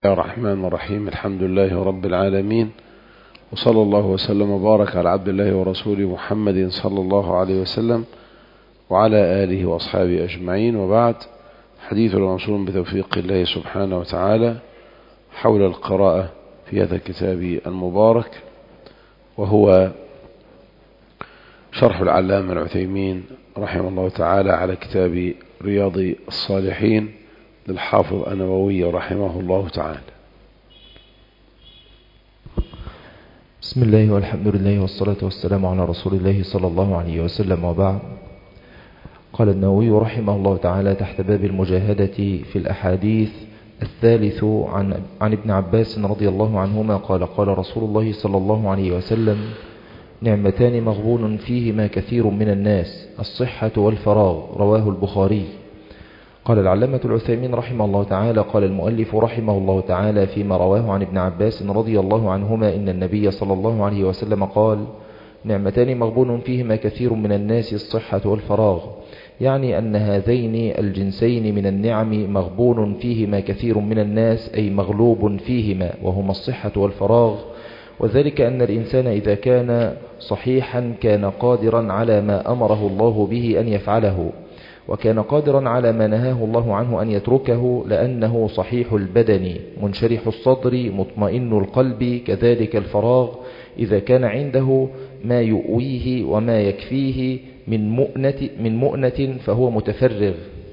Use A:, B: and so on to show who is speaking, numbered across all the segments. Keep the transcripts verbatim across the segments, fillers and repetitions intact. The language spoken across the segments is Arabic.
A: الرحمن الرحيم. الحمد لله رب العالمين، وصلى الله وسلم وبارك على عبد الله ورسوله محمد صلى الله عليه وسلم وعلى آله وأصحابه أجمعين، وبعد. حديث الموصول بتوفيق الله سبحانه وتعالى حول القراءة في هذا الكتاب المبارك، وهو شرح العلامة العثيمين رحمه الله تعالى على كتاب رياض الصالحين للحافظ النووي رحمه الله تعالى.
B: بسم الله والحمد لله والصلاة والسلام على رسول الله صلى الله عليه وسلم، وبعد. قال النووي رحمه الله تعالى تحت باب المجاهدة في الأحاديث: الثالث عن, عن ابن عباس رضي الله عنهما قال: قال رسول الله صلى الله عليه وسلم: نعمتان مغبون فيهما كثير من الناس، الصحة والفراغ، رواه البخاري. قال العلامة العثيمين رحمه الله تعالى: قال المؤلف رحمه الله تعالى فيما رواه عن ابن عباس رضي الله عنهما إن النبي صلى الله عليه وسلم قال: نعمتان مغبون فيهما كثير من الناس، الصحة والفراغ، يعني أن هذين الجنسين من النعم مغبون فيهما كثير من الناس، أي مغلوب فيهما، وهما الصحة والفراغ. وذلك أن الإنسان إذا كان صحيحا كان قادرا على ما أمره الله به أن يفعله، وكان قادرا على ما نهاه الله عنه أن يتركه، لأنه صحيح البدن منشرح الصدر مطمئن القلب. كذلك الفراغ إذا كان عنده ما يؤويه وما يكفيه من مؤنة, من مؤنة فهو متفرغ.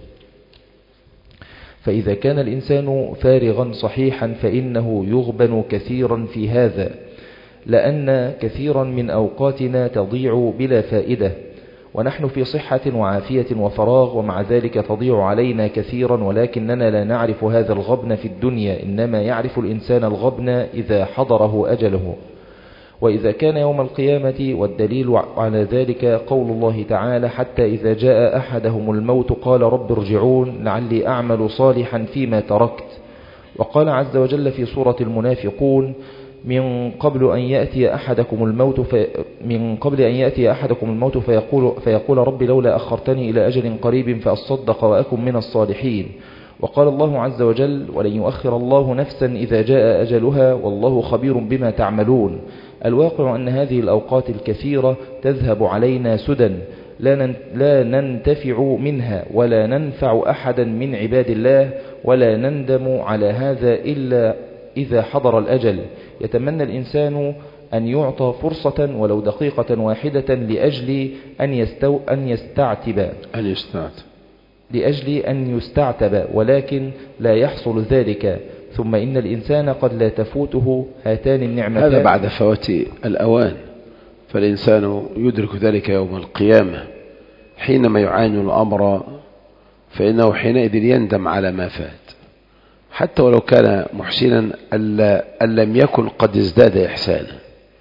B: فإذا كان الإنسان فارغا صحيحا فإنه يغبن كثيرا في هذا، لأن كثيرا من أوقاتنا تضيع بلا فائدة، ونحن في صحة وعافية وفراغ، ومع ذلك تضيع علينا كثيرا، ولكننا لا نعرف هذا الغبن في الدنيا، إنما يعرف الإنسان الغبن إذا حضره أجله. وإذا كان يوم القيامة، والدليل على ذلك قول الله تعالى: حتى إذا جاء أحدهم الموت قال رب ارجعون لعلي أعمل صالحا فيما تركت. وقال عز وجل في سورة المنافقون: من قبل أن يأتي أحدكم الموت في من قبل أن يأتي أحدكم الموت فيقول فيقول رب لولا أخرتني إلى أجل قريب فأصدق وأكن من الصالحين. وقال الله عز وجل: ولن يؤخر الله نفسا إذا جاء أجلها والله خبير بما تعملون. الواقع أن هذه الأوقات الكثيرة تذهب علينا سدى، لا ننتفع منها ولا ننفع أحدا من عباد الله، ولا نندم على هذا إلا إذا حضر الأجل. يتمنى الإنسان أن يعطى فرصة ولو دقيقة واحدة لأجل أن, يستو أن يستعتب
A: أن يستعتب
B: لأجل أن يستعتب ولكن لا يحصل ذلك. ثم إن الإنسان قد لا تفوته هاتان النعمتان،
A: هذا بعد فوات الأوان، فالإنسان يدرك ذلك يوم القيامة حينما يعاني الأمر، فإنه حينئذ يندم على ما فات، حتى ولو كان محسنا أن لم يكن قد ازداد إحسانا.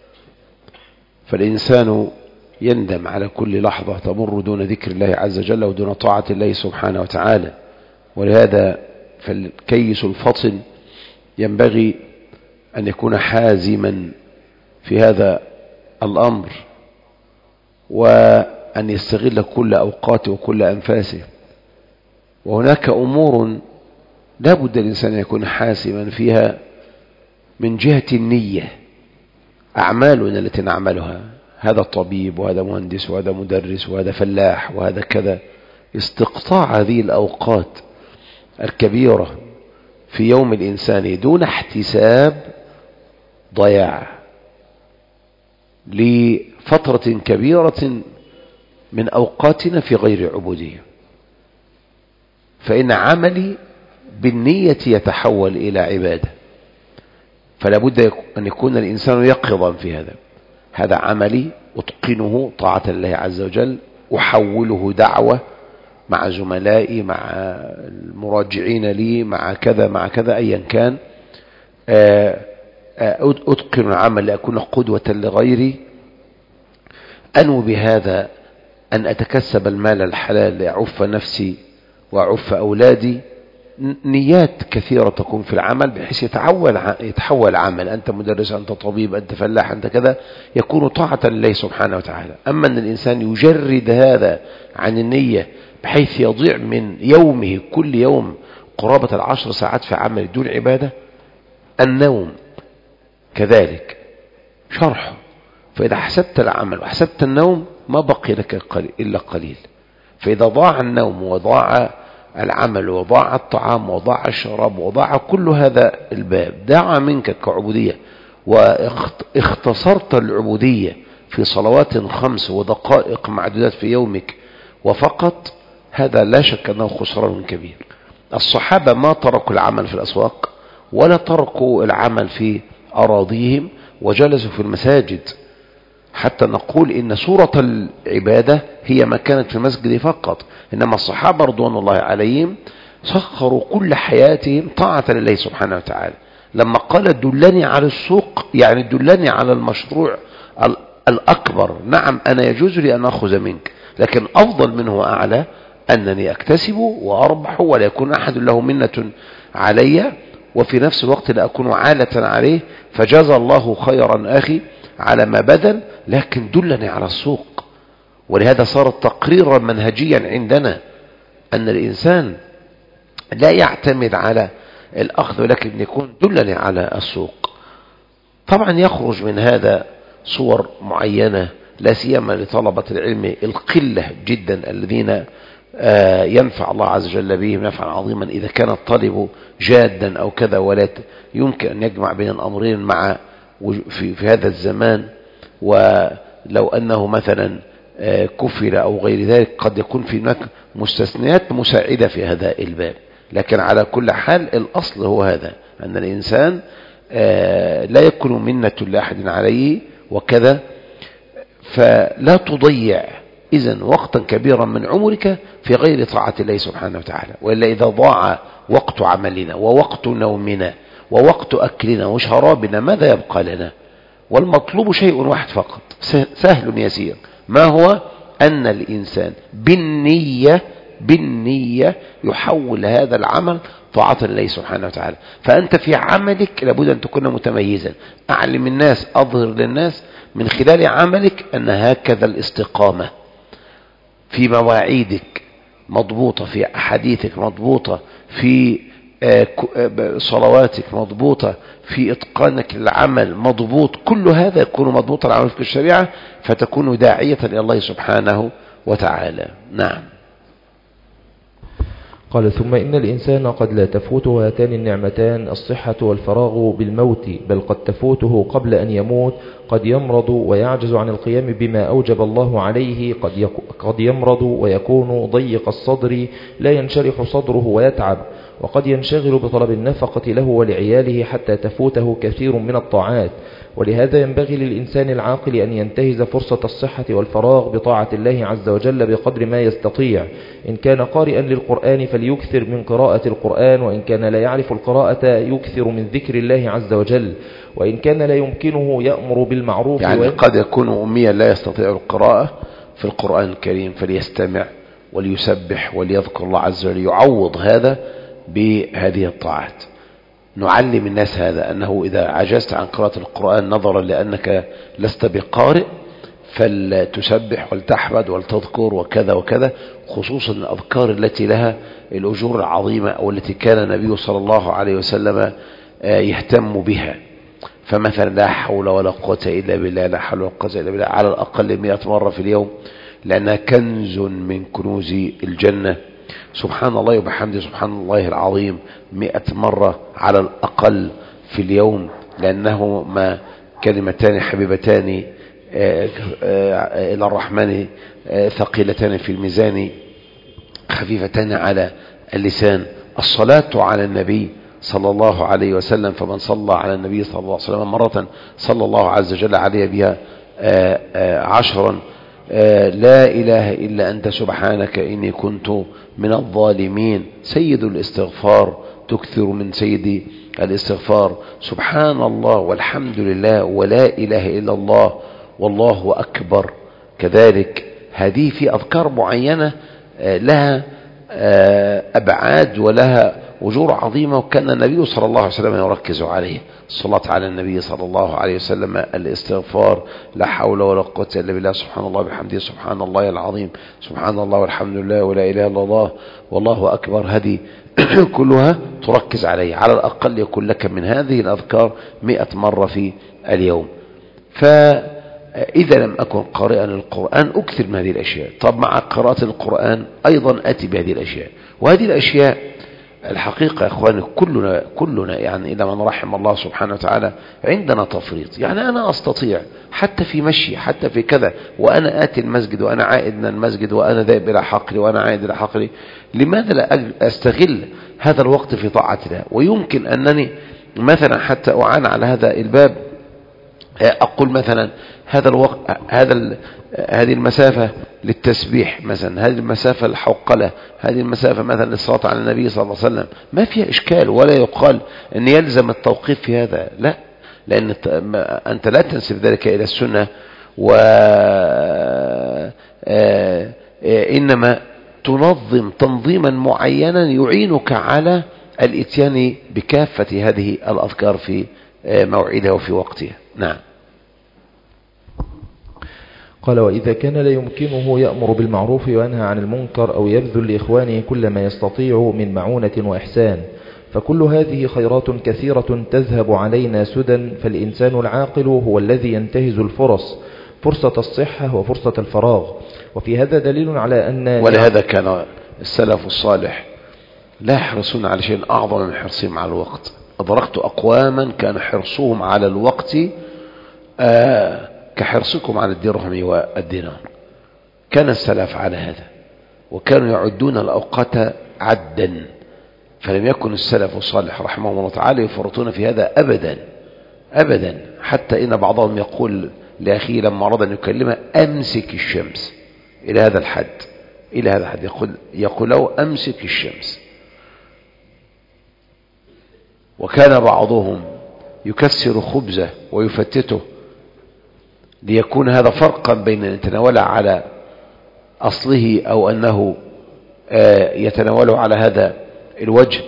A: فالإنسان يندم على كل لحظة تمر دون ذكر الله عز وجل ودون طاعة الله سبحانه وتعالى. ولهذا فالكيس الفطن ينبغي أن يكون حازما في هذا الأمر، وأن يستغل كل أوقاته وكل أنفاسه. وهناك أمور لا بد الإنسان يكون حاسما فيها من جهة النية. أعمالنا التي نعملها، هذا طبيب وهذا مهندس وهذا مدرس وهذا فلاح وهذا كذا، استقطاع هذه الأوقات الكبيرة في يوم الإنسان دون احتساب ضياع لفترة كبيرة من أوقاتنا في غير عبودية. فإن عملي بالنية يتحول إلى عبادة، فلا بد أن يكون الإنسان يقظا في هذا. هذا عملي أتقنه طاعة الله عز وجل، أحوله دعوة مع زملائي، مع المراجعين لي، مع كذا مع كذا أيا كان. أتقن العمل لأكون قدوة لغيري، أنوي بهذا أن أتكسب المال الحلال لأعف نفسي وأعف أولادي. نيات كثيرة تكون في العمل بحيث يتحول يتحول عمل. أنت مدرس، أنت طبيب، أنت فلاح، أنت كذا، يكون طاعة لله سبحانه وتعالى. أما أن الإنسان يجرد هذا عن النية بحيث يضيع من يومه كل يوم قرابة العشر ساعات في عمل دون عبادة، النوم كذلك شرحه. فإذا حسبت العمل وحسبت النوم ما بقي لك إلا قليل. فإذا ضاع النوم وضاع العمل وضاع الطعام وضاع الشراب وضاع كل هذا الباب ضاع منك كعبودية، واختصرت العبودية في صلوات خمس ودقائق معدودات في يومك وفقط، هذا لا شك أنه خسران كبير. الصحابة ما تركوا العمل في الأسواق ولا تركوا العمل في أراضيهم وجلسوا في المساجد، حتى نقول إن صورة العبادة هي ما كانت في المسجد فقط، إنما الصحابة رضوان الله عليهم سخروا كل حياتهم طاعة لله سبحانه وتعالى. لما قال دلني على السوق يعني دلني على المشروع الأكبر. نعم أنا يجوز لي أن أخذ منك، لكن أفضل منه وأعلى أنني أكتسب وأربح ولا يكون أحد له منة علي، وفي نفس الوقت لا أكون عالة عليه. فجزى الله خيرا أخي على ما بذل، لكن دلني على السوق. ولهذا صارت تقريرا منهجيا عندنا أن الإنسان لا يعتمد على الأخذ، ولكن يكون دلني على السوق. طبعا يخرج من هذا صور معينة لا سيما لطلبة العلم القلة جدا الذين ينفع الله عز وجل بهم نفعا عظيما إذا كان الطالب جادا أو كذا، ولا يمكن أن يجمع بين الأمرين مع في, في هذا الزمان. ولو أنه مثلا كفل أو غير ذلك قد يكون في هناك مستثنيات مساعدة في هذا الباب، لكن على كل حال الأصل هو هذا، أن الإنسان لا يكون منة لأحد عليه وكذا. فلا تضيع إذن وقتا كبيرا من عمرك في غير طاعة الله سبحانه وتعالى، وإلا إذا ضاع وقت عملنا ووقت نومنا ووقت أكلنا وشرابنا ماذا يبقى لنا؟ والمطلوب شيء واحد فقط سهل يسير، ما هو؟ أن الإنسان بالنية بالنية يحول هذا العمل طاعة لله سبحانه وتعالى. فأنت في عملك لابد أن تكون متميزا، أعلم الناس، أظهر للناس من خلال عملك أن هكذا الاستقامة في مواعيدك مضبوطة، في أحاديثك مضبوطة، في صلواتك مضبوطة، في إتقانك للعمل مضبوط. كل هذا يكون مضبوطا على وفق الشريعة، فتكون داعية إلى الله سبحانه وتعالى. نعم.
B: قال ثم إن الإنسان قد لا تفوته هاتان النعمتان الصحة والفراغ بالموت، بل قد تفوته قبل أن يموت. قد يمرض ويعجز عن القيام بما أوجب الله عليه، قد, قد يمرض ويكون ضيق الصدر لا ينشرح صدره ويتعب، وقد ينشغل بطلب النفقة له ولعياله حتى تفوته كثير من الطاعات. ولهذا ينبغي للإنسان العاقل أن ينتهز فرصة الصحة والفراغ بطاعة الله عز وجل بقدر ما يستطيع. إن كان قارئا للقرآن فليكثر من قراءة القرآن، وإن كان لا يعرف القراءة يكثر من ذكر الله عز وجل، وإن كان لا يمكنه يأمر بالمعروف.
A: يعني قد يكون أميا لا يستطيع القراءة في القرآن الكريم فليستمع وليسبح وليذكر الله عز وجل، يعوض هذا بهذه الطاعات. نعلم الناس هذا أنه إذا عجزت عن قراءة القرآن نظرا لأنك لست بقارئ فلتسبح ولتحمد ولتذكر وكذا وكذا، خصوصا الأذكار التي لها الأجور العظيمة أو التي كان النبي صلى الله عليه وسلم يهتم بها. فمثلا لا حول ولا قوة إلا بالله، لا حول ولا قوة إلا بالله على الأقل مئة مرة في اليوم، لأنها كنز من كنوز الجنة. سبحان الله وبحمده سبحان الله العظيم مئة مرة على الأقل في اليوم، لأنهما كلمتان حبيبتان إلى الرحمن ثقيلتان في الميزان خفيفتان على اللسان. الصلاة على النبي صلى الله عليه وسلم، فمن صلى على النبي صلى الله عليه وسلم مرة صلى الله عز وجل عليه بها عشرا. لا إله إلا أنت سبحانك إني كنت من الظالمين. سيد الاستغفار، تكثر من سيد الاستغفار. سبحان الله والحمد لله ولا إله إلا الله والله أكبر. كذلك هذه في أذكار معينة لها أبعاد ولها أجور عظيمة، وكان النبي صلى الله عليه وسلم يركز عليه. الصلاة على النبي صلى الله عليه وسلم، الاستغفار، لا حول ولا قوة إلا بالله، سبحان الله بحمده سبحان الله العظيم، سبحان الله والحمد لله ولا إله إلا الله والله أكبر. هذه كلها تركز عليه، على الأقل يكون لك من هذه الأذكار مئة مرة في اليوم. فإذا لم أكن قارئا للقرآن أكثر من هذه الأشياء. طب مع قراءة القرآن أيضا أتي بهذه الأشياء، وهذه الأشياء الحقيقة يا إخواني كلنا كلنا يعني إلا من رحم الله سبحانه وتعالى عندنا تفريط. يعني أنا أستطيع حتى في مشي، حتى في كذا، وأنا آتي المسجد وأنا عائد من المسجد وأنا ذاهب إلى حقلي وأنا عائد إلى حقلي، لماذا لا أستغل هذا الوقت في طاعة الله؟ ويمكن أنني مثلا حتى أعان على هذا الباب أقول مثلا هذا الوقت، هذا هذه المسافة للتسبيح مثلا، هذه المسافة الحوقلة، هذه المسافة مثلا للصلاة على النبي صلى الله عليه وسلم، ما فيها إشكال، ولا يقال أن يلزم التوقيف في هذا، لا، لأن أنت لا تنسب ذلك إلى السنة، وإنما تنظم تنظيما معينا يعينك على الاتيان بكافة هذه الأذكار في موعدها وفي وقتها. نعم.
B: قال: وإذا كان لا يمكنه يأمر بالمعروف وينهى عن المنكر أو يبذل لإخوانه كل ما يستطيع من معونة وإحسان، فكل هذه خيرات كثيرة تذهب علينا سدى، فالإنسان العاقل هو الذي ينتهز الفرص، فرصة الصحة وفرصة الفراغ. وفي هذا دليل على أن
A: ولهذا كان السلف الصالح لا يحرصون على شيء أعظم من حرصهم على الوقت. أدركت أقواما كان حرصهم على الوقت آه كحرصكم على الدرهم والدينار. كان السلف على هذا، وكانوا يعدون الأوقات عدا، فلم يكن السلف الصالح رحمه الله تعالى يفرطون في هذا أبدا أبدا، حتى إن بعضهم يقول لأخيه لما أراد أن يكلمه: أمسك الشمس، إلى هذا الحد، إلى هذا الحد يقول, يقول له: أمسك الشمس. وكان بعضهم يكسر خبزه ويفتته ليكون هذا فرقا بين أن يتناوله على أصله أو أنه يتناوله على هذا الوجه،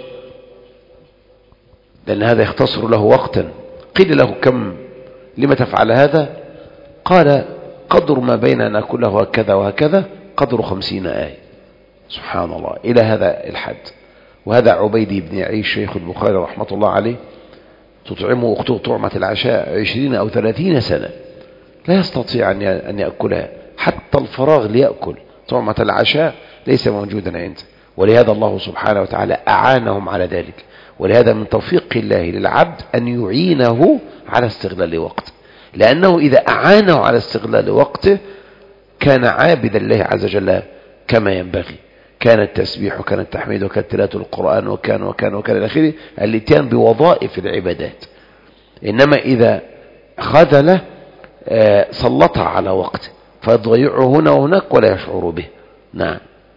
A: لأن هذا يختصر له وقتا. قيل له: كم لما تفعل هذا؟ قال: قدر ما بين أن أكله هكذا وهكذا قدر خمسين آية. سبحان الله، إلى هذا الحد. وهذا عبيدي بن عيش شيخ البخاري رحمة الله عليه تطعمه أخته طعمة العشاء عشرين أو ثلاثين سنة، لا يستطيع أن يأكلها، حتى الفراغ ليأكل طعمة العشاء ليس موجودا عنده. ولهذا الله سبحانه وتعالى أعانهم على ذلك. ولهذا من توفيق الله للعبد أن يعينه على استغلال وقته، لأنه إذا أعانه على استغلال وقته كان عابدا لله عز وجل كما ينبغي. كان التسبيح وكان التحميد وكان تلاوة القرآن وكان وكان وكان إلى آخره، الاتيان بوظائف العبادات. إنما إذا خذله سلطها على وقته فيضيعه هنا وهناك ولا يشعر به. نعم.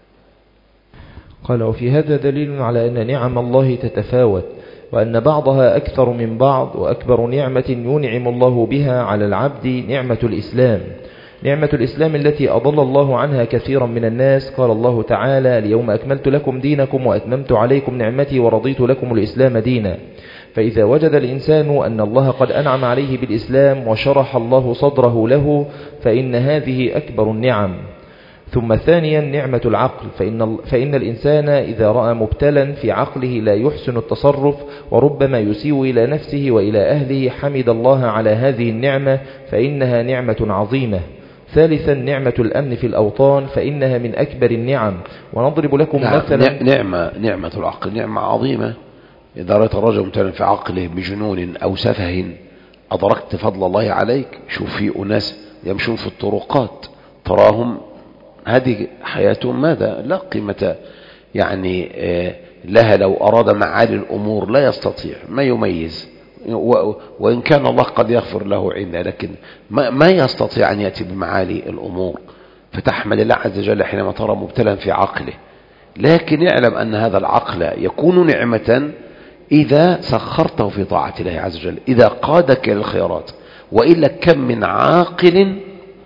B: قال: وفي هذا دليل على أن نعم الله تتفاوت، وأن بعضها أكثر من بعض. وأكبر نعمة ينعم الله بها على العبد نعمة الإسلام، نعمة الإسلام التي أضل الله عنها كثيرا من الناس. قال الله تعالى: اليوم أكملت لكم دينكم وأتممت عليكم نعمتي ورضيت لكم الإسلام دينا. فإذا وجد الإنسان أن الله قد أنعم عليه بالإسلام وشرح الله صدره له فإن هذه أكبر النعم. ثم ثانيا نعمة العقل، فإن, فإن الإنسان إذا رأى مبتلا في عقله لا يحسن التصرف وربما يسيء إلى نفسه وإلى أهله حمد الله على هذه النعمة، فإنها نعمة عظيمة. ثالثا نعمة الأمن في الأوطان، فإنها من أكبر النعم. ونضرب لكم
A: نعم
B: مثلا
A: نعمة نعمة العقل نعمة عظيمة. إذا رأيت الرجل مبتلا في عقله بجنون أو سفه أدركت فضل الله عليك. شوف في أناس يمشون في الطرقات تراهم هذه حياتهم ماذا؟ لا قيمة يعني لها. لو أراد معالي الأمور لا يستطيع، ما يميز، وإن كان الله قد يغفر له عنده، لكن ما يستطيع أن يأتي بمعالي الأمور. فتحمد الله عز وجل حينما ترى مبتلا في عقله. لكن يعلم أن هذا العقل يكون نعمة إذا سخرته في طاعة الله عز وجل، إذا قادك إلى الخيرات. وإلا كم من عاقل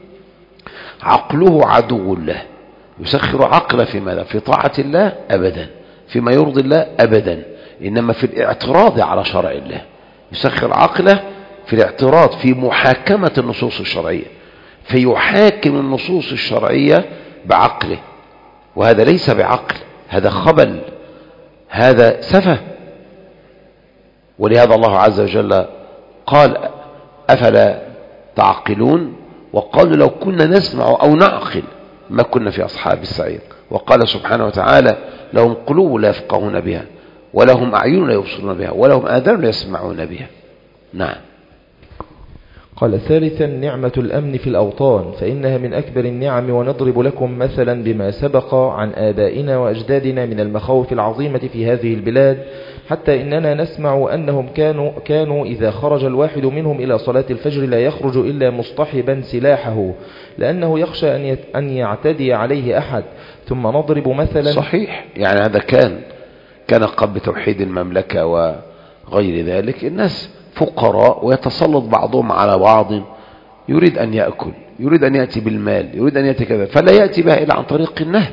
A: عقله عدو له، يسخر عقله في ماذا؟ في طاعة الله أبدا، فيما يرضي الله أبدا، إنما في الاعتراض على شرع الله. يسخر عقله في الاعتراض في محاكمة النصوص الشرعية، فيحاكم النصوص الشرعية بعقله، وهذا ليس بعقل، هذا خبل، هذا سفه. ولهذا الله عز وجل قال أفلا تعقلون، وقالوا لو كنا نسمع أو نعقل ما كنا في أصحاب السعير. وقال سبحانه وتعالى لهم قلوب لا يفقهون بها ولهم أعين لا يبصرون بها ولهم آذان لا يسمعون بها. نعم.
B: قال ثالثا نعمة الأمن في الأوطان، فإنها من أكبر النعم، ونضرب لكم مثلا بما سبق عن آبائنا وأجدادنا من المخاوف العظيمة في هذه البلاد، حتى إننا نسمع أنهم كانوا, كانوا إذا خرج الواحد منهم إلى صلاة الفجر لا يخرج إلا مصطحبا سلاحه، لأنه يخشى أن يعتدي عليه أحد. ثم نضرب مثلا.
A: صحيح، يعني هذا كان كان قبل توحيد المملكة وغير ذلك الناس فقراء ويتسلط بعضهم على بعض، يريد أن يأكل، يريد أن يأتي بالمال، يريد أن يأتي كذا، فلا يأتي بها إلا عن طريق النهب.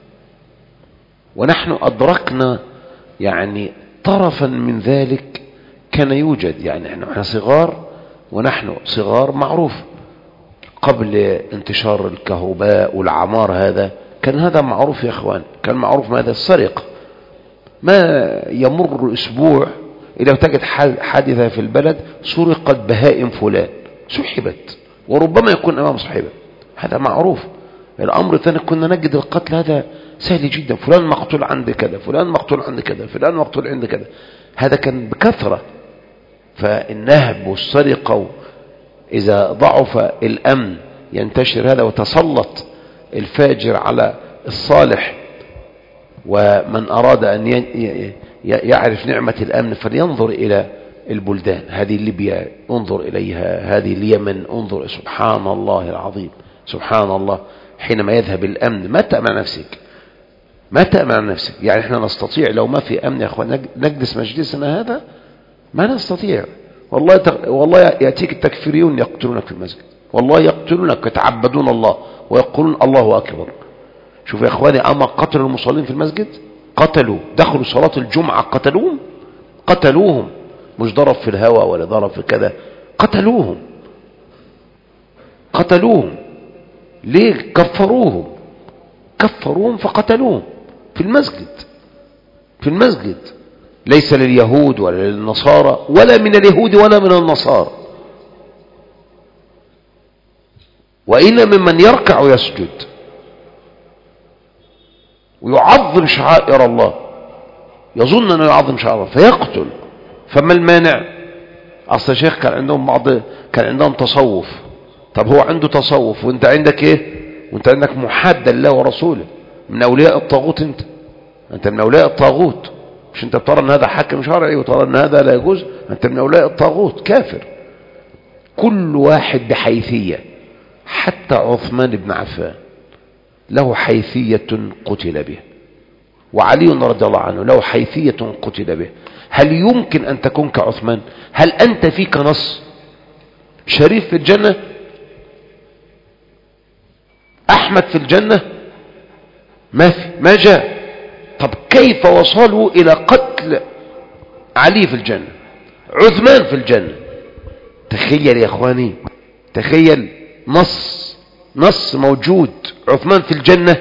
A: ونحن أدركنا يعني طرفا من ذلك كان يوجد، يعني احنا صغار ونحن صغار معروف قبل انتشار الكهرباء والعمار، هذا كان هذا معروف يا اخوان، كان معروف ماذا؟ السرقة. ما يمر اسبوع إذا تجد حادثة في البلد سرقت بهائم فلان، سحبت، وربما يكون أمام صاحبه، هذا معروف. الأمر الثاني كنا نجد القتل هذا سهل جدا، فلان مقتول عند كذا، فلان مقتول عند كذا، فلان مقتول عند كذا، هذا كان بكثرة. فالنهب والسرقة إذا ضعف الأمن ينتشر هذا، وتسلط الفاجر على الصالح. ومن أراد أن يعرف نعمة الأمن فلينظر إلى البلدان، هذه ليبيا انظر إليها، هذه اليمن انظر، سبحان الله العظيم، سبحان الله. حينما يذهب الأمن ما تأمن نفسك، ما تأمن نفسك. يعني احنا نستطيع لو ما في أمن يا أخوان نجلس مجلسنا هذا؟ ما نستطيع. والله والله يأتيك التكفيريون يقتلونك في المسجد، والله يقتلونك، يتعبدون الله ويقولون الله أكبر. شوف يا اخواني، اما قتلوا المصلين في المسجد، قتلوا، دخلوا صلاة الجمعة قتلوهم، قتلوهم، مش ضرب في الهواء ولا ضرب في كذا، قتلوهم قتلوهم ليه؟ كفروهم كفروهم فقتلوهم في المسجد في المسجد ليس لليهود ولا للنصارى، ولا من اليهود ولا من النصارى، وإن ممن يركع ويسجد ويعظم شعائر الله، يظن أنه يعظم شعائر الله فيقتل. فما المانع؟ أصل شيخ كان عندهم بعض كان عندهم تصوف. طب هو عنده تصوف وانت عندك ايه؟ وانت عندك محاد لله ورسوله، من أولياء الطاغوت. انت انت من أولياء الطاغوت، مش انت بترى ان هذا حاكم شرعي وترى ان هذا لا يجوز؟ انت من أولياء الطاغوت، كافر. كل واحد بحيثية، حتى عثمان بن عفان له حيثية قتل به، وعلي رضي الله عنه له حيثية قتل به. هل يمكن أن تكون كعثمان؟ هل أنت فيك نص شريف في الجنة؟ أحمد في الجنة؟ ما في، ما جاء. طب كيف وصلوا إلى قتل علي في الجنة، عثمان في الجنة؟ تخيل يا إخواني، تخيل نص نص موجود، عثمان في الجنة،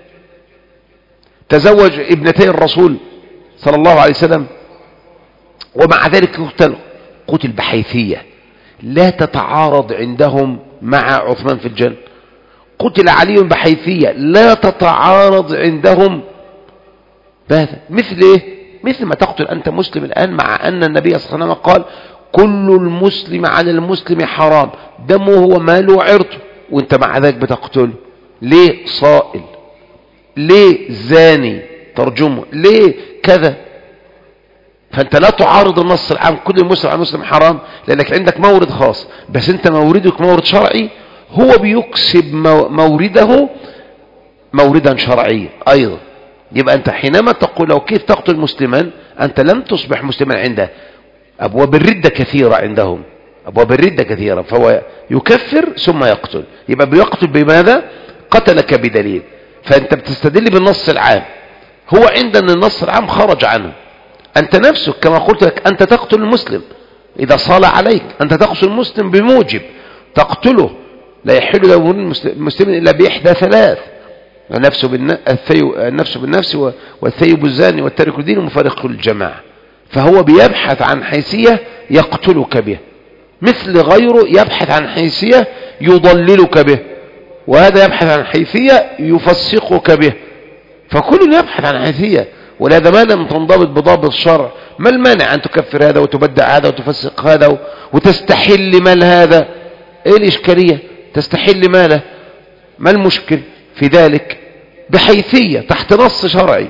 A: تزوج ابنتي الرسول صلى الله عليه وسلم، ومع ذلك يقتل قتل بحيثية لا تتعارض عندهم مع عثمان في الجنة. قتل علي بحيثية لا تتعارض عندهم. هذا مثل ايه؟ مثل ما تقتل أنت مسلم الآن، مع أن النبي صلى الله عليه وسلم قال كل المسلم على المسلم حرام، دمه وماله وعرضه، وانت مع ذلك بتقتل. ليه؟ صائل، ليه زاني ترجمه، ليه كذا. فانت لا تعارض النص العام كل المسلم على المسلم حرام، لانك عندك مورد خاص، بس انت موردك مورد شرعي، هو بيكسب مورده موردا شرعيا ايضا. يبقى انت حينما تقول لو كيف تقتل مسلما، انت لم تصبح مسلما عنده. ابواب الردة كثيرة عندهم، ابواب الردة كثيرة، فهو يكفر ثم يقتل. يبقى بيقتل بماذا؟ قتلك بدليل. فانت بتستدل بالنص العام، هو عندنا النص العام خرج عنه. انت نفسك كما قلت لك، انت تقتل المسلم اذا صال عليك، انت تقتل المسلم بموجب تقتله. لا يحل له المسلم الا باحدى ثلاث: النفس النفس بالنفس والثيب الزاني والتارك الدين مفارق للجماعة. فهو بيبحث عن حيثية يقتلك به، مثل غيره يبحث عن حيثية يضللك به، وهذا يبحث عن حيثية يفسقك به، فكل يبحث عن حيثية. ولهذا ما لم تنضبط بضابط الشرع، ما المانع أن تكفر هذا وتبدع هذا وتفسق هذا وتستحل مال هذا؟ ايه الإشكالية؟ تستحل ماله، ما المشكل في ذلك؟ بحيثية تحت نص شرعي.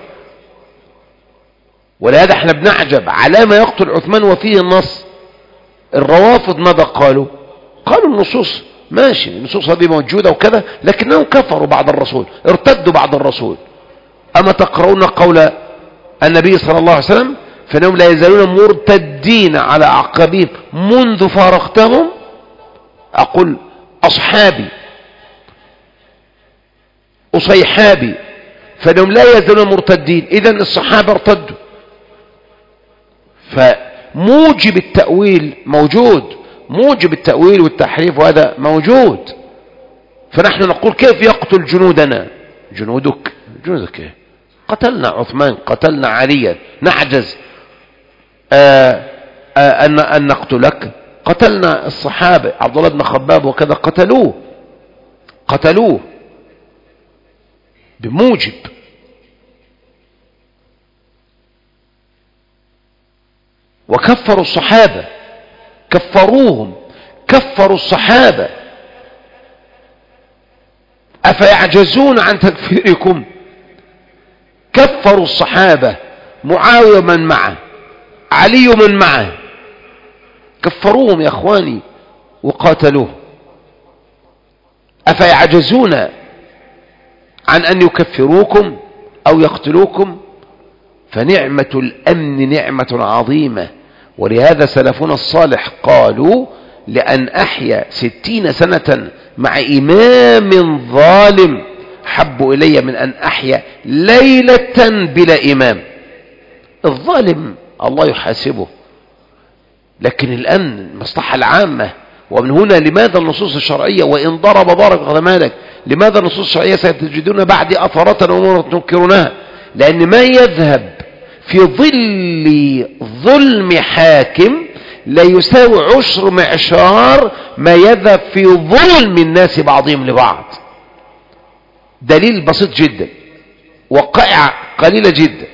A: ولهذا احنا بنعجب على ما يقتل عثمان وفيه النص. الروافض ماذا قالوا؟ قالوا النصوص ماشي، النصوص هذه موجودة وكذا، لكنهم كفروا بعد الرسول، ارتدوا بعد الرسول. أما تقرؤون قول النبي صلى الله عليه وسلم فإنهم لا يزالون مرتدين على أعقابهم منذ فارقتهم؟ أقول أصحابي أصيحابي فإنهم لا يزالون مرتدين، إذن الصحابة ارتدوا. فموجب التأويل موجود، موجب التأويل والتحريف وهذا موجود. فنحن نقول كيف يقتل جنودنا؟ جنودك جنودك إيه؟ قتلنا عثمان، قتلنا عليا، نعجز آآ آآ أن, أن نقتلك؟ قتلنا الصحابة عبد الله بن خباب وكذا، قتلوه قتلوه بموجب. وكفروا الصحابة، كفروهم، كفروا الصحابة. أفيعجزون عن تكفيركم؟ كفروا الصحابة، معاوية من معه، علي من معه، كفروهم يا اخواني وقاتلوه. أفيعجزون عن أن يكفروكم أو يقتلوكم؟ فنعمة الأمن نعمة عظيمة. ولهذا سلفنا الصالح قالوا لأن أحيا ستين سنة مع إمام ظالم حب إلي من أن أحيا ليلة بلا إمام. الظالم الله يحاسبه، لكن الأمن المصلحة العامة. ومن هنا لماذا النصوص الشرعية وإن ضرب ضرب غضمانك، لماذا النصوص الشرعية ستجدون بعد أثرات وأمور تنكرونها؟ لأن ما يذهب في ظل ظلم حاكم لا يساوي عشر معشار ما يذهب في ظلم الناس بعضهم لبعض. دليل بسيط جدا، وقائع قليلة جدا.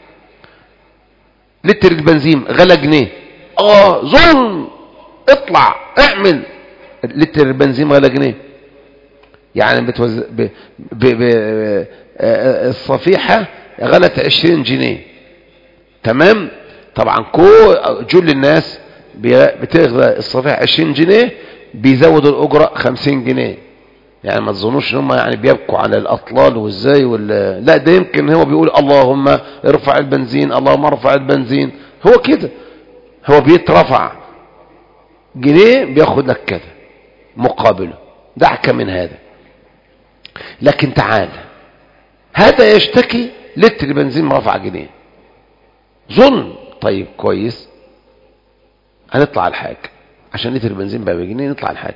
A: لتر البنزين غلى جنيه، اه ظلم، اطلع اعمل. لتر البنزين غلى جنيه، يعني بتوز... ب... ب... ب... الصفيحة غلت عشرين جنيه، تمام؟ طبعا كل جل الناس بتغلى الصفيحة عشرين جنيه، بيزودوا الأجرة خمسين جنيه. يعني ما تظنوش ان هم يعني بيبكوا على الأطلال وازاي ولا لا، ده يمكن هو بيقول اللهم ارفع البنزين، اللهم ارفع البنزين. هو كده، هو بيترفع جنيه بياخد لك كده مقابله. دعك من هذا. لكن تعال، هذا يشتكي لتر بنزين مرفع جنيه، ظلم. طيب كويس، هنطلع الحاج عشان لتر بنزين بقى بجنيه، نطلع الحاج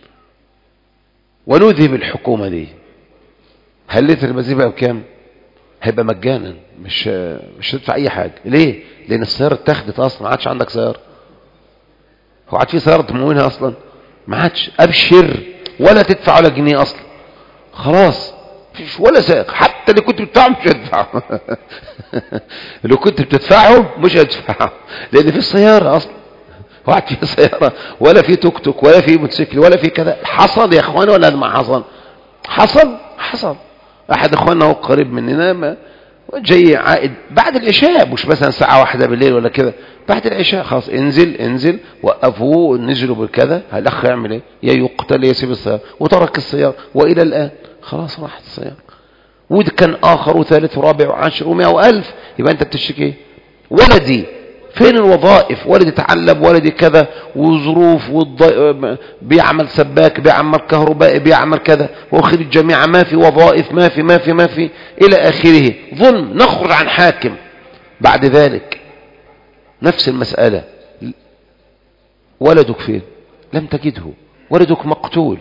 A: ونذهب الحكومة دي. هل لتر البنزين بقى بكام؟ هيبقى مجانا، مش مش هتدفع اي حاجه. ليه؟ لان السياره اتاخدت اصلا، ما عادش عندك سياره. هو عاد في سياره تموينها اصلا؟ ما عادش. ابشر، ولا تدفع ولا جنيه اصلا، خلاص مفيش ولا سائق. حتى اللي كنت بتدفعه مش هتدفعه اللي كنت بتدفعه مش هتدفعه، لان في السياره اصلا. وقعد في سيارة ولا في توك توك ولا في موتوسيكل ولا في كذا. حصل يا اخوان ولا ما حصل؟ حصل حصل. احد اخواننا هو قريب مننا ما جاي عائد بعد العشاء، مش مثلا ساعة واحدة بالليل ولا كذا، بعد العشاء خلاص انزل انزل وقفوه نزلوا بالكذا. الاخ يعمل ايه؟ يا يقتل يا يسيب السيارة، وترك السيارة والى الان خلاص راحت السيارة. وده كان اخر وثالث ورابع وعشر ومئة والف. يبقى انت بتشتكي ايه؟ ولدي فين الوظائف؟ ولدي تعلم، ولدي كذا، وظروف والض... بيعمل سباك، بيعمل كهربائي، بيعمل كذا، واخر الجامعة ما في وظائف، ما في ما في ما في الى اخره. ظلم. نخرج عن حاكم. بعد ذلك نفس المسألة، ولدك فين؟ لم تجده، ولدك مقتول.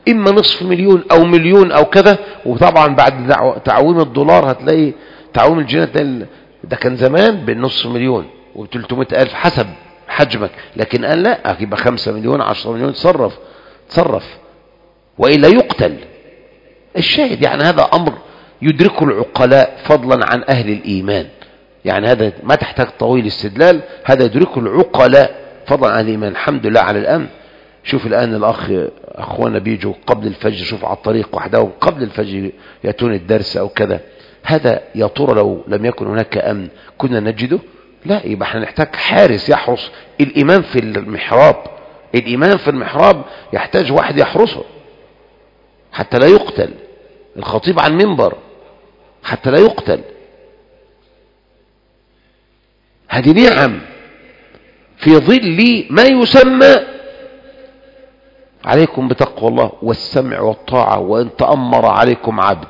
A: إما نصف مليون أو مليون أو كذا. وطبعا بعد تعويم الدولار هتلاقي تعويم الجنيه ده كان زمان بالنصف مليون وبتلتمائة ألف حسب حجمك، لكن قال لا، يبقى خمسة مليون عشرة مليون، تصرف تصرف وإلا يقتل. الشاهد يعني هذا أمر يدركه العقلاء فضلا عن أهل الإيمان، يعني هذا ما تحتاج طويل استدلال، هذا يدركه العقلاء فضلا عن الإيمان. الحمد لله على الأمن. شوف الآن الأخ أخوانا بيجوا قبل الفجر، شوف على الطريق وحدهم قبل الفجر يأتون الدرس أو كذا. هذا يا ترى لو لم يكن هناك أمن كنا نجده؟ لا، يبقى احنا نحتاج حارس يحرس الإمام في المحراب. الإمام في المحراب يحتاج واحد يحرسه حتى لا يقتل. الخطيب عن منبر حتى لا يقتل. هذه نعم في ظل ما يسمى عليكم بتقوى الله والسمع والطاعة وإن تأمر عليكم عبد.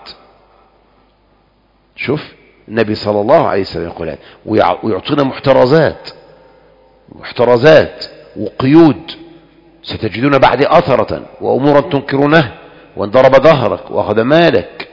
A: شوف النبي صلى الله عليه وسلم يقول هذا، ويعطينا محترزات محترزات وقيود. ستجدون بعد أثرة وأمورا تنكرونه وان ضرب ظهرك وأخذ مالك.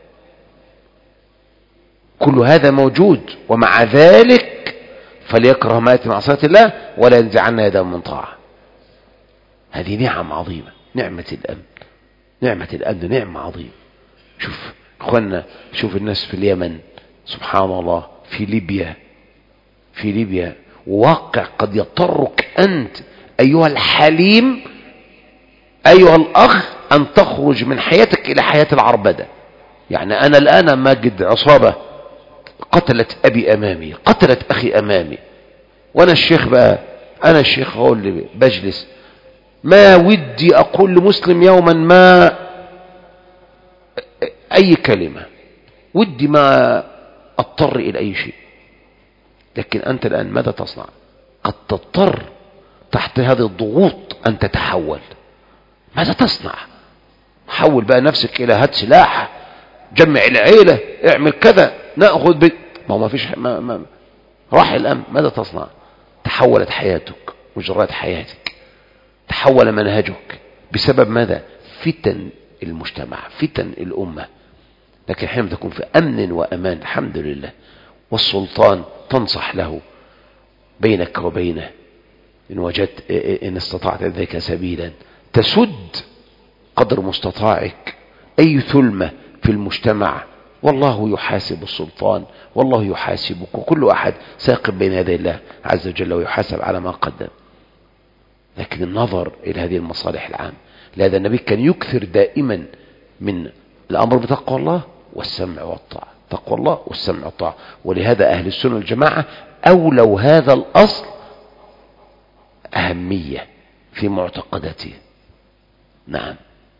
A: كل هذا موجود، ومع ذلك فليكره ما يأتي معصية الله ولا ينزعن يده من طاعة. هذه نعم عظيمة، نعمة الأمن. نعمة الأمن نعمة عظيمة. شوف اخوانا، شوف الناس في اليمن سبحان الله، في ليبيا في ليبيا واقع قد يضطرك أنت أيها الحليم أيها الأخ أن تخرج من حياتك إلى حياة العربدة. يعني أنا الآن ماجد عصابة قتلت أبي أمامي، قتلت أخي أمامي، وأنا الشيخ بقى، أنا الشيخ هو اللي بجلس. ما ودي أقول لمسلم يوما ما أي كلمة، ودي ما أضطر إلى أي شيء. لكن أنت الآن ماذا تصنع؟ قد تضطر تحت هذه الضغوط أن تتحول. ماذا تصنع؟ حول بقى نفسك إلى هات سلاح، جمع العيلة، اعمل كذا، نأخذ ب... ما هو ما فيش ما... ما... راح الأمن. ماذا تصنع؟ تحولت حياتك، مجرات حياتك، تحول منهجك بسبب ماذا؟ فتن المجتمع، فتن الأمة. لكن حين تكون في أمن وأمان الحمد لله، والسلطان تنصح له بينك وبينه إن وجدت إن استطعت ذلك سبيلا، تسد قدر مستطاعك أي ثلمة في المجتمع، والله يحاسب السلطان والله يحاسبك، وكل أحد ساقب بين يدي الله عز وجل ويحاسب على ما قدم. لكن النظر إلى هذه المصالح العامة. لهذا النبي كان يكثر دائما من الأمر بتقوى الله والسمع والطاعة، تقوى الله والسمع والطاعة. ولهذا أهل السنة والجماعة أولوا هذا الأصل أهمية في معتقداته. نعم.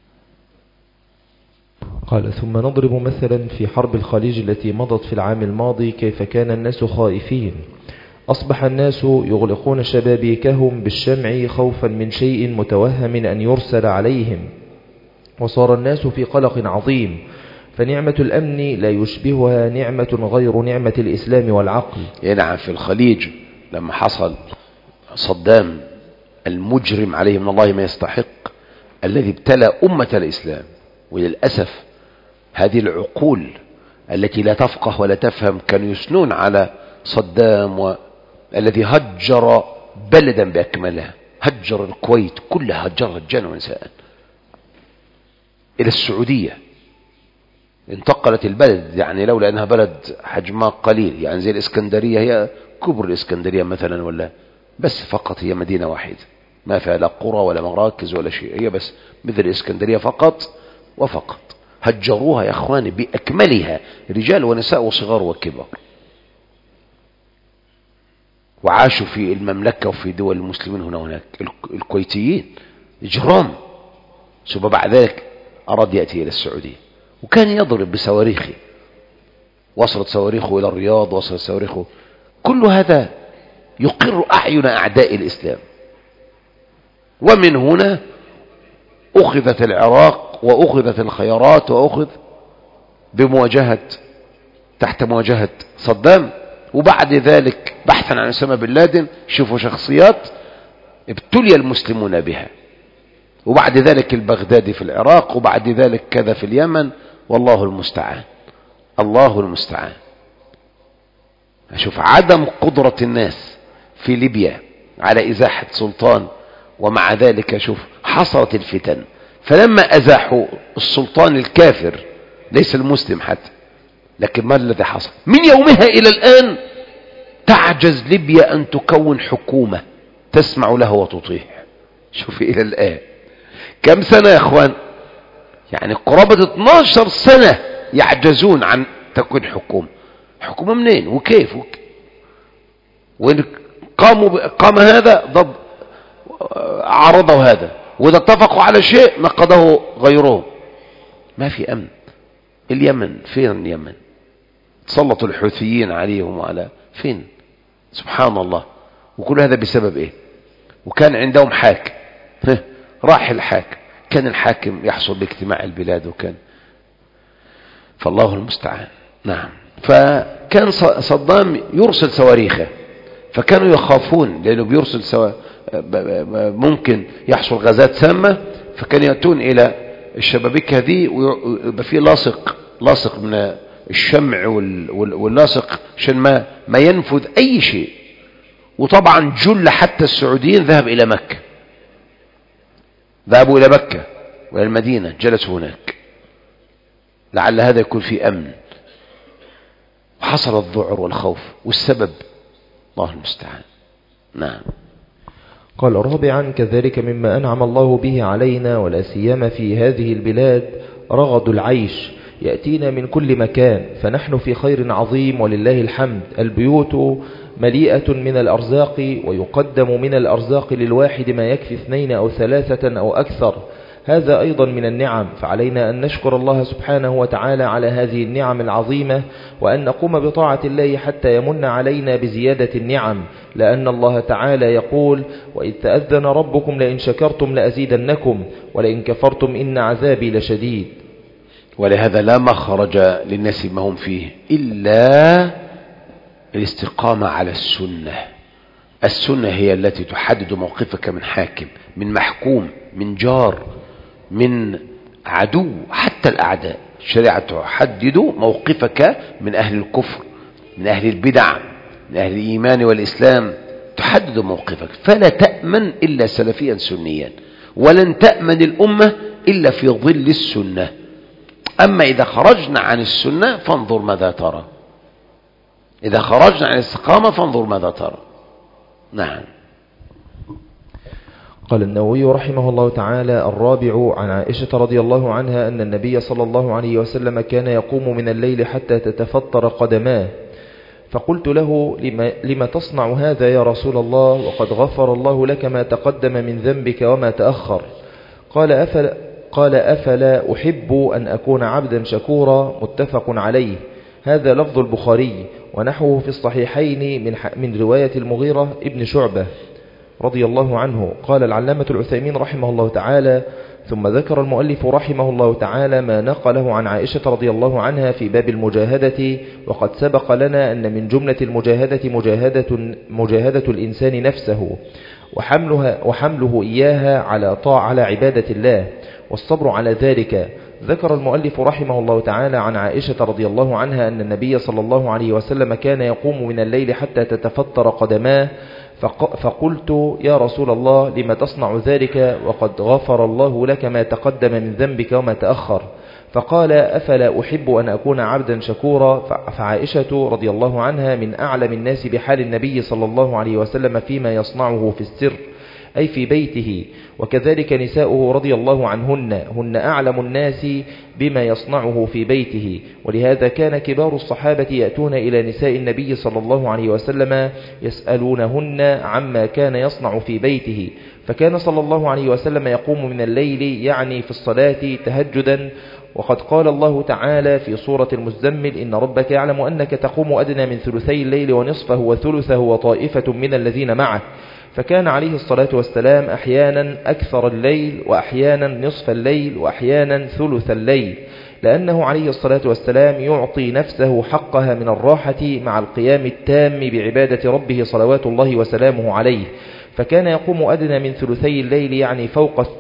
B: قال: ثم نضرب مثلا في حرب الخليج التي مضت في العام الماضي كيف كان الناس خائفين. أصبح الناس يغلقون شبابيكهم بالشمع خوفا من شيء متوهم أن يرسل عليهم، وصار الناس في قلق عظيم، فنعمة الأمن لا يشبهها نعمة غير نعمة الإسلام والعقل.
A: ينعم في الخليج لما حصل صدام المجرم عليه من الله ما يستحق، الذي ابتلى أمة الإسلام. وللأسف هذه العقول التي لا تفقه ولا تفهم كانوا يسنون على صدام، والذي هجر بلدا بأكملها، هجر الكويت كلها، هجر رجالا ونساء إلى السعودية. انتقلت البلد، يعني لولا أنها بلد حجمها قليل، يعني زي الإسكندرية، هي كبر الإسكندرية مثلا، ولا بس فقط هي مدينة واحدة ما فيها لا قرى ولا مراكز ولا شيء، هي بس مثل الإسكندرية فقط وفقط. هجروها يا أخواني بأكملها، رجال ونساء وصغار وكبار، وعاشوا في المملكة وفي دول المسلمين هنا هناك الكويتيين إجرام. ثم بعد ذلك أراد يأتي إلى السعودية، وكان يضرب بصواريخه، وصلت صواريخه إلى الرياض، وصلت صواريخه. كل هذا يقر أعين أعداء الإسلام. ومن هنا أخذت العراق وأخذت الخيارات وأخذ بمواجهة تحت مواجهة صدام. وبعد ذلك بحثا عن أسامة بن لادن، شوفوا شخصيات ابتلي المسلمون بها، وبعد ذلك البغدادي في العراق، وبعد ذلك كذا في اليمن، والله المستعان. الله المستعان. أشوف عدم قدرة الناس في ليبيا على إزاحة سلطان، ومع ذلك شوف حصلت الفتن، فلما أزاحوا السلطان الكافر ليس المسلم حتى، لكن ما الذي حصل؟ من يومها إلى الآن تعجز ليبيا أن تكون حكومة تسمع له وتطيع. شوف إلى الآن كم سنة يا أخوان؟ يعني قرابة اثناشر سنة يعجزون عن تكوين حكومة. حكومة منين وكيف؟ وإن قاموا قام هذا ضد عرضوا هذا، وإذا اتفقوا على شيء نقضه غيرهم. ما في أمن. اليمن فين؟ اليمن تسلطوا الحوثيين عليهم وعلى فين؟ سبحان الله. وكل هذا بسبب إيه؟ وكان عندهم حاكم، راح الحاكم، كان الحاكم يحصل باجتماع البلاد، وكان فالله المستعان. نعم. فكان صدام يرسل صواريخه، فكانوا يخافون لأنه بيرسل سوا ممكن يحصل غازات سامة، فكانوا يأتون إلى الشبابيك هذه ويبقى فيه لاصق لاصق من الشمع واللاصق عشان ما ما ينفذ أي شيء. وطبعا جل حتى السعوديين ذهب إلى مكة، ذهبوا إلى مكة وإلى المدينة، جلسوا هناك لعل هذا يكون في أمن. وحصل الذعر والخوف، والسبب الله المستعان. نعم.
B: قال رابعا: كذلك مما أنعم الله به علينا ولا سيما في هذه البلاد رغد العيش يأتينا من كل مكان، فنحن في خير عظيم ولله الحمد. البيوت مليئة من الأرزاق، ويقدم من الأرزاق للواحد ما يكفي اثنين أو ثلاثة أو أكثر. هذا أيضا من النعم، فعلينا أن نشكر الله سبحانه وتعالى على هذه النعم العظيمة، وأن نقوم بطاعة الله حتى يمن علينا بزيادة النعم، لأن الله تعالى يقول: وإذ تأذن ربكم لئن شكرتم لأزيدنكم ولئن كفرتم إن عذابي لشديد.
A: ولهذا لا مخرج للناس ما هم فيه إلا الاستقامة على السنة. السنة هي التي تحدد موقفك من حاكم، من محكوم، من جار، من عدو، حتى الأعداء. الشريعة تحدد موقفك من أهل الكفر، من أهل البدع، من أهل الإيمان والإسلام، تحدد موقفك. فلا تأمن إلا سلفيا سنيا، ولن تأمن الأمة إلا في ظل السنة. أما إذا خرجنا عن السنة فانظر ماذا ترى، إذا خرجنا عن الاستقامة فانظر ماذا ترى. نعم.
B: قال النووي رحمه الله تعالى: الرابع عن عائشة رضي الله عنها أن النبي صلى الله عليه وسلم كان يقوم من الليل حتى تتفطر قدماه، فقلت له: لما, لما تصنع هذا يا رسول الله وقد غفر الله لك ما تقدم من ذنبك وما تأخر؟ قال أفلا, قال أفلا أحب أن أكون عبدا شكورا. متفق عليه. هذا لفظ البخاري، ونحوه في الصحيحين من, من رواية المغيرة ابن شعبة رضي الله عنه. قال العلامة العثيمين رحمه الله تعالى: ثم ذكر المؤلف رحمه الله تعالى ما نقله عن عائشة رضي الله عنها في باب المجاهدة، وقد سبق لنا أن من جملة المجاهدة مجاهدة, مجاهدة الإنسان نفسه وحملها وحمله إياها على طاعة على عبادة الله والصبر على ذلك. ذكر المؤلف رحمه الله تعالى عن عائشة رضي الله عنها أن النبي صلى الله عليه وسلم كان يقوم من الليل حتى تتفطر قدماه، فقلت: يا رسول الله لما تصنع ذلك وقد غفر الله لك ما تقدم من ذنبك وما تأخر؟ فقال: أفلا أحب أن أكون عبدا شكورا. فعائشة رضي الله عنها من أعلم الناس بحال النبي صلى الله عليه وسلم فيما يصنعه في السر، أي في بيته، وكذلك نساؤه رضي الله عنهن، هن أعلم الناس بما يصنعه في بيته. ولهذا كان كبار الصحابة يأتون إلى نساء النبي صلى الله عليه وسلم يسألونهن عما كان يصنع في بيته، فكان صلى الله عليه وسلم يقوم من الليل يعني في الصلاة تهجدا. وقد قال الله تعالى في سورة المزمل: إن ربك يعلم أنك تقوم أدنى من ثلثي الليل ونصفه وثلثه وطائفة من الذين معه. فكان عليه الصلاة والسلام أحيانا أكثر الليل، وأحيانا نصف الليل، وأحيانا ثلث الليل، لأنه عليه الصلاة والسلام يعطي نفسه حقها من الراحة مع القيام التام بعبادة ربه صلوات الله وسلامه عليه. فكان يقوم أدنى من ثلثي الليل يعني فوق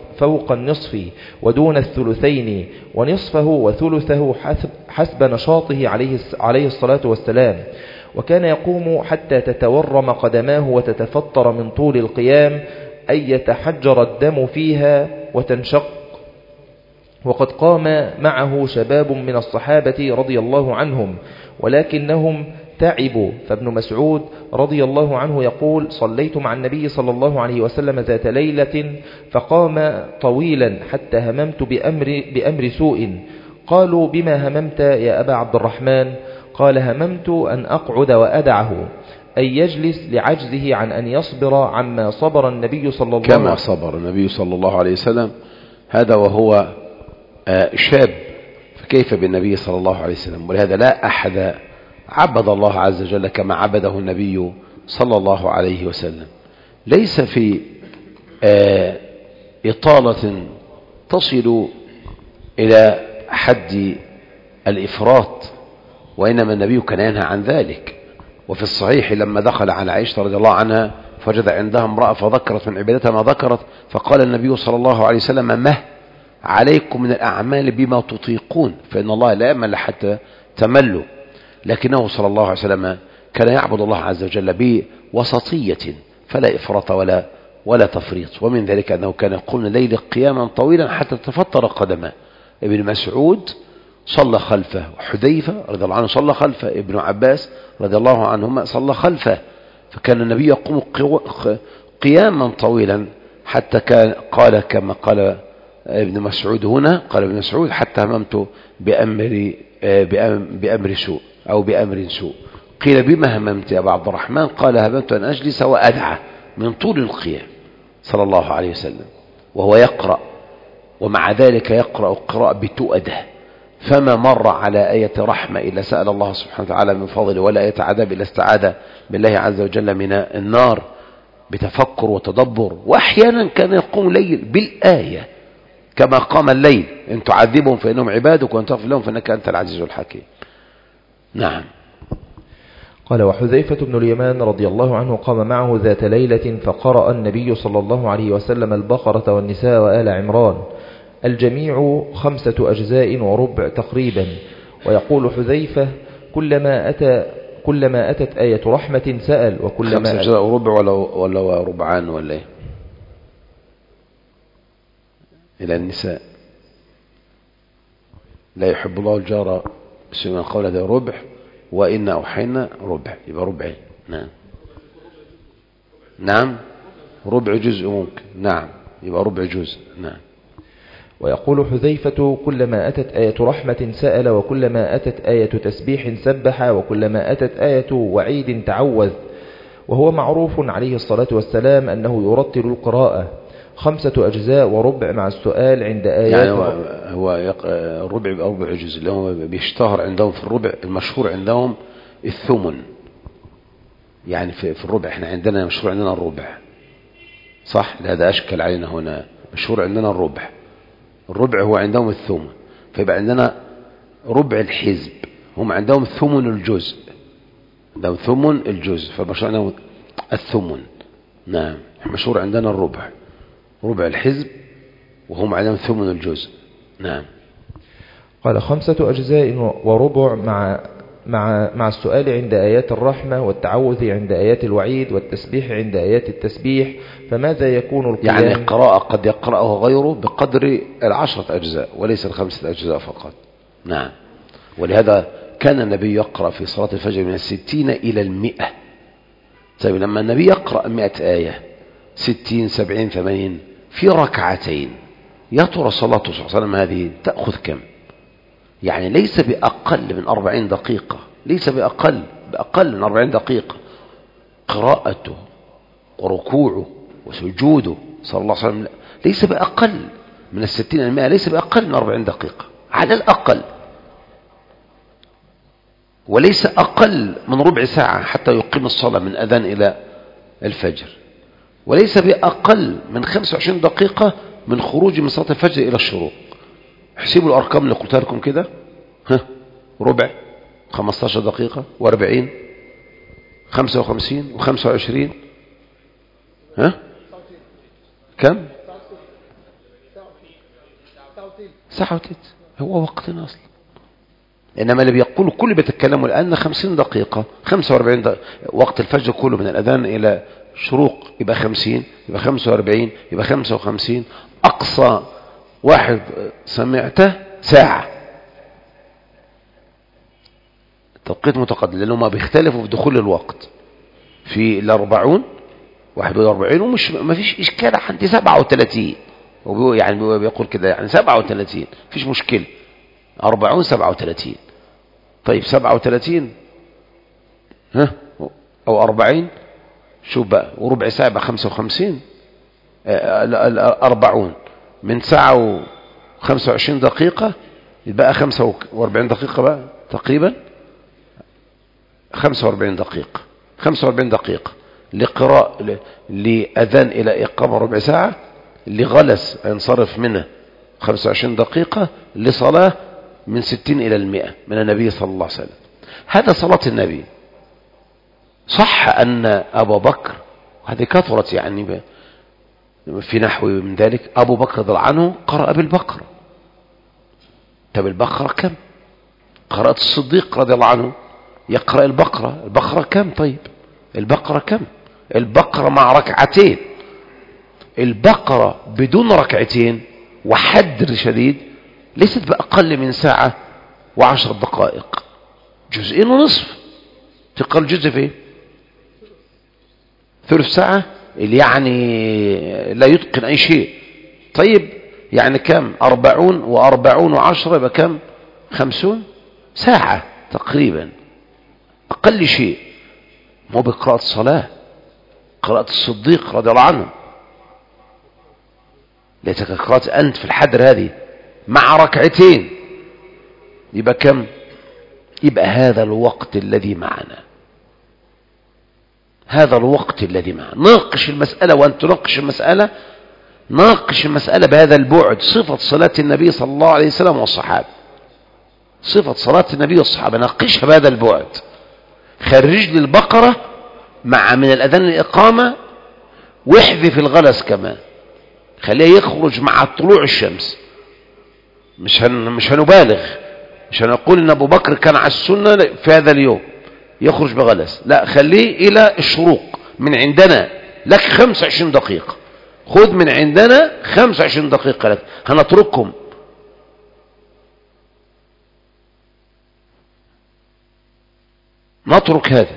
B: فوق النصف ودون الثلثين، ونصفه وثلثه حسب, حسب نشاطه عليه, عليه الصلاة والسلام. وكان يقوم حتى تتورم قدماه وتتفطر من طول القيام، أي يتحجر الدم فيها وتنشق. وقد قام معه شباب من الصحابة رضي الله عنهم ولكنهم تعبوا. فابن مسعود رضي الله عنه يقول: صليت مع النبي صلى الله عليه وسلم ذات ليلة فقام طويلا حتى هممت بأمر, بأمر سوء. قالوا: بما هممت يا أبا عبد الرحمن؟ قال: هممت أن أقعد وأدعه، أي يجلس لعجزه عن أن يصبر عما صبر النبي صلى الله عليه وسلم.
A: كما صبر النبي صلى الله عليه وسلم، هذا وهو شاب، فكيف بالنبي صلى الله عليه وسلم؟ ولهذا لا أحد عبد الله عز وجل كما عبده النبي صلى الله عليه وسلم. ليس في إطالة تصل إلى حد الإفراط، وإنما النبي كان ينهى عن ذلك. وفي الصحيح لما دخل على عائشة رضي الله عنها فوجد عندها امرأة فذكرت من عبادتها ما ذكرت، فقال النبي صلى الله عليه وسلم: مه عليكم من الأعمال بما تطيقون، فإن الله لا يأمل حتى تملوا. لكنه صلى الله عليه وسلم كان يعبد الله عز وجل بوسطية، فلا إفراط ولا ولا تفريط. ومن ذلك أنه كان يقوم الليل قياما طويلا حتى تفطر قدمه. ابن مسعود صلى خلفه، وحذيفة رضي الله عنه صلى خلفه، ابن عباس رضي الله عنهما صلى خلفه. فكان النبي يقوم قياما طويلا حتى كان قال كما قال ابن مسعود هنا، قال ابن مسعود: حتى هممت بأمر, بأمر سوء أو بأمر سوء. قيل: بما هممت يا أبا عبد الرحمن؟ قال: هممت أن أجلس وأدعى من طول القيام صلى الله عليه وسلم، وهو يقرأ، ومع ذلك يقرأ قراءة بتؤده، فما مر على آية رحمة إلا سأل الله سبحانه وتعالى من فضله، ولا آية عذاب إلا استعاذ بالله عز وجل من النار بتفكر وتدبر. وأحيانا كان يقوم ليل بالآية كما قام الليل: إن تعذبهم فإنهم عبادك وإن تغفر لهم فإنك أنت العزيز الحكيم. نعم.
B: قال: وحذيفة بن اليمان رضي الله عنه قام معه ذات ليلة فقرأ النبي صلى الله عليه وسلم البقرة والنساء وآل عمران، الجميع خمسة أجزاء وربع تقريبا. ويقول حذيفة: كلما أتى كلما أتت آية رحمة سأل، وكلما
A: خمسة أجزاء وربع ولا ولا ربعان ولا إيه؟ إلى النساء: لا يحب الله الجار بسوء من قول هذا ربع، وإن أوحينا ربع، يبقى ربعين. نعم نعم ربع جزء ممكن، نعم يبقى ربع جزء. نعم.
B: ويقول حذيفة: كلما أتت آية رحمة سأل، وكلما أتت آية تسبيح سبح، وكلما أتت آية وعيد تعوذ. وهو معروف عليه الصلاة والسلام أنه يرتل القراءة خمسة أجزاء وربع مع السؤال عند آيات.
A: يعني هو, هو الربع يبقى ربع جزء، اللي هو بيشتهر عندهم في الربع، المشهور عندهم الثمن. يعني في, في الربع احنا عندنا مشهور عندنا الربع، صح؟ هذا أشكل علينا هنا. مشهور عندنا الربع، الربع هو عندهم الثمن، فيبقى عندنا ربع الحزب، هم عندهم ثمن الجزء، عندهم ثمن الجزء، فمشهور عندهم الثمن. نعم. مشهور عندنا الربع، ربع الحزب، وهم عندهم ثمن الجزء. نعم.
B: قال: خمسة أجزاء وربع مع مع مع السؤال عند آيات الرحمة، والتعوذ عند آيات الوعيد، والتسبيح عند آيات التسبيح. فماذا يكون القيام؟
A: يعني قراءة قد يقرأه غيره بقدر العشرة أجزاء وليس الخمسة أجزاء فقط. نعم. ولهذا كان النبي يقرأ في صلاة الفجر من الستين إلى المئة. طيب لما النبي يقرأ مئة آية، ستين سبعين ثمانين في ركعتين، يا ترى صلاته صلى الله عليه وسلم هذه تأخذ كم؟ يعني ليس بأقل من أربعين دقيقة، ليس بأقل بأقل من أربعين دقيقة. قراءته وركوعه وسجوده صلى الله عليه وسلم ليس بأقل من الستين المئة، ليس بأقل من أربعين دقيقة على الأقل، وليس أقل من ربع ساعة حتى يقيم الصلاة من أذان إلى الفجر، وليس بأقل من خمسة وعشرين دقيقة من خروج من صلاة الفجر إلى الشروق. احسبوا الأرقام اللي قلتها لكم كده، ها، ربع، خمسة عشر دقيقة، واربعين، خمسة وخمسين، وخمسة وعشرين، ها، كم؟ ساعة وتلت هو وقتنا أصلا. إنما اللي بيقولوا كل بيتكلموا الآن خمسين دقيقة خمسة وأربعين دقيقة، وقت الفجر كله من الأذان إلى شروق يبقى خمسين، يبقى خمسة وأربعين، يبقى خمسة وخمسين، أقصى واحد سمعته ساعة. توقيت متقدم لأنه ما بيختلفوا في دخول الوقت. في الأربعون واحد وأربعين ومش ما فيش إشكال عندي سبعة وثلاثين، يعني بيقول كده يعني سبعة وثلاثين فيش مشكلة. أربعون سبعة وثلاثين، طيب سبعة وثلاثين ها أو أربعين شوف بقى وربع ساعة يبقى خمسة وخمسين. أربعون من ساعة وخمسة وعشرين دقيقة يبقى خمسة وأربعين دقيقة بقى تقريبا، خمسة وأربعين دقيقة خمسة وأربعين دقيقة لقراءة لأذان إلى إقامة ربع ساعة، لغلس ينصرف منه خمسة وعشرين دقيقة، لصلاة من ستين إلى المئة من النبي صلى الله عليه وسلم. هذا صلاة النبي. صح أن أبا بكر، هذه كثرت يعني في نحو من ذلك، أبو بكر رضي الله عنه قرأ بالبقرة. طب البقرة كم؟ قرأت الصديق رضي الله عنه يقرأ البقرة. البقرة كم؟ طيب البقرة كم؟ البقرة مع ركعتين. البقرة بدون ركعتين وحدر شديد ليست بأقل من ساعة وعشر دقائق، جزئين ونصف. تقل جزء في ثلث ساعة اللي يعني لا يتقن أي شيء. طيب يعني كم؟ أربعون وأربعون وعشرة يبقى كم؟ خمسون ساعة تقريبا أقل شيء. مو بقراءة الصلاة، قراءة الصديق رضي الله عنه. ليتك قراءة أنت في الحدر هذه مع ركعتين يبقى كم؟ يبقى هذا الوقت الذي معنا، هذا الوقت الذي معنا. ناقش المسألة وأنت تناقش المسألة، ناقش المسألة بهذا البعد. صفة صلاة النبي صلى الله عليه وسلم والصحابة، صفة صلاة النبي والصحابة ناقشها بهذا البعد. خرج لي البقرة مع من الأذان الإقامة، واحذف الغلس كمان، خليه يخرج مع طلوع الشمس. مش هن مش هنبالغ، مش هنقول ان ابو بكر كان على السنة في هذا اليوم يخرج بغلس، لا خليه الى الشروق. من عندنا لك خمسة وعشرين دقيقة، خذ من عندنا خمسة وعشرين دقيقة لك، هنترككم. نترك هذا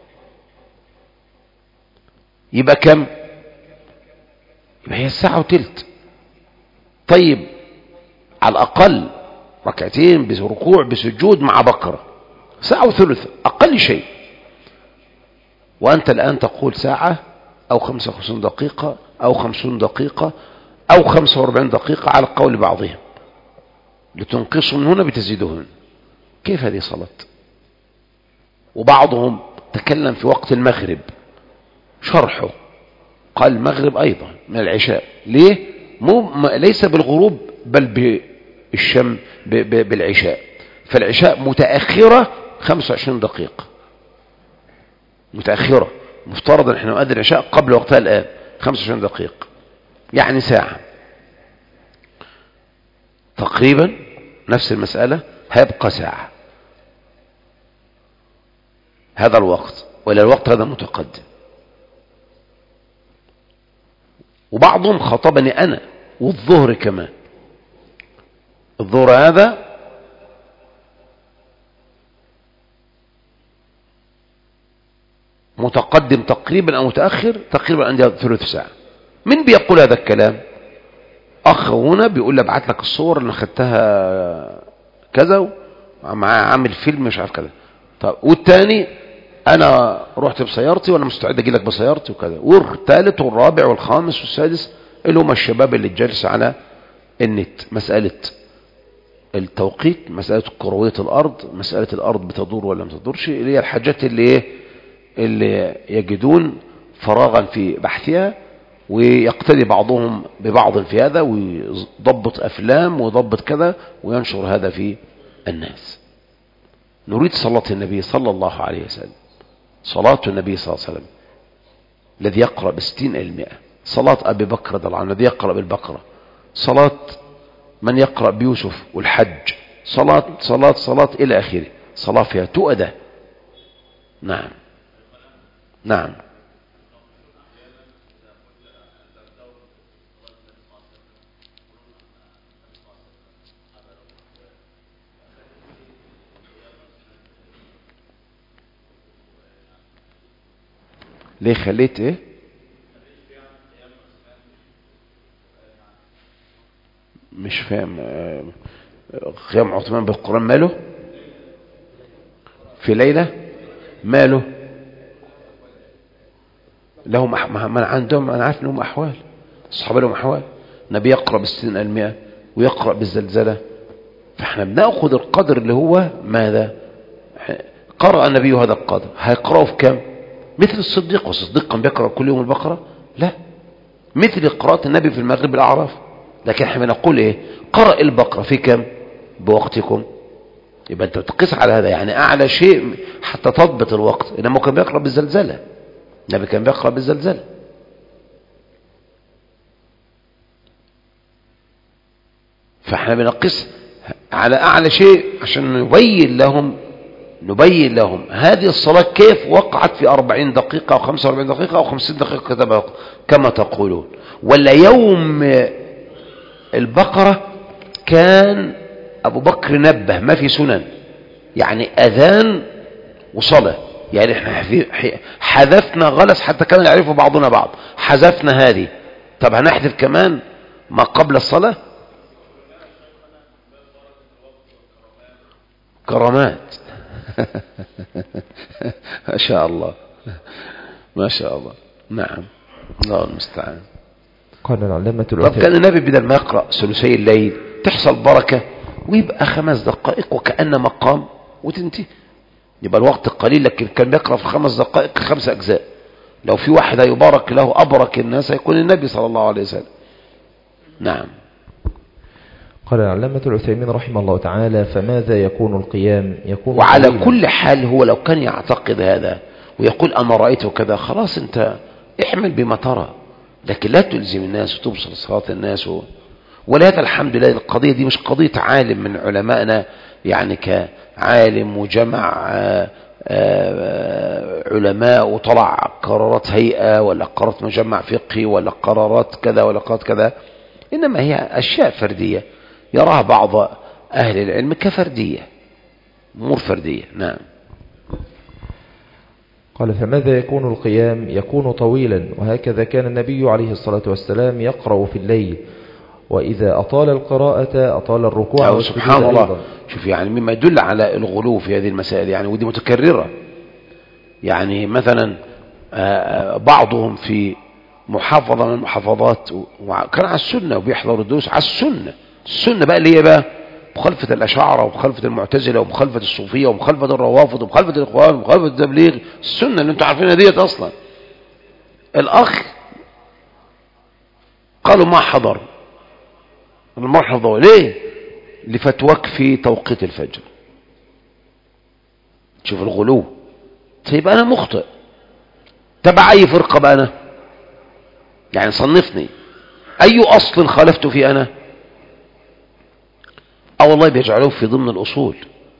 A: يبقى كم؟ يبقى هي الساعة وتلت. طيب على الأقل ركعتين بركوع بسجود مع بقرة، ساعة وثلث أقل شيء. وأنت الآن تقول ساعة أو خمسة وخمسين دقيقة أو خمسون دقيقة أو خمسة وأربعين دقيقة على قول بعضهم، لتنقصوا من هنا بتزيدهن. كيف هذه صلاة؟ وبعضهم تكلم في وقت المغرب شرحه، قال المغرب أيضا من العشاء. ليه؟ مو ليس بالغروب بل بالشم بالعشاء. فالعشاء متأخرة خمسة وعشرين دقيقة، متأخرة. مفترض ان احنا نؤذن العشاء قبل وقتها الآن خمسة وعشرين دقيقة، يعني ساعة تقريبا. نفس المسألة هيبقى ساعة هذا الوقت، وإلى الوقت هذا متقدم. وبعضهم خطبني أنا والظهر كمان. الظهر هذا متقدم تقريبا أو متأخر تقريبا عندي ثلث ساعة. من بيقول هذا الكلام؟ أخ هنا بيقول لي ابعت لك الصور اللي خدتها كذا مع عامل فيلم مش عارف كذا. طب والتاني أنا رحت بسيارتي وأنا مستعد أجي لك بسيارتي وكذا. والثالث والرابع والخامس والسادس اللي هم الشباب اللي جالس على النت. مسألة التوقيت، مسألة كروية الأرض، مسألة الأرض بتدور ولا ما تدورش، اللي هي الحاجات اللي اللي يجدون فراغا في بحثها، ويقتدي بعضهم ببعض في هذا، ويضبط أفلام ويضبط كذا وينشر هذا في الناس. نريد صلاة النبي صلى الله عليه وسلم، صلاة النبي صلى الله عليه وسلم الذي يقرأ بستين المئة، صلاة أبي بكر رضي الله عنه الذي يقرأ بالبقرة، صلاة من يقرأ بيوسف والحج صلاة صلاة صلاة إلى آخره، صلاة فيها تؤدى. نعم نعم. ليه خليت ايه؟ مش فاهم. قيام عثمان بالقرآن ماله؟ في ليلة ماله؟ لهم أح... من عندهم، انا عارف انهم احوال الصحابة، لهم احوال. النبي يقرأ بالسنين المئة ويقرأ بالزلزلة، فاحنا بناخذ القدر اللي هو ماذا قرأ النبي هذا القدر، هيقرأه في كم؟ مثل الصديق، والصديق كان بيقرأ كل يوم البقرة؟ لا، مثل قراءة النبي في المغرب الأعراف. لكن احنا بنقول ايه؟ قرأ البقرة في كم؟ بوقتكم. يبقى انت تقيس على هذا، يعني اعلى شيء حتى تضبط الوقت. انما كان بيقرأ بالزلزلة، النبي كان بيقرأ بالزلزلة. فاحنا بنقيس على اعلى شيء عشان نبين لهم نبين لهم هذه الصلاة كيف وقعت في أربعين دقيقة أو خمسة وأربعين دقيقة أو خمسين دقيقة كما تقولون. ولا يوم البقرة كان أبو بكر نبه، ما في سنن، يعني أذان وصلاة. يعني احنا حذفنا غلس حتى كان يعرفوا بعضنا بعض، حذفنا هذه. طب هنحذف كمان ما قبل الصلاة؟ كرامات. ما شاء الله ما شاء الله. نعم، الله المستعان.
B: قال العلامة
A: طب كان النبي بدل ما يقرأ ثلثي الليل تحصل بركة ويبقى خمس دقائق وكأن مقام وتنتهي، يبقى الوقت قليل، لكن كان بيقرأ في خمس دقائق خمس أجزاء. لو في واحد يبارك له أبرك الناس يكون النبي صلى الله عليه وسلم. نعم.
B: قال العلامة العثيمين رحمه الله تعالى: فماذا يكون القيام؟ يكون
A: وعلى
B: طويلا.
A: كل حال هو لو كان يعتقد هذا ويقول أنا رأيته كذا، خلاص انت احمل بما ترى، لكن لا تلزم الناس وتبصر صلاة الناس و... ولهذا الحمد لله القضية دي مش قضية عالم من علمائنا، يعني كعالم وجمع آآ آآ علماء وطلع قرارات هيئة ولا قرارات مجمع فقهي ولا قرارات كذا ولا قرارات كذا، إنما هي أشياء فردية يراها بعض أهل العلم كفردية، أمور فردية. نعم.
B: قال: فماذا يكون القيام؟ يكون طويلا، وهكذا كان النبي عليه الصلاة والسلام يقرأ في الليل، وإذا أطال القراءة أطال الركوع والسجود.
A: سبحان الله. شوف، يعني مما يدل على الغلو في هذه المسائل، يعني ودي متكررة. يعني مثلا بعضهم في محافظة من المحافظات وكان على السنة وبيحضر الدروس على السنة، السنة بقى اللي هي بقى مخالفة الأشاعرة ومخالفة المعتزلة ومخالفة الصوفية ومخالفة الروافض ومخالفة الإخوان ومخالفة التبليغ، السنة اللي انتم عارفينها ديت أصلا. الأخ قالوا ما حضر، ما حضر ليه؟ لفتوك في توقيت الفجر. شوف الغلو. طيب أنا مخطئ، تبع أي فرقة بقى أنا؟ يعني صنفني أي أصل خالفت فيه أنا؟ أو والله بيجعلوه في ضمن الأصول،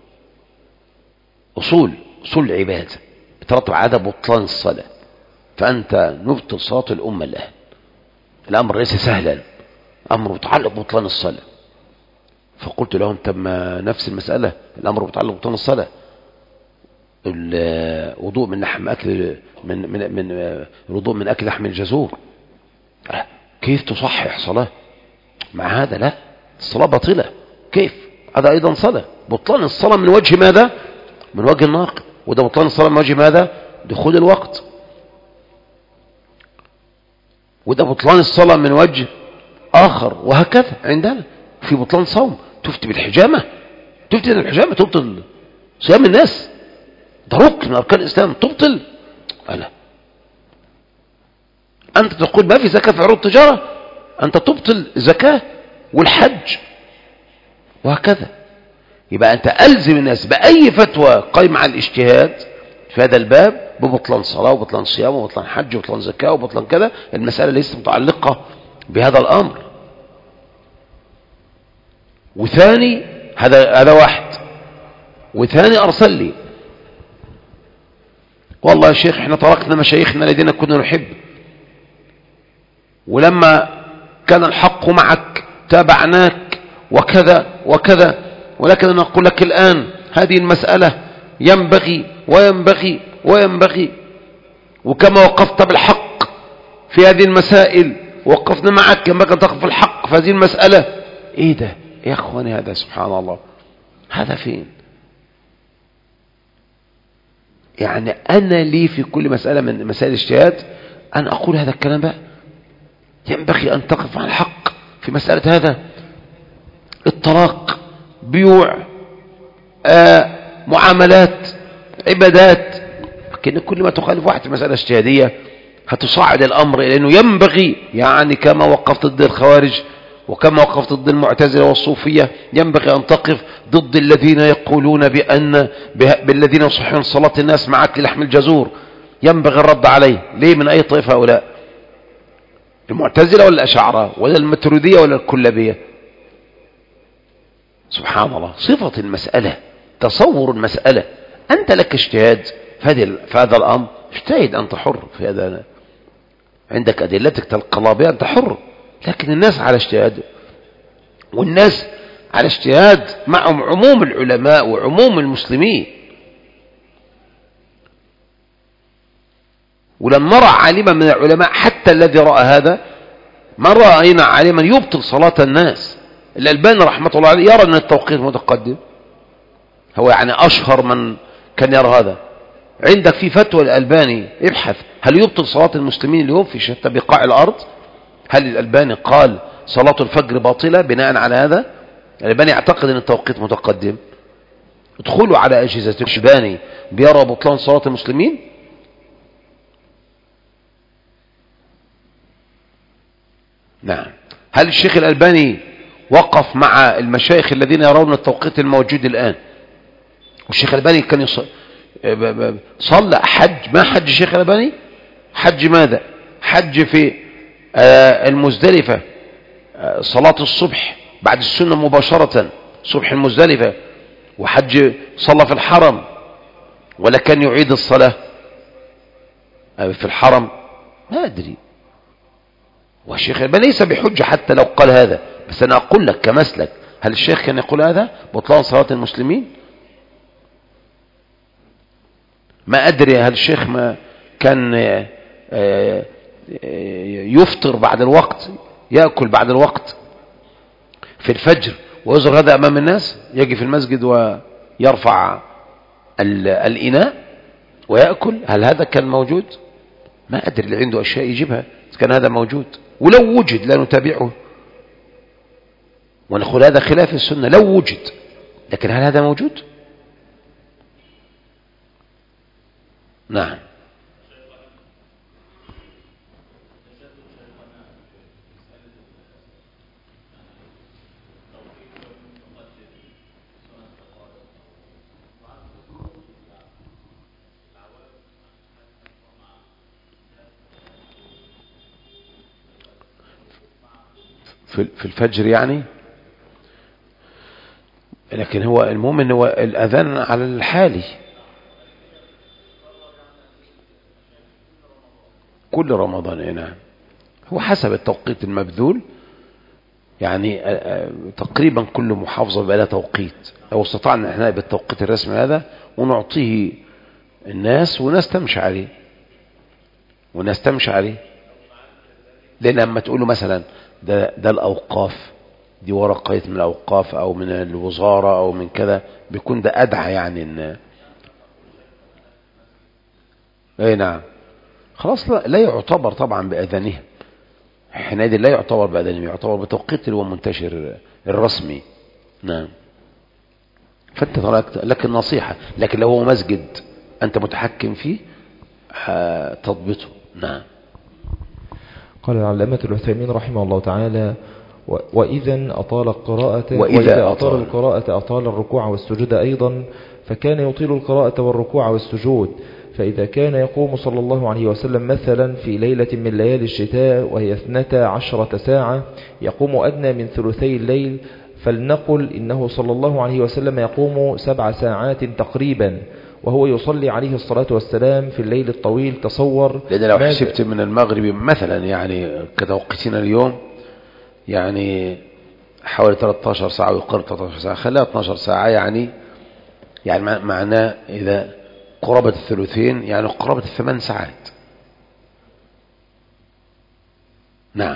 A: أصول أصول العبادة بترتب على بطلان الصلاة، فأنت نبطل صلاة الأمة الآن. الأمر ليس سهلا، أمر متعلق ببطلان الصلاة. فقلت لهم طب ما نفس المسألة، الأمر متعلق ببطلان الصلاة، الوضوء من لحم أكل من من من الوضوء من أكل لحم الجزور، كيف تصحح صلاة مع هذا؟ لا، الصلاة باطلة. كيف؟ هذا أيضا صلاة. بطلان الصلاة من وجه ماذا؟ من وجه الناقض. وده بطلان الصلاة من وجه ماذا؟ دخول الوقت. وده بطلان الصلاة من وجه آخر. وهكذا عندنا في بطلان صوم، تفتي بالحجامة، تفتي بالحجامة تبطل صيام الناس، ده ركن من أركان الإسلام، تبطل. ألا أنت تقول ما في زكاة في عروض التجارة، أنت تبطل زكاة والحج وهكذا. يبقى أنت ألزم الناس بأي فتوى قائمة على الاجتهاد في هذا الباب ببطلان صلاة وبطلان صيام وبطلان حج وبطلان زكاة وبطلان كذا. المسألة ليست متعلقة بهذا الأمر. وثاني هذا هذا واحد، وثاني أرسل لي والله يا شيخ احنا تركنا مشايخنا الذين كنا نحب، ولما كان الحق معك تابعناك وكذا وكذا، ولكن أنا أقول لك الآن هذه المسألة ينبغي وينبغي وينبغي، وكما وقفت بالحق في هذه المسائل وقفنا معك كما كان تقف الحق في هذه المسألة. ايه ده يا اخواني؟ هذا سبحان الله، هذا فين؟ يعني انا لي في كل مسألة من مسائل الاجتهاد ان اقول هذا الكلام بقى؟ ينبغي ان تقف على الحق في مسألة هذا الطلاق، بيوع، آه، معاملات، عبادات، لكن كل ما تخالف واحد في مسألة اجتهادية هتصعد الأمر إلى أنه ينبغي، يعني كما وقفت ضد الخوارج وكما وقفت ضد المعتزلة والصوفية ينبغي أن تقف ضد الذين يقولون بأن بالذين يصحون صلاة الناس مع أكل لحم الجزور، ينبغي الرد عليه. ليه؟ من أي طائفة هؤلاء؟ المعتزلة ولا الأشاعرة ولا الماتريدية ولا الكلابية؟ سبحان الله، صفة المسألة، تصور المسألة. أنت لك اجتهاد في هذا الأمر، اجتهد، أنت حر في هذا، عندك أدلتك تلقى بها، أنت حر. لكن الناس على اجتهاد، والناس على اجتهاد معهم عموم العلماء وعموم المسلمين. ولم نرى عالما من العلماء حتى الذي رأى هذا، ما رأينا عالما يبطل صلاة الناس. الألباني رحمة الله عليه يرى أن التوقيت متقدم، هو يعني أشهر من كان يرى هذا. عندك في فتوى الألباني، ابحث هل يبطل صلاة المسلمين اليوم في شتى بقاع الأرض؟ هل الألباني قال صلاة الفجر باطلة بناء على هذا؟ الألباني يعتقد أن التوقيت متقدم. ادخلوا على أجهزة الألباني بيرى بطلان صلاة المسلمين. نعم. هل الشيخ الألباني وقف مع المشايخ الذين يرون التوقيت الموجود الآن؟ والشيخ الألباني كان يصلي صلى حج، ما حج الشيخ الألباني؟ حج ماذا؟ حج في المزدلفة صلاة الصبح بعد السنة مباشرة، صبح المزدلفة، وحج صلى في الحرم، ولا كان يعيد الصلاة في الحرم؟ ما أدري. والشيخ الألباني ليس بحجة حتى لو قال هذا، بس أنا أقول لك كمسلك، هل الشيخ كان يقول هذا بطلان صلاة المسلمين؟ ما أدري. هل الشيخ ما كان يفطر بعد الوقت، يأكل بعد الوقت في الفجر ويظهر هذا أمام الناس، يجي في المسجد ويرفع الإناء ويأكل؟ هل هذا كان موجود؟ ما أدري، اللي عنده أشياء يجيبها كان هذا موجود، ولو وجد لا نتابعه ونقول هذا خلاف السنة لو وجد، لكن هل هذا موجود؟ نعم. في الفجر يعني، لكن هو المهم ان هو الاذان على الحالي كل رمضان. نعم، هو حسب التوقيت المبذول، يعني تقريبا كل محافظة بقى لها توقيت. لو استطعنا احنا بالتوقيت الرسمي هذا ونعطيه الناس وناس تمشي عليه وناس تمشي عليه لان لما تقولوا مثلا ده, ده الأوقاف دي ورقة من الأوقاف أو من الوزارة أو من كذا، بيكون ده أدعى يعني إن أي نعم خلاص لا, لا يعتبر طبعا بأذانهم، حينئذ لا يعتبر بأذانهم، يعتبر بتوقيت اللي هو منتشر الرسمي. نعم. فأنت لك النصيحة، لكن لو هو مسجد أنت متحكم فيه تضبطه. نعم.
B: قال العلامة العثيمين رحمه الله تعالى: وإذا أطال القراءة
A: وإذا,
B: وإذا أطال القراءة أطال الركوع والسجود أيضا، فكان يطيل القراءة والركوع والسجود. فإذا كان يقوم صلى الله عليه وسلم مثلا في ليلة من ليالي الشتاء وهي اثنتا عشرة ساعة، يقوم أدنى من ثلثي الليل، فلنقل إنه صلى الله عليه وسلم يقوم سبع ساعات تقريبا وهو يصلي عليه الصلاة والسلام في الليل الطويل. تصور
A: لأن لو حسبت من المغرب مثلا يعني كتوقيتنا اليوم يعني حوالي ثلاثة عشر ساعة ويقرب ثلاثة عشر ساعة، خليها اثنتا عشرة ساعة يعني يعني معناه إذا قرابة الثلثين يعني قرابة الثمان ساعات. نعم،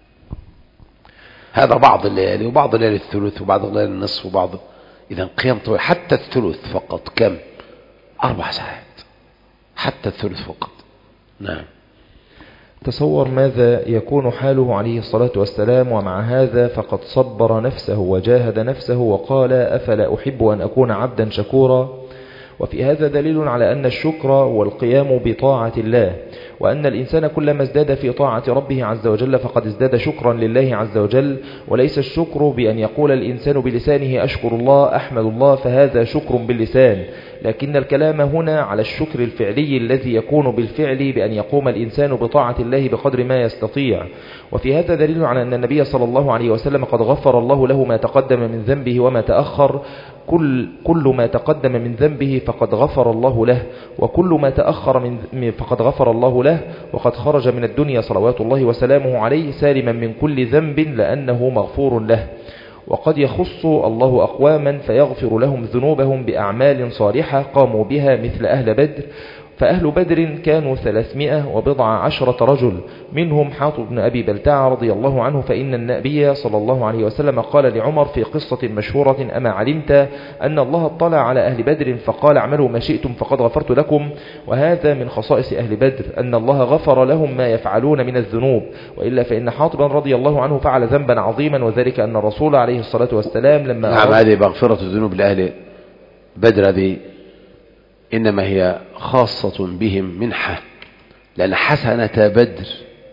A: هذا بعض الليالي، وبعض الليالي الثلث، وبعض الليالي النصف، وبعض إذا قيام طويل. حتى الثلث فقط كم؟ أربع ساعات، حتى الثلث فقط. نعم.
B: تصور ماذا يكون حاله عليه الصلاة والسلام ومع هذا فقد صبر نفسه وجاهد نفسه وقال أفلا أحب أن أكون عبدا شكورا. وفي هذا دليل على أن الشكر والقيام بطاعة الله، وأن الإنسان كلما ازداد في طاعة ربه عز وجل فقد ازداد شكرا لله عز وجل. وليس الشكر بأن يقول الإنسان بلسانه أشكر الله أحمد الله، فهذا شكر باللسان، لكن الكلام هنا على الشكر الفعلي الذي يكون بالفعل بأن يقوم الإنسان بطاعة الله بقدر ما يستطيع. وفي هذا دليل على أن النبي صلى الله عليه وسلم قد غفر الله له ما تقدم من ذنبه وما تأخر. كل, كل ما تقدم من ذنبه فقد غفر الله له، وكل ما تأخر من فقد غفر الله له، وقد خرج من الدنيا صلوات الله وسلامه عليه سالما من كل ذنب لأنه مغفور له. وقد يخص الله أقواما فيغفر لهم ذنوبهم بأعمال صالحة قاموا بها مثل أهل بدر. فأهل بدر كانوا ثلاثمائة وبضع عشرة رجل، منهم حاطب بن أبي بلتع رضي الله عنه. فإن النبي صلى الله عليه وسلم قال لعمر في قصة مشهورة أما علمت أن الله اطلع على أهل بدر فقال اعملوا ما شئتم فقد غفرت لكم. وهذا من خصائص أهل بدر أن الله غفر لهم ما يفعلون من الذنوب، وإلا فإن حاطبا رضي الله عنه فعل ذنبا عظيما، وذلك أن الرسول عليه الصلاة والسلام لما
A: نعم هذه مغفرة الذنوب لأهل بدر هذه إنما هي خاصة بهم منحة، لأن حسنة بدر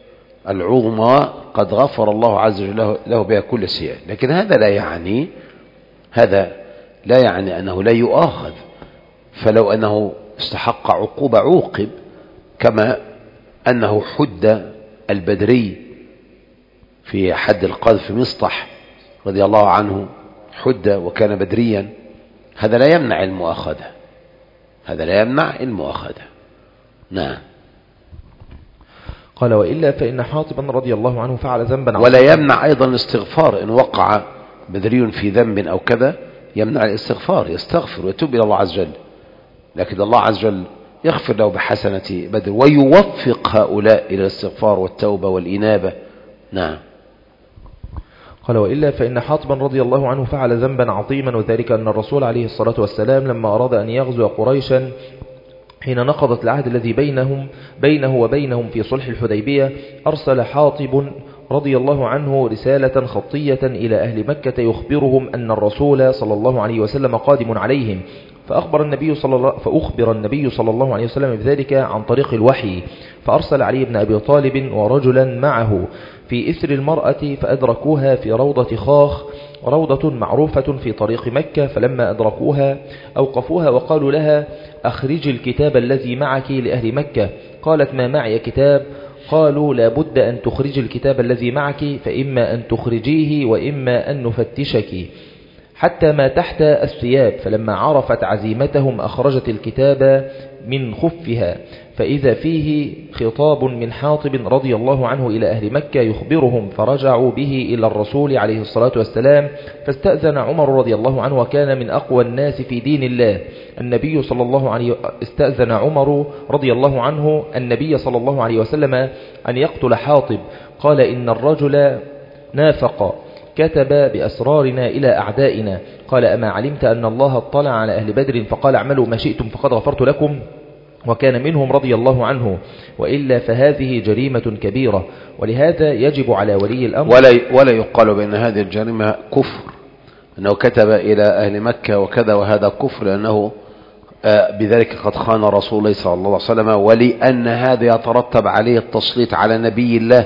A: العظمى قد غفر الله عز وجل له بها كل سيئة. لكن هذا لا يعني هذا لا يعني أنه لا يؤاخذ، فلو أنه استحق عقوبة عوقب، كما أنه حد البدري في حد القذف مصطح رضي الله عنه حد وكان بدريا، هذا لا يمنع المؤاخذة، هذا لا يمنع المؤاخذة. نعم.
B: قال وإلا فإن حاطبا رضي الله عنه فعل ذنبا عظيما،
A: ولا يمنع أيضا الاستغفار. إن وقع بدري في ذنب أو كذا يمنع الاستغفار، يستغفر ويتوب إلى الله عز وجل، لكن الله عز وجل يغفر له بحسنة بدر ويوفق هؤلاء إلى الاستغفار والتوبة والإنابة. نعم.
B: قال وإلا فإن حاطبا رضي الله عنه فعل ذنبا عظيما، وذلك أن الرسول عليه الصلاة والسلام لما أراد أن يغزو قريشا حين نقضت العهد الذي بينهم بينه وبينهم في صلح الحديبية، أرسل حاطب رضي الله عنه رسالة خطية إلى أهل مكة يخبرهم أن الرسول صلى الله عليه وسلم قادم عليهم. فأخبر النبي صلى الله فأخبر النبي صلى الله عليه وسلم بذلك عن طريق الوحي، فأرسل علي بن أبي طالب ورجلا معه في إثر المرأة فأدركوها في روضة خاخ، روضة معروفة في طريق مكة. فلما أدركوها أوقفوها وقالوا لها أخرج الكتاب الذي معك لأهل مكة. قالت ما معي كتاب. قالوا لا بد أن تخرج الكتاب الذي معك، فإما أن تخرجيه وإما أن نفتشك حتى ما تحت الثياب. فلما عرفت عزيمتهم أخرجت الكتاب من خفها، فإذا فيه خطاب من حاطب رضي الله عنه إلى أهل مكة يخبرهم، فرجعوا به إلى الرسول عليه الصلاة والسلام. فاستأذن عمر رضي الله عنه وكان من أقوى الناس في دين الله. النبي صلى الله عليه استأذن عمر رضي الله عنه النبي صلى الله عليه وسلم أن يقتل حاطب. قال إن الرجل نافق كتب بأسرارنا إلى أعدائنا. قال أما علمت أن الله اطلع على أهل بدر فقال اعملوا ما شئتم فقد غفرت لكم، وكان منهم رضي الله عنه، وإلا فهذه جريمة كبيرة. ولهذا يجب على ولي الأمر
A: ولا ولا يقال بأن هذه الجريمة كفر، أنه كتب إلى أهل مكة وكذا وهذا كفر، لأنه بذلك قد خان رسول الله صلى الله عليه وسلم، ولأن هذا يترتب عليه التسليط على نبي الله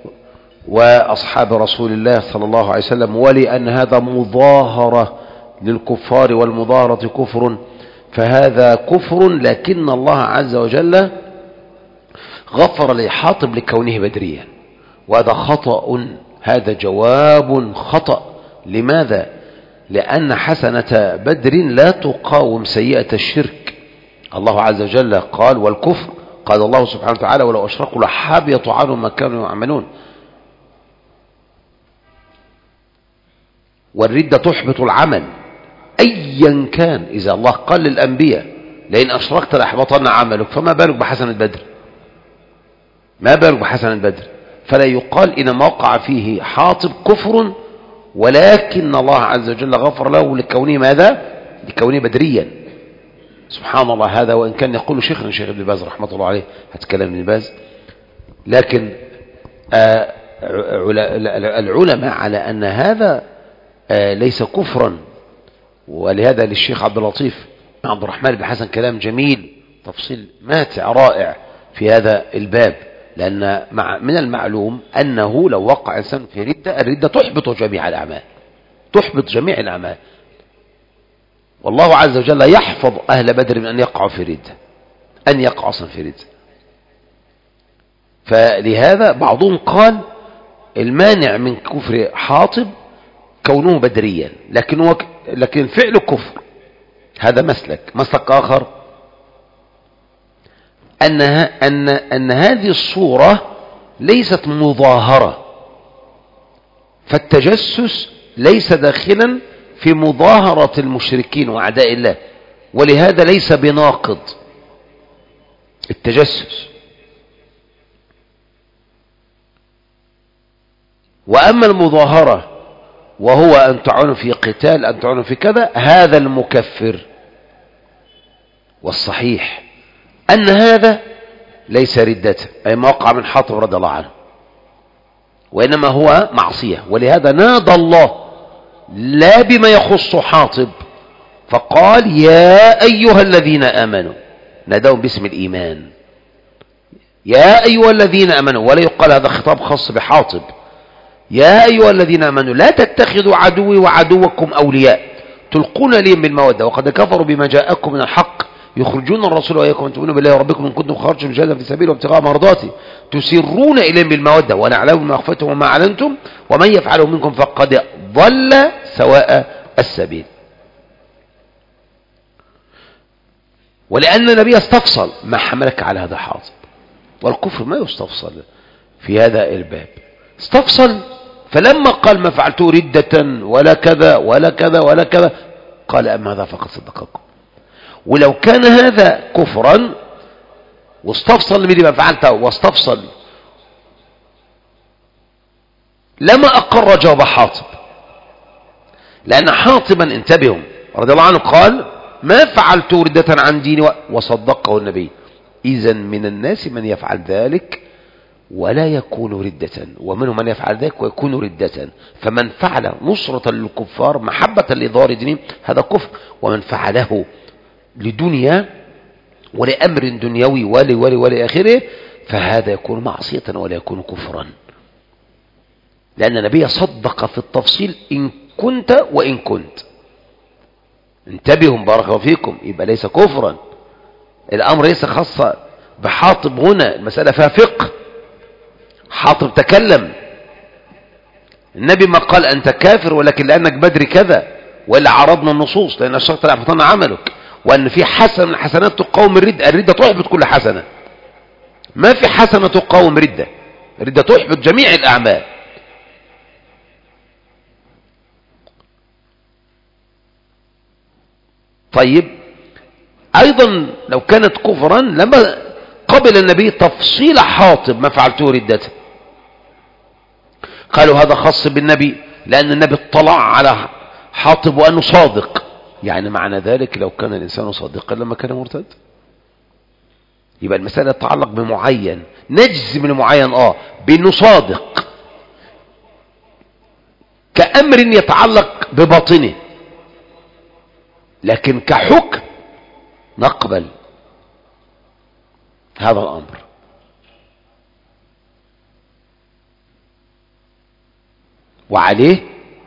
A: وأصحاب رسول الله صلى الله عليه وسلم، ولأن هذا مظاهرة للكفار والمظاهرة كفر، فهذا كفر. لكن الله عز وجل غفر لحاطب لكونه بدريا، وهذا خطأ، هذا جواب خطأ لماذا؟ لأن حسنة بدر لا تقاوم سيئة الشرك. الله عز وجل قال والكفر، قال الله سبحانه وتعالى ولو أشركوا لحبط عنهم ما كانوا يعملون. والردة تحبط العمل أيا كان. إذا الله قال للأنبياء لئن أشركت لأحبطن عملك، فما بالك بحسنة بدر؟ ما بالك بحسنة بدر؟ فلا يقال إنما وقع فيه حاطب كفر، ولكن الله عز وجل غفر له لكونه ماذا؟ لكونه بدريا. سبحان الله. هذا وإن كان يقول شيخنا شيخ ابن باز رحمة الله عليه، هتكلم ابن باز، لكن آه العلماء على أن هذا آه ليس كفرا. ولهذا للشيخ عبد اللطيف عبد الرحمن بن حسن كلام جميل، تفصيل ماتع رائع في هذا الباب. لأن من المعلوم أنه لو وقع إنسان في ردة، الردة تحبط جميع الأعمال، تحبط جميع الأعمال. والله عز وجل يحفظ أهل بدر من أن يقعوا في ردة، أن يقعوا أصلا في ردة. فلهذا بعضهم قال المانع من كفر حاطب كونه بدريا، لكن هو لكن فعل كفر. هذا مسلك. مسلك آخر أنها أن أن هذه الصورة ليست مظاهرة، فالتجسس ليس داخلا في مظاهرة المشركين وأعداء الله، ولهذا ليس بناقض التجسس. وأما المظاهرة وهو أن تعانوا في قتال، أن تعانوا في كذا، هذا المكفر. والصحيح أن هذا ليس ردة، أي ما وقع من حاطب رضي الله عنه، وإنما هو معصية. ولهذا نادى الله لا بما يخص حاطب، فقال يا أيها الذين آمنوا، ناداهم باسم الإيمان، يا أيها الذين آمنوا. ولا يقال هذا خطاب خاص بحاطب. يا أيها الذين آمنوا لا تتخذوا عدوي وعدوكم أولياء تلقون إليهم بالمودة وقد كفروا بما جاءكم من الحق يخرجون الرسول وإياكم أن تؤمنوا بالله وربكم إن كنتم خرجتم جهادا في سبيله وابتغاء مرضاتي تسرون إليهم بالمودة ونعلم ما أخفتم وما أعلنتم ومن يفعله منكم فقد ضل سواء السبيل. ولأن النبي استفصل ما حملك على هذا حاطب، والكفر ما يستفصل في هذا الباب. استفصل، فلما قال ما فعلته ردة ولا كذا ولا كذا ولا كذا، قال أما هذا فقد صدقكم. ولو كان هذا كفرا واستفصل من ما فعلته واستفصل لما أقر جواب حاطب، لأن حاطبا انتبهوا رضي الله عنه قال ما فعلت ردة عن ديني وصدقه النبي. إذن من الناس من يفعل ذلك ولا يكون ردة، ومنهم من يفعل ذلك ويكون ردة. فمن فعل نصرة للكفار محبة لإظهار دينهم هذا كفر، ومن فعله لدنيا ولأمر دنيوي ولي ولي ولي آخره فهذا يكون معصية ولا يكون كفرا، لأن النبي صدق في التفصيل إن كنت وإن كنت. انتبهوا بارك الله فيكم، يبقى ليس كفرا. الأمر ليس خاصة بحاطب، هنا المسألة فيها فقه. حاطب تكلم، النبي ما قال أنت كافر ولكن لأنك بدري كذا، وإلا عرضنا النصوص لأن الشرط لا يحبطن عملك، وأن في حسنة من الحسنات تقاوم الردة. الردة تحبط كل حسنة، ما في حسنة تقاوم ردة، الردة تحبط جميع الأعمال. طيب أيضا لو كانت كفرا لما قبل النبي تفصيل حاطب ما فعلته ردته، قالوا هذا خاص بالنبي لأن النبي اطلع على حاطب وأنه صادق. يعني معنى ذلك لو كان الإنسان صادقا لما كان مرتد، يبقى المسألة تتعلق بمعين، نجزم من معين آه بأنه صادق كأمر يتعلق بباطنه، لكن كحكم نقبل هذا الأمر. وعليه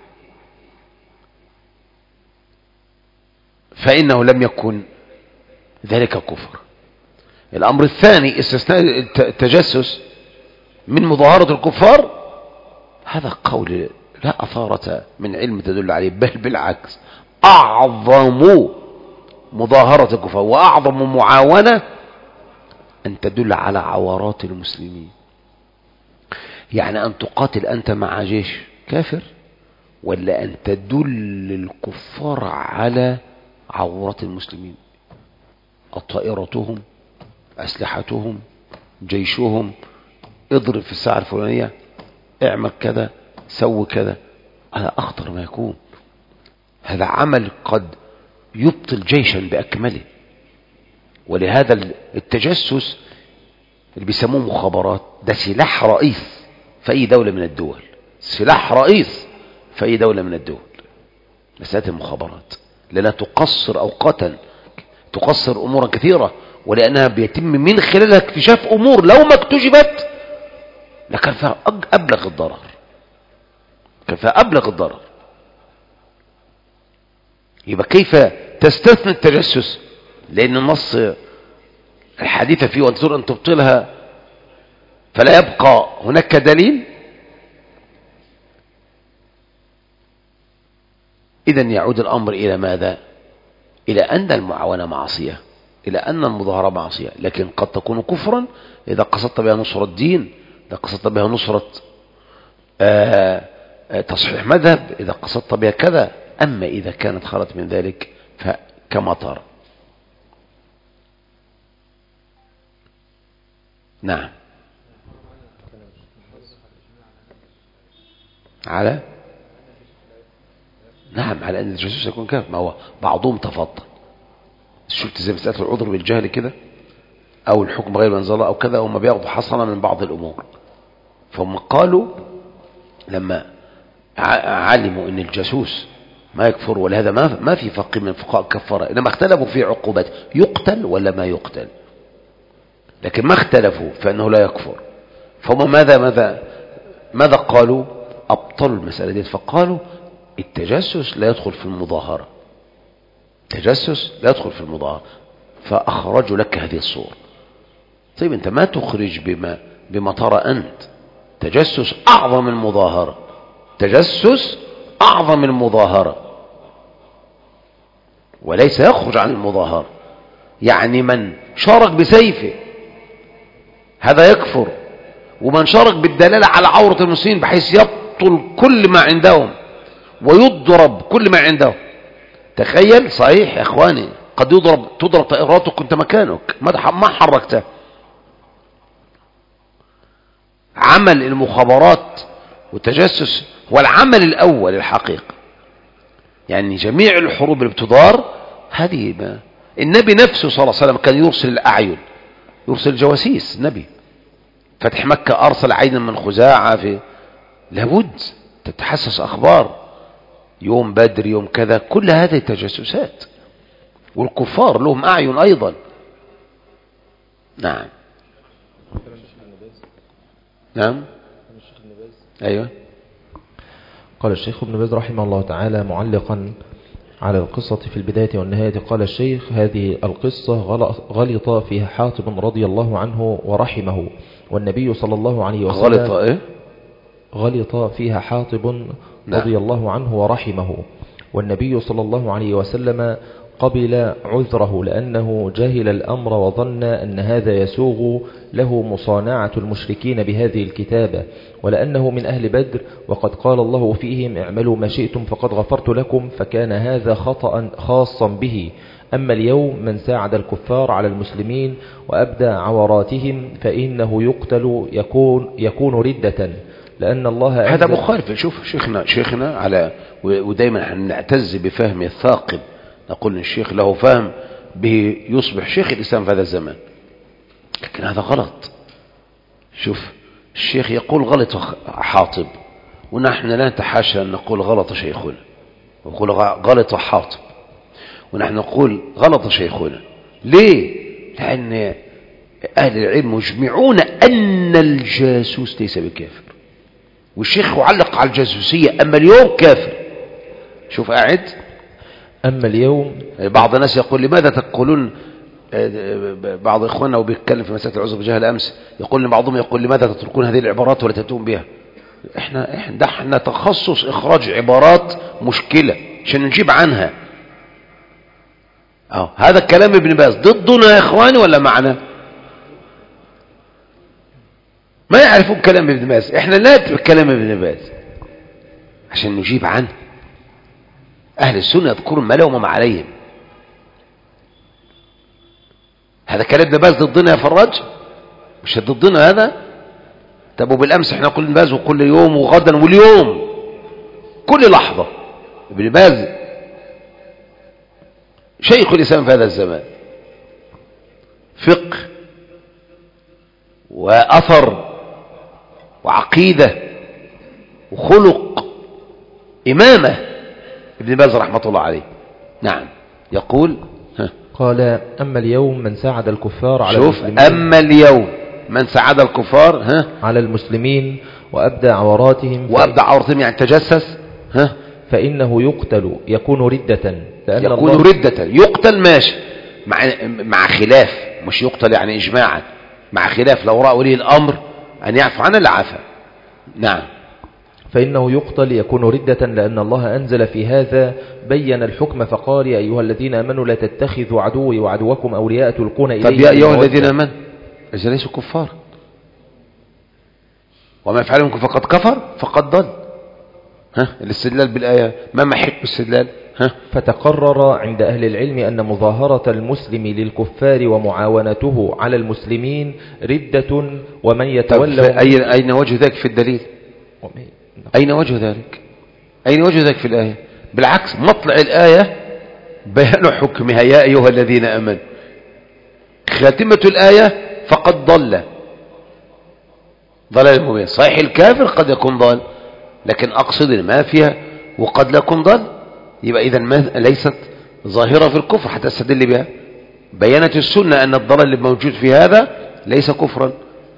A: فإنه لم يكن ذلك كفر. الأمر الثاني استثناء التجسس من مظاهرة الكفار، هذا قول لا أثارة من علم تدل عليه، بل بالعكس أعظم مظاهرة كفار وأعظم معاونة أن تدل على عورات المسلمين. يعني أن تقاتل أنت مع جيش كافر، ولا أن تدل الكفار على عورات المسلمين، طائرتهم، أسلحتهم، جيشهم، اضرب في الساعة الفلانية، اعمل كذا، سوي كذا. هذا أخطر ما يكون. هذا عمل قد يبطل جيشا بأكمله. ولهذا التجسس اللي بيسموه مخابرات ده سلاح رئيس في أي دولة من الدول، سلاح رئيس في أي دولة من الدول، مسألة المخابرات، لأنها تقصر أوقاتا، تقصر أمورا كثيرة، ولأنها بيتم من خلالها اكتشاف أمور لو ما اكتشفت لكان فيها أبلغ الضرر، كان فيها أبلغ الضرر. يبقى كيف تستثني التجسس؟ لأن النص الحديث فيه وأن ترى أن تبطلها فلا يبقى هناك دليل. إذن يعود الأمر إلى ماذا؟ إلى أن المعاونة معصية، إلى أن المظاهرة معصية، لكن قد تكون كفرا إذا قصدت بها نصرة الدين، إذا قصدت بها نصرة آآ آآ تصحيح مذهب، إذا قصدت بها كذا. أما إذا كانت خلت من ذلك فكما ترى. نعم. على نعم على أن الجاسوس يكون كافر. ما هو بعضهم تفضل، شفت زي مسألة العذر بالجهل كده، أو الحكم غير منزل الله أو كذا، هم بياخذوا حصنا من بعض الأمور. فهم قالوا لما علموا أن الجاسوس ما يكفر، ولهذا ما ما في فقه من الفقهاء كفر، إنما اختلفوا في عقوبات، يقتل ولا ما يقتل، لكن ما اختلفوا فإنه لا يكفر. فهم ماذا ماذا ماذا قالوا؟ أبطلوا المسألة دي، فقالوا التجسس لا يدخل في المظاهرة، التجسس لا يدخل في المظاهرة، فأخرجوا لك هذه الصورة. طيب أنت ما تخرج بما بما ترى أنت. تجسس أعظم من المظاهرة، تجسس أعظم من المظاهرة، وليس يخرج عن المظاهرة. يعني من شارك بسيفه هذا يكفر، ومن شارك بالدلالة على عورة المسلمين بحيث يبطل كل ما عندهم ويضرب كل ما عندهم. تخيل، صحيح يا اخواني، قد يضرب تضرب طائراتك كنت مكانك ما حركته. عمل المخابرات والتجسس هو العمل الأول الحقيقي. يعني جميع الحروب اللي بتدار هذه ما النبي نفسه صلى الله عليه وسلم كان يرسل الأعين، يرسل جواسيس. النبي فتح مكة أرسل عينا من خزاعة، في لابد تتحسس أخبار يوم بدر يوم كذا، كل هذه التجسسات. والكفار لهم أعين أيضا. نعم نعم أيوة.
B: قال الشيخ ابن باز رحمه الله تعالى معلقا على القصة في البداية والنهاية، قال الشيخ: هذه القصة غلط فيها حاطب رضي الله عنه ورحمه، والنبي صلى الله عليه وسلم
A: غلط إيه؟
B: غلط فيها حاطب رضي الله عنه ورحمه، والنبي صلى الله عليه وسلم قبل عذره لأنه جاهل الأمر وظن أن هذا يسوغ له مصانعة المشركين بهذه الكتابة، ولأنه من أهل بدر وقد قال الله فيهم: اعملوا ما شئتم فقد غفرت لكم، فكان هذا خطأ خاصا به. أما اليوم من ساعد الكفار على المسلمين وأبدى عوراتهم فإنه يقتل يكون, يكون ردة، لأن الله
A: هذا مخالف. شوف شيخنا شيخنا على ودايما نعتز بفهم الثاقب، نقول الشيخ له فهم به يصبح شيخ الإسلام في هذا الزمان، لكن هذا غلط. شوف الشيخ يقول غلط حاطب، ونحن لا نتحاشى أن نقول غلط شيخنا، نقول غلط حاطب، ونحن نقول غلط شيخنا. ليه؟ لأن أهل العلم مجمعون أن الجاسوس ليس بكافر، والشيخ يعلق على الجاسوسية. أما اليوم كافر. شوف قاعد
B: أما اليوم
A: بعض الناس يقول: لماذا تقولون، بعض إخواننا وبيتكلم في مسألة العذر بجهل أمس يقول لبعضهم يقول: لماذا تتركون هذه العبارات ولا تأتون بها؟ احنا احنا ده احنا تخصص اخراج عبارات مشكلة عشان نجيب عنها. اه هذا كلام ابن باز ضدنا يا اخواني ولا معنا؟ ما يعرفون كلام ابن باز، احنا ناتي بكلام ابن باز عشان نجيب عنه. اهل السنة يذكرون ما لهم عليهم. هذا كلام ابن باز ضدنا يا فراج؟ مش ضدنا هذا؟ طب وبالامس احنا نقول ابن باز وكل يوم وغدا واليوم كل لحظة ابن باز شيخ الاسلام في هذا الزمان، فقه واثر وعقيدة وخلق، إمامة ابن باز رحمة الله عليه. نعم يقول ها.
B: قال أما اليوم من ساعد الكفار على
A: شوف
B: المسلمين
A: أما اليوم من ساعد الكفار ها
B: على المسلمين وأبدى عوراتهم
A: وأبدى عوراتهم يعني تجسس ها
B: فإنه يقتل يكون ردة، لأن
A: يكون
B: الله
A: ردة. يقتل ماشي مع مع خلاف، مش يقتل يعني إجماعا، مع خلاف لو رأى ولي الأمر أن يعفو عنه لعفى. نعم
B: فإنه يقتل يكون ردة، لأن الله أنزل في هذا بين الحكم فقال يا أيها الذين آمنوا لا تتخذوا عدوي وعدوكم أولياء تلقون إليهم.
A: طب يا أيها الذين آمنوا إذا ليسوا كفار، وما يفعل منكم فقد كفر فقد ضل. ها الاستدلال بالآية ما محق الاستدلال؟ ها
B: فتقرر عند أهل العلم أن مظاهرة المسلم للكفار ومعاونته على المسلمين ردة، ومن يتولى
A: أين أين وجه ذلك في الدليل؟ أين وجه ذلك؟ أين وجه ذلك في الآية؟ بالعكس مطلع الآية بيان حكمها يا أيها الذين آمنوا، خاتمة الآية فقد ضل ضلال مبين. صحيح الكافر قد يكون ضال، لكن أقصد ما فيها وقد لا يكون ضال، يبقى إذا ما ليست ظاهرة في الكفر حتى استدل بها. بيانت السنة أن الضلال اللي موجود في هذا ليس كفرا.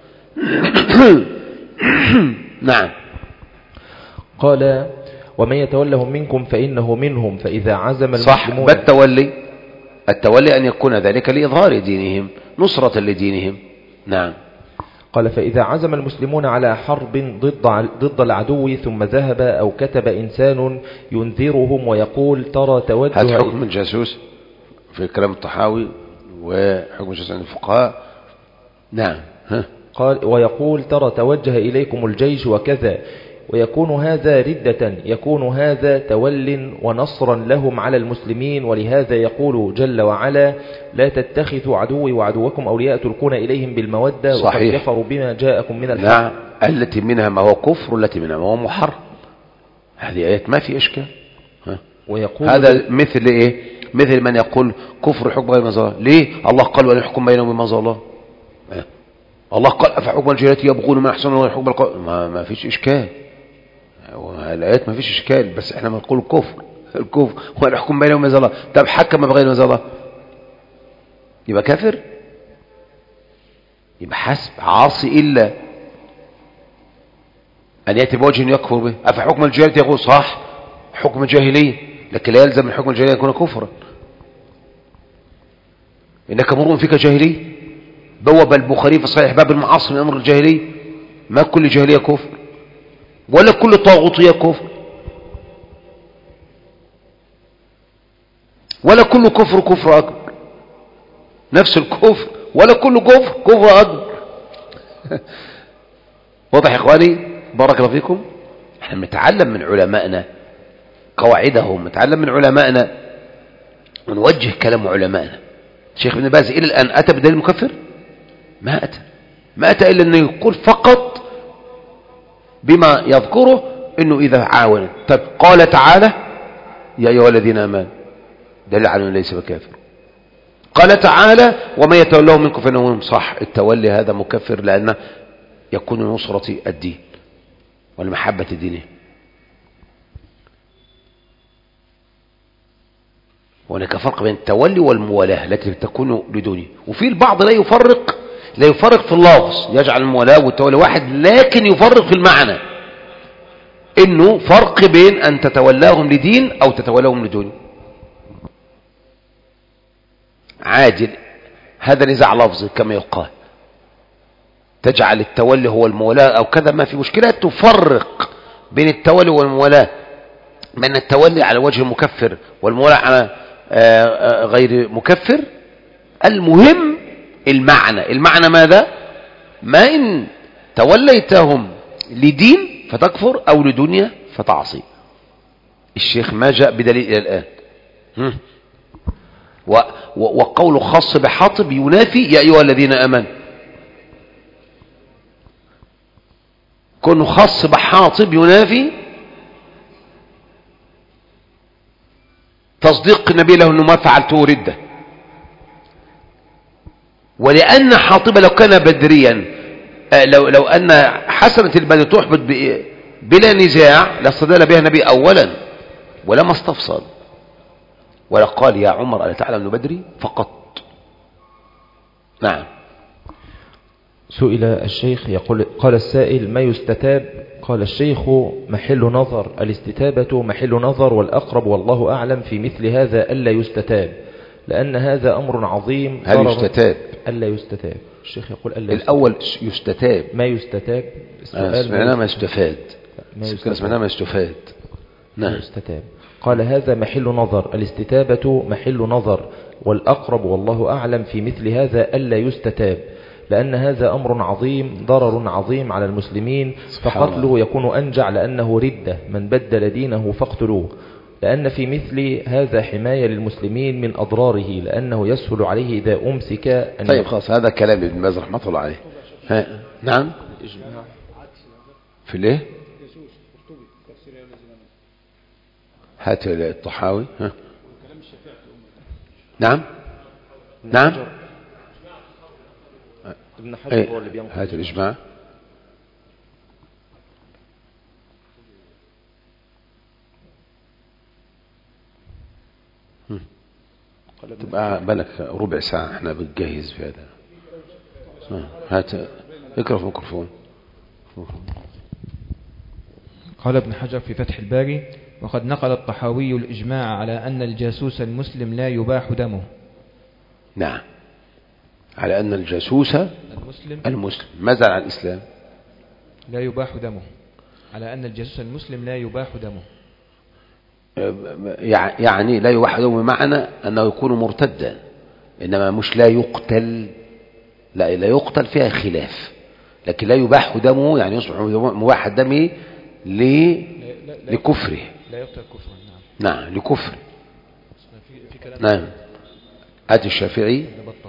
A: نعم
B: قال ومن يتولهم منكم فإنه منهم، فإذا عزم
A: صح
B: المسلمون
A: بالتولي، التولي أن يكون ذلك لإظهار دينهم نصرة لدينهم. نعم
B: قال فإذا عزم المسلمون على حرب ضد ضد العدو ثم ذهب أو كتب إنسان ينذرهم ويقول ترى توجه.
A: هذا حكم الجاسوس في كلام الطحاوي وحكم الجاسوس عند الفقهاء. نعم ها.
B: قال ويقول ترى توجه إليكم الجيش وكذا، ويكون هذا ردة، يكون هذا تول ونصرا لهم على المسلمين. ولهذا يقول جل وعلا لا تتخذوا عدوي وعدوكم أولياء تلقون إليهم بالمودة وقد كفروا بما جاءكم من الحق.
A: نعم التي منها ما هو كفر والتي منها ما هو محرم. هذه آيات ما في إشكال.
B: ويقول
A: هذا مثل إيه؟ مثل من يقول كفر حكم غير ما أنزل الله. ليه الله قال ولا يحكم بينهم بما أنزل الله؟ الله قال أفحكم الجاهلية يبغون من أحسن الله حكم القول. ما, ما فيش إشكال، الآيات ما فيش إشكال، بس إحنا ما نقول الكفر الكفر ولا يحكم بينهم بما أنزل الله. طب حكم بغير ما أنزل الله يبقى كافر، يبقى حسب عاصي إلا أن يأتي بوجه يكفر به. أفحكم الجاهلية يقول صح حكم الجاهلية، لكن لا يلزم من حكم الجاهلية يكون كفرا. إنك مرء فيك جاهلية، بوب البخاري في صحيح باب المعاصي من أمر الجاهلية. ما كل جاهلية كفر ولا كل طاغوتية كفر ولا كل كفر كفر أكبر، نفس الكفر ولا كل كفر كفر أكبر. واضح يا إخواني؟ بارك الله فيكم. احنا نتعلم من علمائنا قواعدهم، نتعلم من علمائنا ونوجه كلام علمائنا. الشيخ ابن باز إلى الآن أتى بدليل مكفر؟ ما أتى ما أتى إلا أنه يقول فقط بما يذكره أنه إذا عاون. طيب قال تعالى يا أيها الذين آمنوا، دليل على أنه ليس بكافر. قال تعالى وما يتولون منكم فإنهم منهم. صح التولي هذا مكفر لأنه يكون نصرة الدين والمحبة دينه. وهناك فرق بين التولي والموالاة التي تكون لدونه. وفي البعض لا يفرق لا يفرق في اللفظ، يجعل الموالاة والتولي واحد، لكن يفرق في المعنى، انه فرق بين ان تتولاهم لدين او تتولاهم لدنيا. عاجل هذا نزاع لفظي كما يقال. تجعل التولي هو المولاة أو كذا، ما في مشكلة. تفرق بين التولي والمولاة، بين التولي على وجه المكفر والمولاة على غير مكفر. المهم المعنى. المعنى ماذا؟ ما إن توليتهم لدين فتكفر أو لدنيا فتعصي. الشيخ ما جاء بدليل إلى الآن. وقول خاص بحاطب ينافي يا أيها الذين آمنوا. كونه خاص بحاطب ينافي تصديق النبي له أنه ما فعلته ردة. ولأن حاطب لو كان بدريا، لو, لو أن حسنة البدر تحبط بلا نزاع لاستدل بها النبي أولا ولما استفصل، ولا قال يا عمر ألا تعلم أنه بدري فقط. نعم.
B: سئل الشيخ يقول قال السائل: ما يستتاب؟ قال الشيخ: محل نظر، الاستتابة محل نظر، والأقرب والله أعلم في مثل هذا ألا يستتاب، لأن هذا أمر عظيم.
A: هل يستتاب؟
B: ألا يستتاب. الشيخ يقول ألا يستتاب.
A: الأول يستتاب.
B: ما يستتاب؟
A: سمعنا ما يستفاد. سمعنا ما يستفاد.
B: نعم. يستتاب. قال هذا محل نظر، الاستتابة محل نظر، والأقرب والله أعلم في مثل هذا ألا يستتاب، لأن هذا أمر عظيم ضرر عظيم على المسلمين، فقتله يكون أنجع لأنه ردة، من بدل دينه فاقتلوه، لأن في مثل هذا حماية للمسلمين من أضراره، لأنه يسهل عليه إذا أمسك أن
A: طيب خلاص، هذا كلام ابن باز رحمة الله عليه. ها. نعم. في ليه هات الطحاوي. ها. نعم نعم.
B: ابن حجر هو اللي بينقل.
A: هات الإجماع. تبقى بالك ربع ساعة احنا بنجهز في هذا. هات اقرأ في الميكروفون.
C: قال ابن حجر في فتح الباري: وقد نقل الطحاوي الإجماع على أن الجاسوس المسلم لا يباح دمه.
A: نعم، على أن الجاسوس المسلم, المسلم. ماذا عن الإسلام؟
C: لا يباح دمه. على أن الجاسوس المسلم لا يباح دمه،
A: يعني لا يباح دمه بمعنى أنه يكون مرتدا، إنما مش لا يقتل. لا لا يقتل فيها خلاف، لكن لا يباح دمه يعني يصبح مباح دمه لكفره.
C: لا يقتل كفرا. نعم.
A: نعم لكفره. نعم. أتي الشافعي.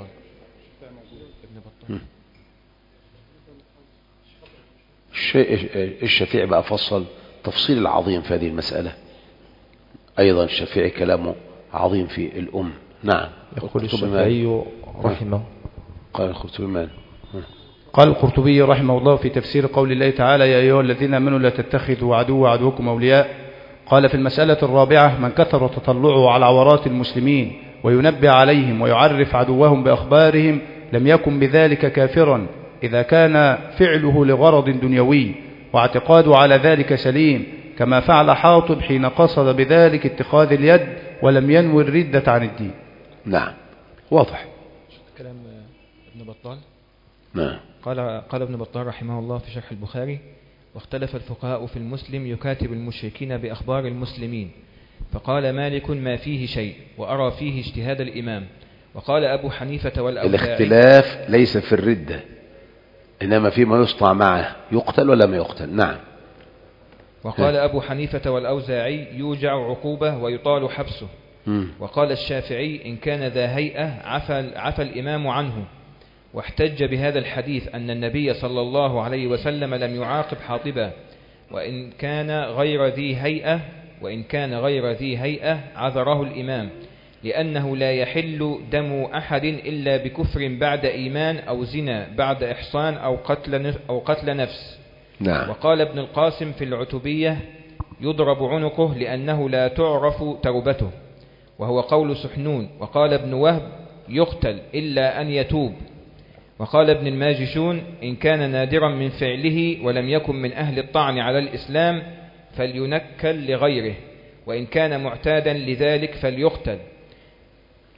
A: الشافعي بقى فصل تفصيل العظيم في هذه المسألة. أيضا الشافعي كلامه عظيم في الأم. نعم.
B: يقول الشافعي رحمه
A: قال القرطبي مال
D: قال القرطبي رحمه الله في تفسير قول الله تعالى: يا أيها الذين آمنوا لا تتخذوا عدو عدوكم أولياء. قال في المسألة الرابعة: من كثر تطلعه على عورات المسلمين وينبه عليهم ويعرف عدوهم بأخبارهم لم يكن بذلك كافرا، إذا كان فعله لغرض دنيوي واعتقاده على ذلك سليم، كما فعل حاطب حين قصد بذلك اتخاذ اليد ولم ينوي الردة عن الدين.
A: نعم واضح
C: كلام ابن بطال.
A: نعم.
C: قال قال ابن بطال رحمه الله في شرح البخاري: واختلف الفقهاء في المسلم يكاتب المشركين بأخبار المسلمين، فقال مالك: ما فيه شيء، وأرى فيه اجتهاد الإمام. وقال أبو حنيفة والأوزاعي:
A: الاختلاف ليس في الردة، إنما فيما يصطع معه، يقتل ولا ما يقتل. نعم.
C: وقال أبو حنيفة والأوزاعي: يوجع عقوبة ويطال حبسه. م. وقال الشافعي: إن كان ذا هيئة عفى, عفى الإمام عنه. واحتج بهذا الحديث أن النبي صلى الله عليه وسلم لم يعاقب حاطبا، وإن كان غير ذي هيئة وإن كان غير ذي هيئة عذره الإمام، لأنه لا يحل دم أحد إلا بكفر بعد إيمان، أو زنا بعد إحصان، أو قتل أو قتل نفس.
A: نعم.
C: وقال ابن القاسم في العتبية: يضرب عنقه لأنه لا تعرف توبته، وهو قول سحنون. وقال ابن وهب: يقتل إلا أن يتوب. وقال ابن الماجشون: إن كان نادرا من فعله ولم يكن من أهل الطعن على الإسلام فلينكل لغيره، وإن كان معتادا لذلك فليقتل.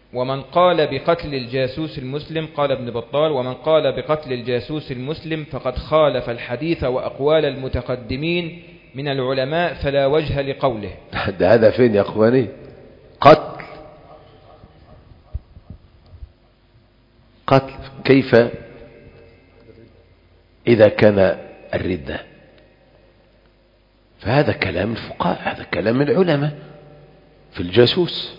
C: ومن قال بقتل الجاسوس المسلم، قال ابن بطال: ومن قال بقتل الجاسوس المسلم فقد خالف الحديث وأقوال المتقدمين من العلماء فلا وجه لقوله.
A: ده هذا فين يا أخواني؟ قتل قتل كيف إذا كان الردة؟ فهذا كلام الفقهاء، هذا كلام العلماء في الجاسوس.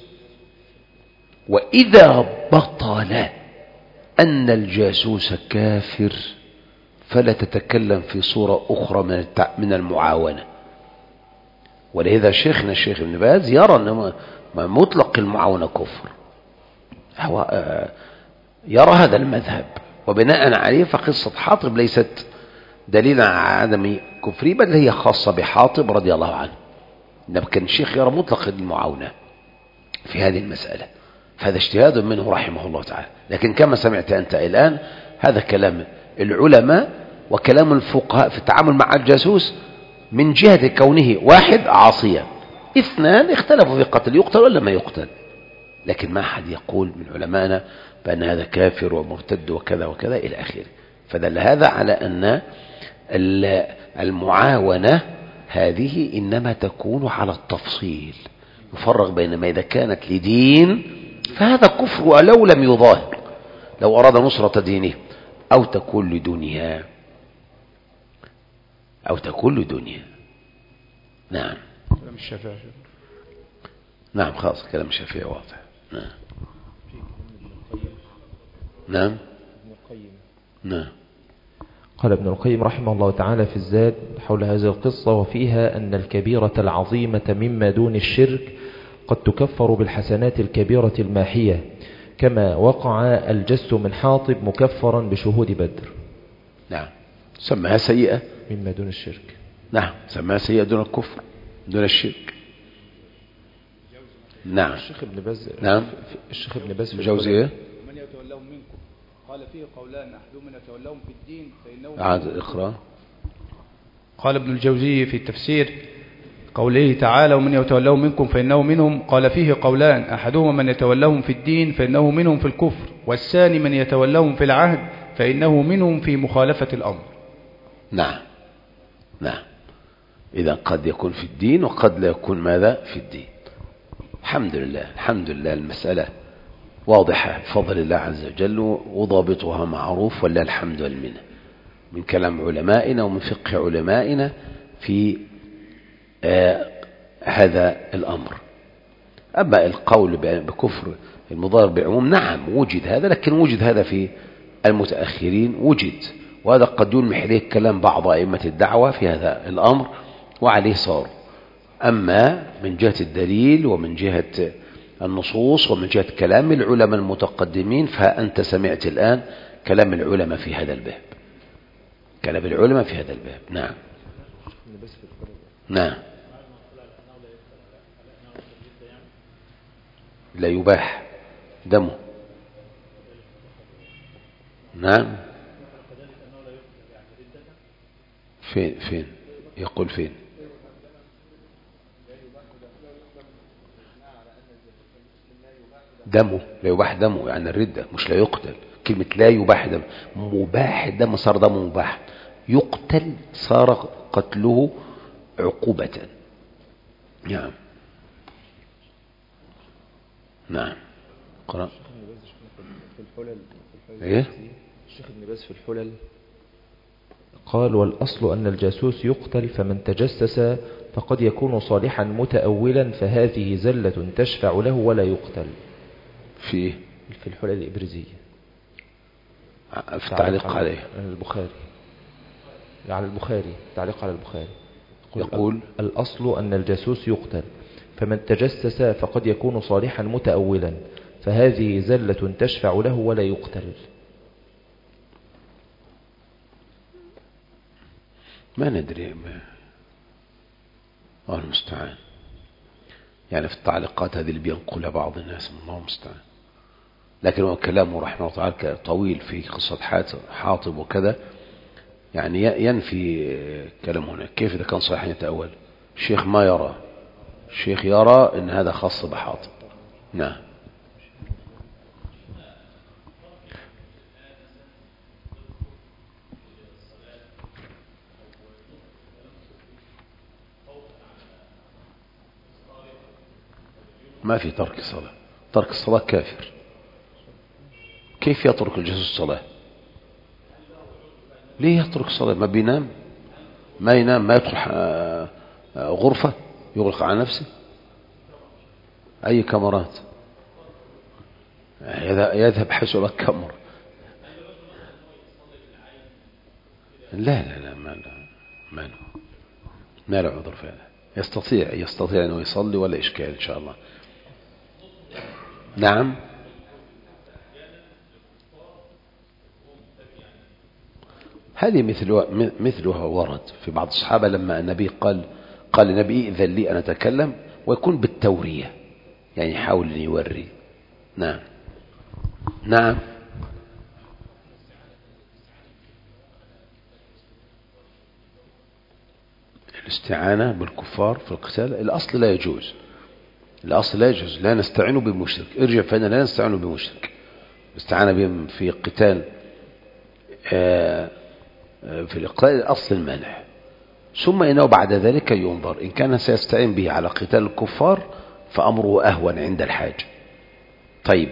A: وإذا بطل أن الجاسوس كافر فلا تتكلم في صورة أخرى من من المعاونة. ولهذا شيخنا الشيخ ابن باز يرى أن مطلق المعاونة كفر، هو يرى هذا المذهب، وبناء عليه فقصة حاطب ليست دليلا على عدم كفره، بل هي خاصة بحاطب رضي الله عنه. إنما كان الشيخ يرى مطلق المعاونة في هذه المسألة، فهذا اجتهاد منه رحمه الله تعالى. لكن كما سمعت أنت الآن هذا كلام العلماء وكلام الفقهاء في التعامل مع الجاسوس من جهة كونه واحد عاصيا، اثنان اختلفوا في قتل يقتل ولا ما يقتل، لكن ما أحد يقول من علمائنا بأن هذا كافر ومرتد وكذا وكذا إلى آخره. فدل هذا على أن المعاونة هذه إنما تكون على التفصيل، يفرق بين ما إذا كانت لدين فهذا كفر ولو لم يظاهر، لو أراد نصرة دينه، أو تكون لدنيا أو تكون لدنيا. نعم
D: كلام الشافعي.
A: نعم خلاص كلام الشافعي واضح. نعم نعم نعم.
B: قال ابن القيم رحمه الله تعالى في الزاد حول هذه القصة: وفيها أن الكبيرة العظيمة مما دون الشرك قد تكفر بالحسنات الكبيرة الماحية، كما وقع الجس من حاطب مكفرا بشهود بدر.
A: نعم سماها سيئة
B: مما دون الشرك.
A: نعم سماها سيئة دون الكفر دون الشرك. نعم
B: الشيخ ابن باز.
A: نعم
B: الشيخ ابن باز في
A: الجوزية
D: من يتولون منكم قال فيه قولان أحدهما يتولون في الدين فإنه
A: عاد الإقراء.
D: قال ابن الجوزي في التفسير قوله تعالى: ومن يتولون منكم فإنه منهم، قال فيه قولان أحدهما من يتولون في الدين فإنه منهم في الكفر، والثاني من يتولون في العهد فإنه منهم في مخالفة الأمر.
A: نعم نعم. إذا قد يكون في الدين وقد لا يكون ماذا في الدين. الحمد لله الحمد لله المسألة واضحة بفضل الله عز وجل، وضابطها معروف ولله الحمد والمنة، من كلام علمائنا ومن فقه علمائنا في آه هذا الأمر. أما القول بكفر المضار بعموم، نعم وجد هذا، لكن وجد هذا في المتأخرين وجد، وهذا قد يلمح إليه كلام بعض أئمة الدعوة في هذا الأمر وعليه صار. أما من جهة الدليل ومن جهة النصوص ومن جهة كلام العلماء المتقدمين، فأنت سمعت الآن كلام العلماء في هذا الباب، كلام العلماء في هذا الباب. نعم نعم. لا يباح دمه. نعم. فين فين يقول فين؟ دمه لا يباح دمه، يعني الردة مش لا يقتل. كلمة لا يباح دم، مباح الدم صار دمه مباح، يقتل صار قتله عقوبة. نعم نعم. قرأ ايه
B: الشيخ ابن باز في الحلل قال: والأصل أن الجاسوس يقتل، فمن تجسس فقد يكون صالحا متأولا، فهذه زلة تشفع له ولا يقتل.
A: في
B: في الحلل الإبرزية
A: في التعليق عليه
B: البخاري، على البخاري تعليق على البخاري
A: يقول:
B: الأصل أن الجاسوس يقتل، فمن تجسس فقد يكون صالحا متأولا، فهذه زلة تشفع له ولا يقتل.
A: ما ندري، ما الله المستعان. يعني في التعليقات هذه اللي بينقلها بعض الناس، الله المستعان. لكن هو كلامه رحمه الله تعالى طويل في قصة حاطب وكذا، يعني ينفي كلام هنا. كيف إذا كان صحيح يتأول؟ الشيخ ما يرى، الشيخ يرى أن هذا خاص بحاطب. نعم ما في ترك الصلاة. ترك الصلاة كافر. كيف يترك الجاسوس الصلاة؟ ليه يترك الصلاة؟ ما بينام، ما ينام، ما يدخل غرفة يغلق على نفسه. أي كاميرات؟ يذهب حيث لا كاميرا. لا لا لا ما له ما له ما له عذر في هذا. يستطيع يستطيع أنه يصلي ولا إشكال إن شاء الله. نعم. هذه مثلها مثلها ورد في بعض الصحابة لما النبي قال قال النبي إذن لي أن أتكلم، ويكون بالتورية يعني يحاول أن يوري. نعم نعم. الاستعانة بالكفار في القتال الأصل لا يجوز. الأصل لا يجوز. لا نستعين بمشرك. ارجع فإن لا نستعين بمشرك. استعانة بهم في قتال في الإقتال الأصل المانع. ثم إنه بعد ذلك ينظر إن كان سيستعين به على قتال الكفار فأمره أهون عند الحاجة. طيب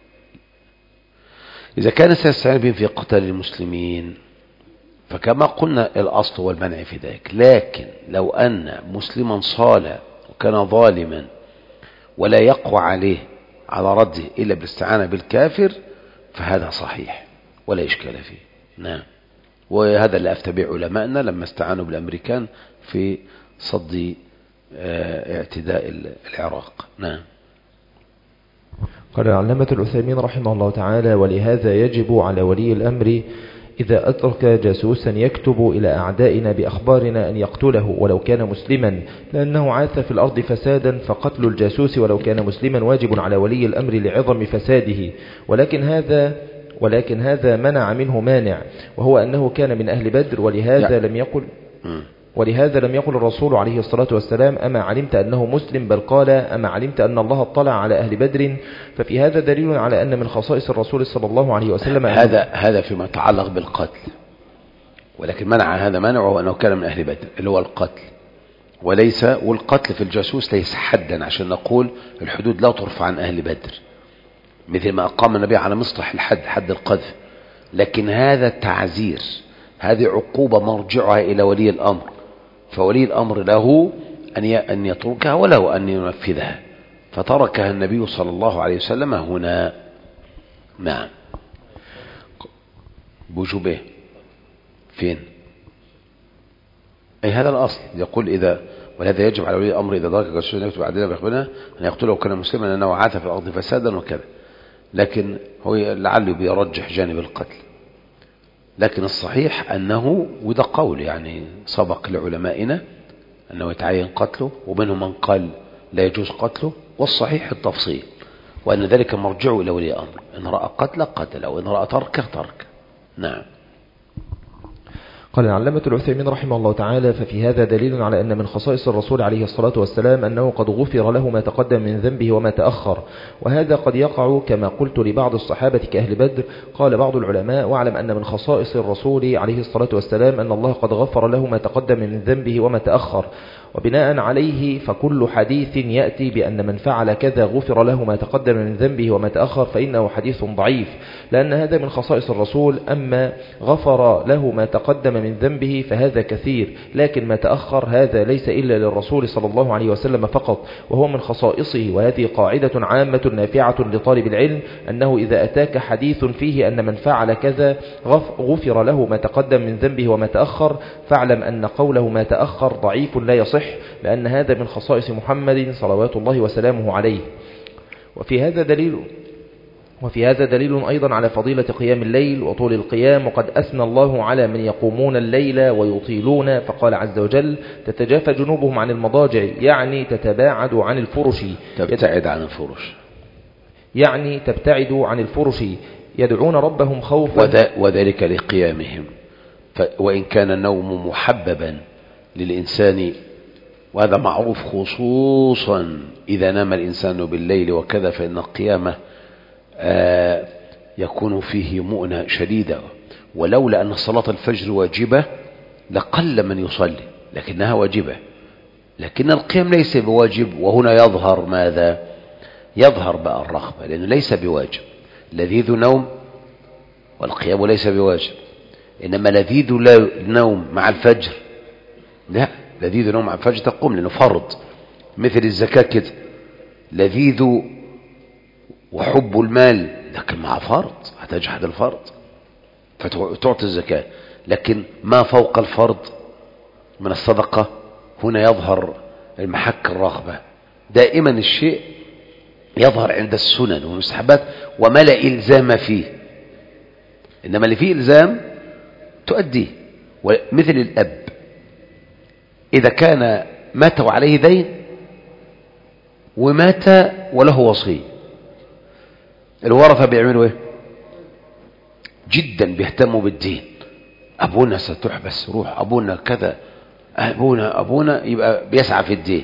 A: إذا كان سيستعين به في قتال المسلمين فكما قلنا الأصل هو المنع في ذلك. لكن لو أن مسلما صال وكان ظالما ولا يقوى عليه على رده إلا بالاستعانة بالكافر فهذا صحيح ولا إشكال فيه. نعم. وهذا اللي أفتبع علماءنا لما استعانوا بالأمريكان في صد اعتداء العراق. نعم.
B: قال العلامة العثيمين رحمه الله تعالى: ولهذا يجب على ولي الأمر إذا أدرك جاسوسا يكتب إلى أعدائنا بأخبارنا أن يقتله ولو كان مسلما، لأنه عاث في الأرض فسادا، فقتل الجاسوس ولو كان مسلما واجب على ولي الأمر لعظم فساده. ولكن هذا ولكن هذا منع منه مانع، وهو أنه كان من أهل بدر، ولهذا لم يقل ولهذا لم يقل الرسول عليه الصلاة والسلام: أما علمت أنه مسلم، بل قال: أما علمت أن الله اطلع على أهل بدر. ففي هذا دليل على أن من خصائص الرسول صلى الله عليه وسلم
A: هذا هذا فيما يتعلق بالقتل. ولكن منع هذا منعه أنه كان من أهل بدر اللي هو القتل، وليس والقتل في الجاسوس ليس حدا عشان نقول الحدود لا ترفع عن أهل بدر مثل ما أقام النبي على مصطلح الحد، حد القذف. لكن هذا تعزير، هذه عقوبة مرجعها إلى ولي الأمر، فولي الأمر له أن يتركها وله أن ينفذها، فتركها النبي صلى الله عليه وسلم هنا. نعم. بوجوبه فين؟ أي هذا الأصل يقول إذا ولهذا يجب على ولي الأمر إذا درك جاسوسا يكتب عدنا بأخبارنا أن يقتله وكان مسلما لأنه عاث في الأرض فسادا وكذا. لكن هو لعله بيرجح جانب القتل، لكن الصحيح أنه وده قول يعني سبق لعلمائنا أنه يتعين قتله، ومنهم من قال لا يجوز قتله، والصحيح التفصيل، وأن ذلك مرجعه إلى ولي الأمر، إن رأى قتله قتل، وإن رأى تركه ترك. نعم.
B: قال العلامة العثيمين رحمه الله تعالى: ففي هذا دليل على أن من خصائص الرسول عليه الصلاة والسلام أنه قد غفر له ما تقدم من ذنبه وما تأخر، وهذا قد يقع كما قلت لبعض الصحابة كأهل بدر. قال بعض العلماء: واعلم أن من خصائص الرسول عليه الصلاة والسلام أن الله قد غفر له ما تقدم من ذنبه وما تأخر، وبناء عليه فكل حديث يأتي بأن من فعل كذا غفر له ما تقدم من ذنبه وما تأخر فإنه حديث ضعيف، لأن هذا من خصائص الرسول. أما غفر له ما تقدم من ذنبه فهذا كثير، لكن ما تأخر هذا ليس إلا للرسول صلى الله عليه وسلم فقط، وهو من خصائصه. وهذه قاعدة عامة نافعة لطالب العلم، أنه إذا أتاك حديث فيه أن من فعل كذا غفر له ما تقدم من ذنبه وما تأخر، فاعلم أن قوله ما تأخر ضعيف لا يصح، لأن هذا من خصائص محمد صلوات الله وسلامه عليه. وفي هذا دليل وفي هذا دليل أيضا على فضيلة قيام الليل وطول القيام، وقد أثنى الله على من يقومون الليل ويطيلون، فقال عز وجل: تتجافى جنوبهم عن المضاجع، يعني تتباعد عن الفرش،
A: تبتعد عن الفرش،
B: يعني تبتعد عن الفرش، يدعون ربهم خوفا،
A: وذلك لقيامهم. وإن كان النوم محببا للإنسان، وهذا معروف خصوصا إذا نام الإنسان بالليل وكذا، فإن القيامة آه يكون فيه مؤنة شديدة، ولولا أن صلاة الفجر واجبة لقل من يصلي، لكنها واجبة، لكن القيام ليس بواجب. وهنا يظهر ماذا؟ يظهر بقى الرغبة، لأنه ليس بواجب. لذيذ نوم والقيام ليس بواجب، إنما لذيذ نوم مع الفجر لا، لذيذ نوم مع الفجر تقوم لأنه فرض، مثل الزكاة كده، لذيذ وحب المال لكن مع فرض هتجحد الفرض فتعطي الزكاة، لكن ما فوق الفرض من الصدقة هنا يظهر المحك الرغبة. دائما الشيء يظهر عند السنن والمستحبات وما لا إلزام فيه، إنما اللي فيه إلزام تؤديه. مثل الأب إذا كان مات وعليه دين ومات وله وصي، الورثة بيعملوا ايه؟ جدا بيهتموا بالدين. أبونا ستحبس، روح أبونا كذا، أبونا أبونا يبقى بيسعى في الدين.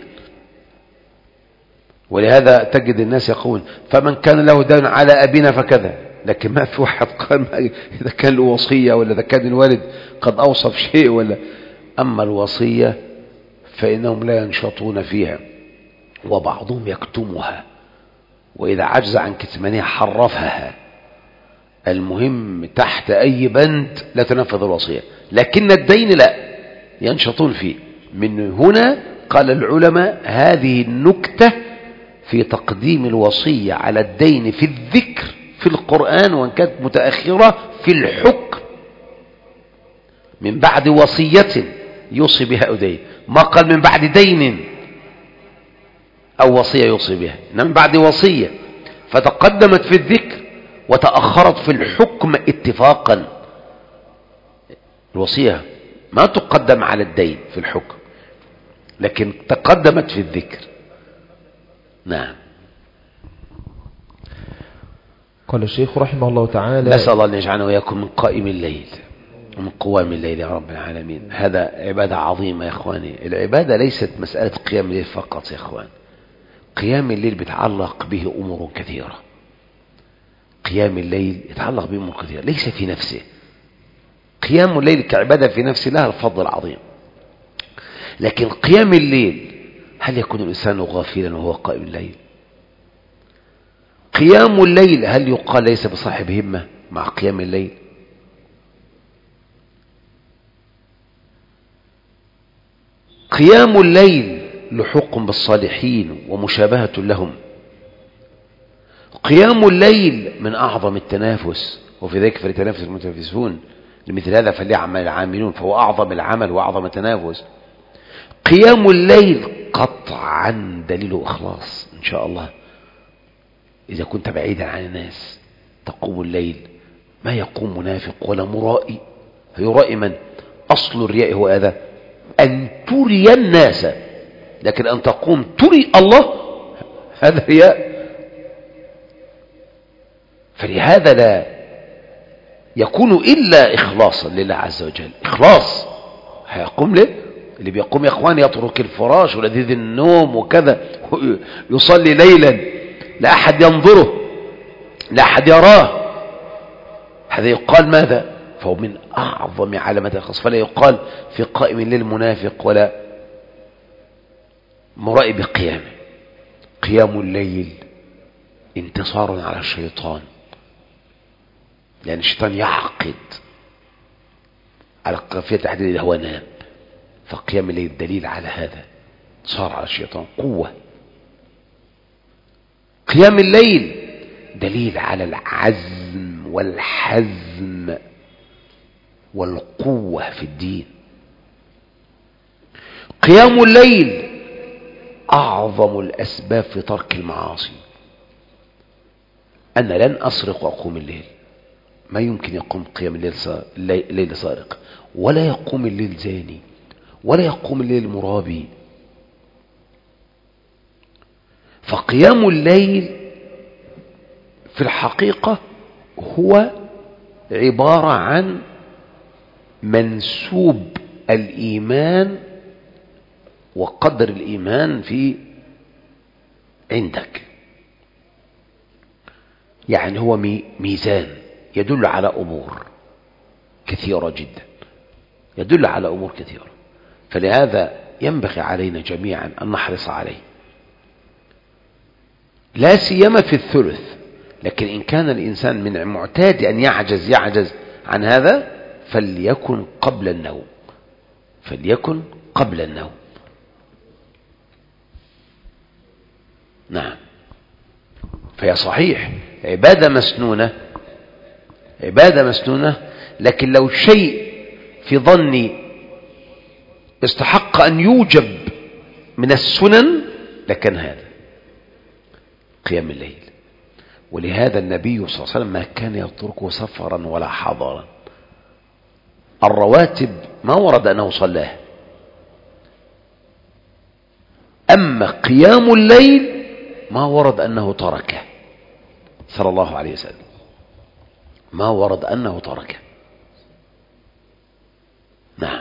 A: ولهذا تجد الناس يقول فمن كان له دين على أبينا فكذا، لكن ما في واحد قال إذا كان له وصية ولا إذا كان الوالد قد أوصى بشيء ولا. أما الوصية فإنهم لا ينشطون فيها وبعضهم يكتمها، وإذا عجز عن كتمانها حرفها. المهم تحت أي بند لا تنفذ الوصية، لكن الدين لا ينشطون فيه. من هنا قال العلماء هذه النكتة في تقديم الوصية على الدين في الذكر في القرآن، وإن كانت متأخرة في الحكم من بعد وصية يوصي بها أو دين، ما قال من بعد دين أو وصية يوصي بها، إنما من بعد وصية، فتقدمت في الذكر وتأخرت في الحكم اتفاقا. الوصية ما تقدم على الدين في الحكم، لكن تقدمت في الذكر. نعم.
B: قال الشيخ رحمه الله تعالى:
A: نسأل الله أن يجعلنا وإياكم من قائم الليل ومن قوام الليل يا رب العالمين. هذا عبادة عظيمة يا إخواني. العبادة ليست مسألة قيام الليل فقط يا إخوان، قيام الليل بيتعلق به أمور كثيرة. قيام الليل يتعلق به أمور كثيرة ليس في نفسه. قيام الليل كعبادة في نفسه لها الفضل العظيم، لكن قيام الليل هل يكون الإنسان غافلا وهو قائم الليل؟ قيام الليل هل يقال ليس بصاحب همة مع قيام الليل؟ قيام الليل لحوق بالصالحين ومشابهة لهم. قيام الليل من أعظم التنافس، وفي ذلك فليتنافس المتنافسون، لمثل هذا فليعمل العاملون، فهو أعظم العمل وأعظم التنافس. قيام الليل قطعا دليل إخلاص إن شاء الله. إذا كنت بعيدا عن الناس تقوم الليل، ما يقوم منافق ولا مرائي. يرائي من؟ أصل الرياء هو هذا، أن تري الناس، لكن أن تقوم تري الله هذا رياء. فلهذا لا يكون إلا إخلاصا لله عز وجل. إخلاص هيقوم ليه؟ اللي بيقوم يا إخوان يترك الفراش ولذيذ النوم وكذا، يصلي ليلا لا أحد ينظره لا أحد يراه، هذا يقال ماذا؟ فهو من أعظم علامات الإخلاص. فلا يقال في قائم الليل منافق ولا مرائي بقيامه. قيام الليل انتصار على الشيطان، لأن الشيطان يعقد على قافية تحديد الهوى نام، فقيام الليل دليل على هذا، انتصار على الشيطان، قوة. قيام الليل دليل على العزم والحزم والقوة في الدين. قيام الليل أعظم الأسباب في ترك المعاصي. أنا لن أسرق وأقوم الليل، ما يمكن يقوم قيام الليل الليل سارق، ولا يقوم الليل زاني، ولا يقوم الليل مرابي. فقيام الليل في الحقيقة هو عبارة عن منسوب الإيمان وقدر الإيمان في عندك، يعني هو ميزان يدل على أمور كثيرة جدا، يدل على أمور كثيرة. فلهذا ينبغي علينا جميعا أن نحرص عليه. لا سيما في الثلث. لكن إن كان الإنسان من معتاد أن يعجز يعجز عن هذا فليكن قبل النوم، فليكن قبل النوم. نعم. فهي صحيح عبادة مسنونة، عبادة مسنونة، لكن لو شيء في ظني استحق أن يوجب من السنن لكن هذا قيام الليل. ولهذا النبي صلى الله عليه وسلم ما كان يتركه سفرا ولا حضرا. الرواتب ما ورد أنه صلاها، أما قيام الليل ما ورد أنه تركه صلى الله عليه وسلم، ما ورد أنه تركه. نعم.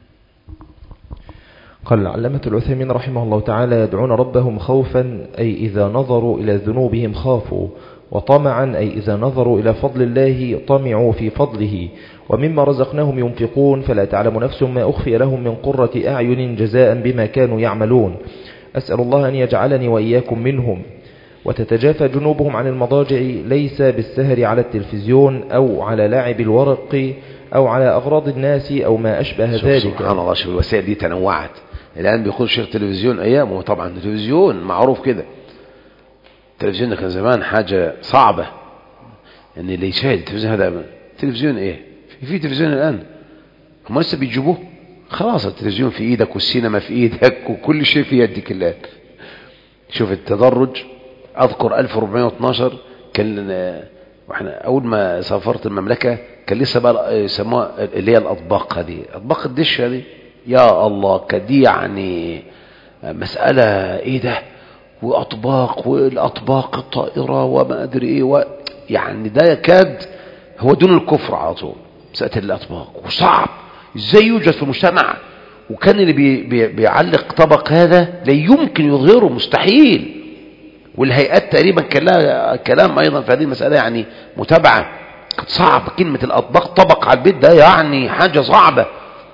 B: قال العلامة العثيمين رحمه الله تعالى: يدعون ربهم خوفا أي إذا نظروا إلى ذنوبهم خافوا، وطمعا أي إذا نظروا إلى فضل الله طمعوا في فضله، ومما رزقناهم ينفقون فلا تعلم نفس ما أخفي لهم من قرة أعين جزاء بما كانوا يعملون. أسأل الله أن يجعلني وإياكم منهم. وتتجافى جنوبهم عن المضاجع ليس بالسهر على التلفزيون أو على لاعب الورق أو على أغراض الناس أو ما أشبه ذلك.
A: سبحان الله، شوف الوسائل دي تنوعت. الآن بيقول شيخ تلفزيون أيامه، طبعا التلفزيون معروف كده. التلفزيون ده كان زمان حاجة صعبة، يعني اللي يشاهد التلفزيون هذا تلفزيون إيه؟ في تلفزيون الآن هم لسه بيجيبوه. خلاص التلفزيون في إيدك والسينما في إيدك وكل شيء في يدك الآن. شوف التدرج. أذكر ألف وأربعمائة واثناشر كان واحنا أول ما سافرت المملكة كان لسه بقى يسموها اللي هي الأطباق، هذه أطباق الدش هذه، يا الله كدي يعني مسألة إيه ده، وأطباق والأطباق الطائرة وما أدري إيه و... يعني ده يكاد هو دون الكفر على طول مسألة الأطباق، وصعب إزاي يوجد في المجتمع. وكان اللي بي بي بيعلق طبق هذا لا يمكن يظهره، مستحيل. والهيئات تقريبا كان لها كلام أيضا في هذه المسألة، يعني متابعة. كانت صعب كلمة الأطباق طبق على البيت ده يعني حاجة صعبة.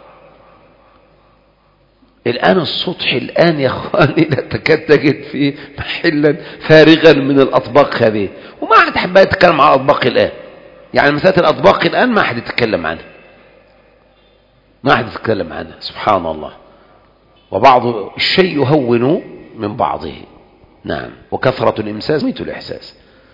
A: الآن السطح الآن يا أخواني لا تكاد تجد فيه محلا فارغا من الأطباق هذه، وما أحد حب يتكلم عن الأطباق الآن. يعني مسألة الأطباق الآن ما أحد يتكلم عنها، ما أحد يتكلم عنها. سبحان الله. وبعض الشيء يهون من بعضه. نعم. وكثرة الإمساس ميت الإحساس.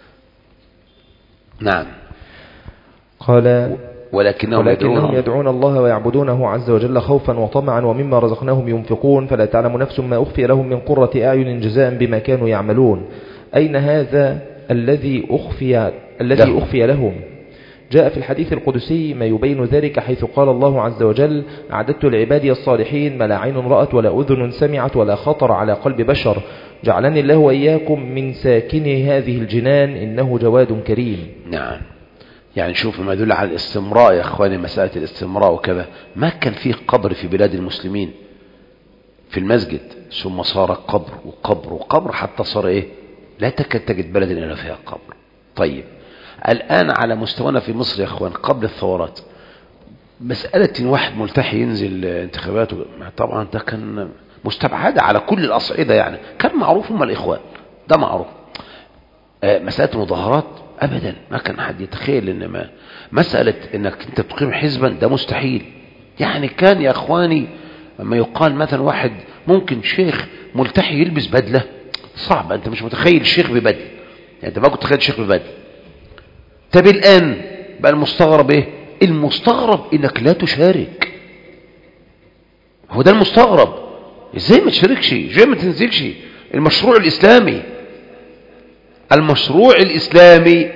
A: نعم.
B: قال
A: ولكنهم,
B: ولكنهم
A: يدعون,
B: يدعون الله ويعبدونه عز وجل خوفا وطمعا، ومما رزقناهم ينفقون فلا تعلم نفس ما أخفي لهم من قرة أعين جزاء بما كانوا يعملون. أين هذا الذي أخفي الذي أخفي لهم؟ جاء في الحديث القدسي ما يبين ذلك، حيث قال الله عز وجل: أعددت لعبادي الصالحين ما لا عين رأت ولا أذن سمعت ولا خطر على قلب بشر، جعلني الله وإياكم من ساكني هذه الجنان إنه جواد كريم.
A: نعم. يعني شوف ما يدل على الاستمراء يا أخواني، مسألة الاستمراء وكذا. ما كان فيه قبر في بلاد المسلمين في المسجد، ثم صار قبر وقبر وقبر حتى صار إيه، لا تكاد تجد بلد إلا فيها قبر. طيب الآن على مستوانا في مصر يا أخوان قبل الثورات، مسألة إن واحد ملتحي ينزل انتخاباته طبعا ده كان مستبعدة على كل الأصعدة، يعني كان معروف هم الإخوان، ده معروف. مسألة المظاهرات أبدا ما كان حد يتخيل إن ما مسألة إنك أنت تقيم حزبا ده مستحيل. يعني كان يا أخواني لما يقال مثلا واحد ممكن شيخ ملتحي يلبس بدلة، صعب. أنت مش متخيل الشيخ ببدل، يعني أنت ما كنت تخيل الشيخ ببدل. طب الآن بقى المستغرب إيه؟ المستغرب إنك لا تشارك. هو ده المستغرب. إزاي ما تشاركش؟ إزاي ما تنزلش؟ المشروع الإسلامي، المشروع الإسلامي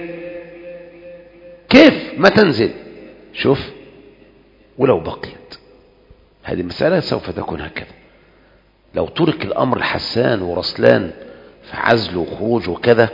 A: كيف ما تنزل؟ شوف، ولو بقيت هذه المسألة سوف تكون هكذا. لو ترك الأمر الحسان ورسلان في عزل وخروج وكذا،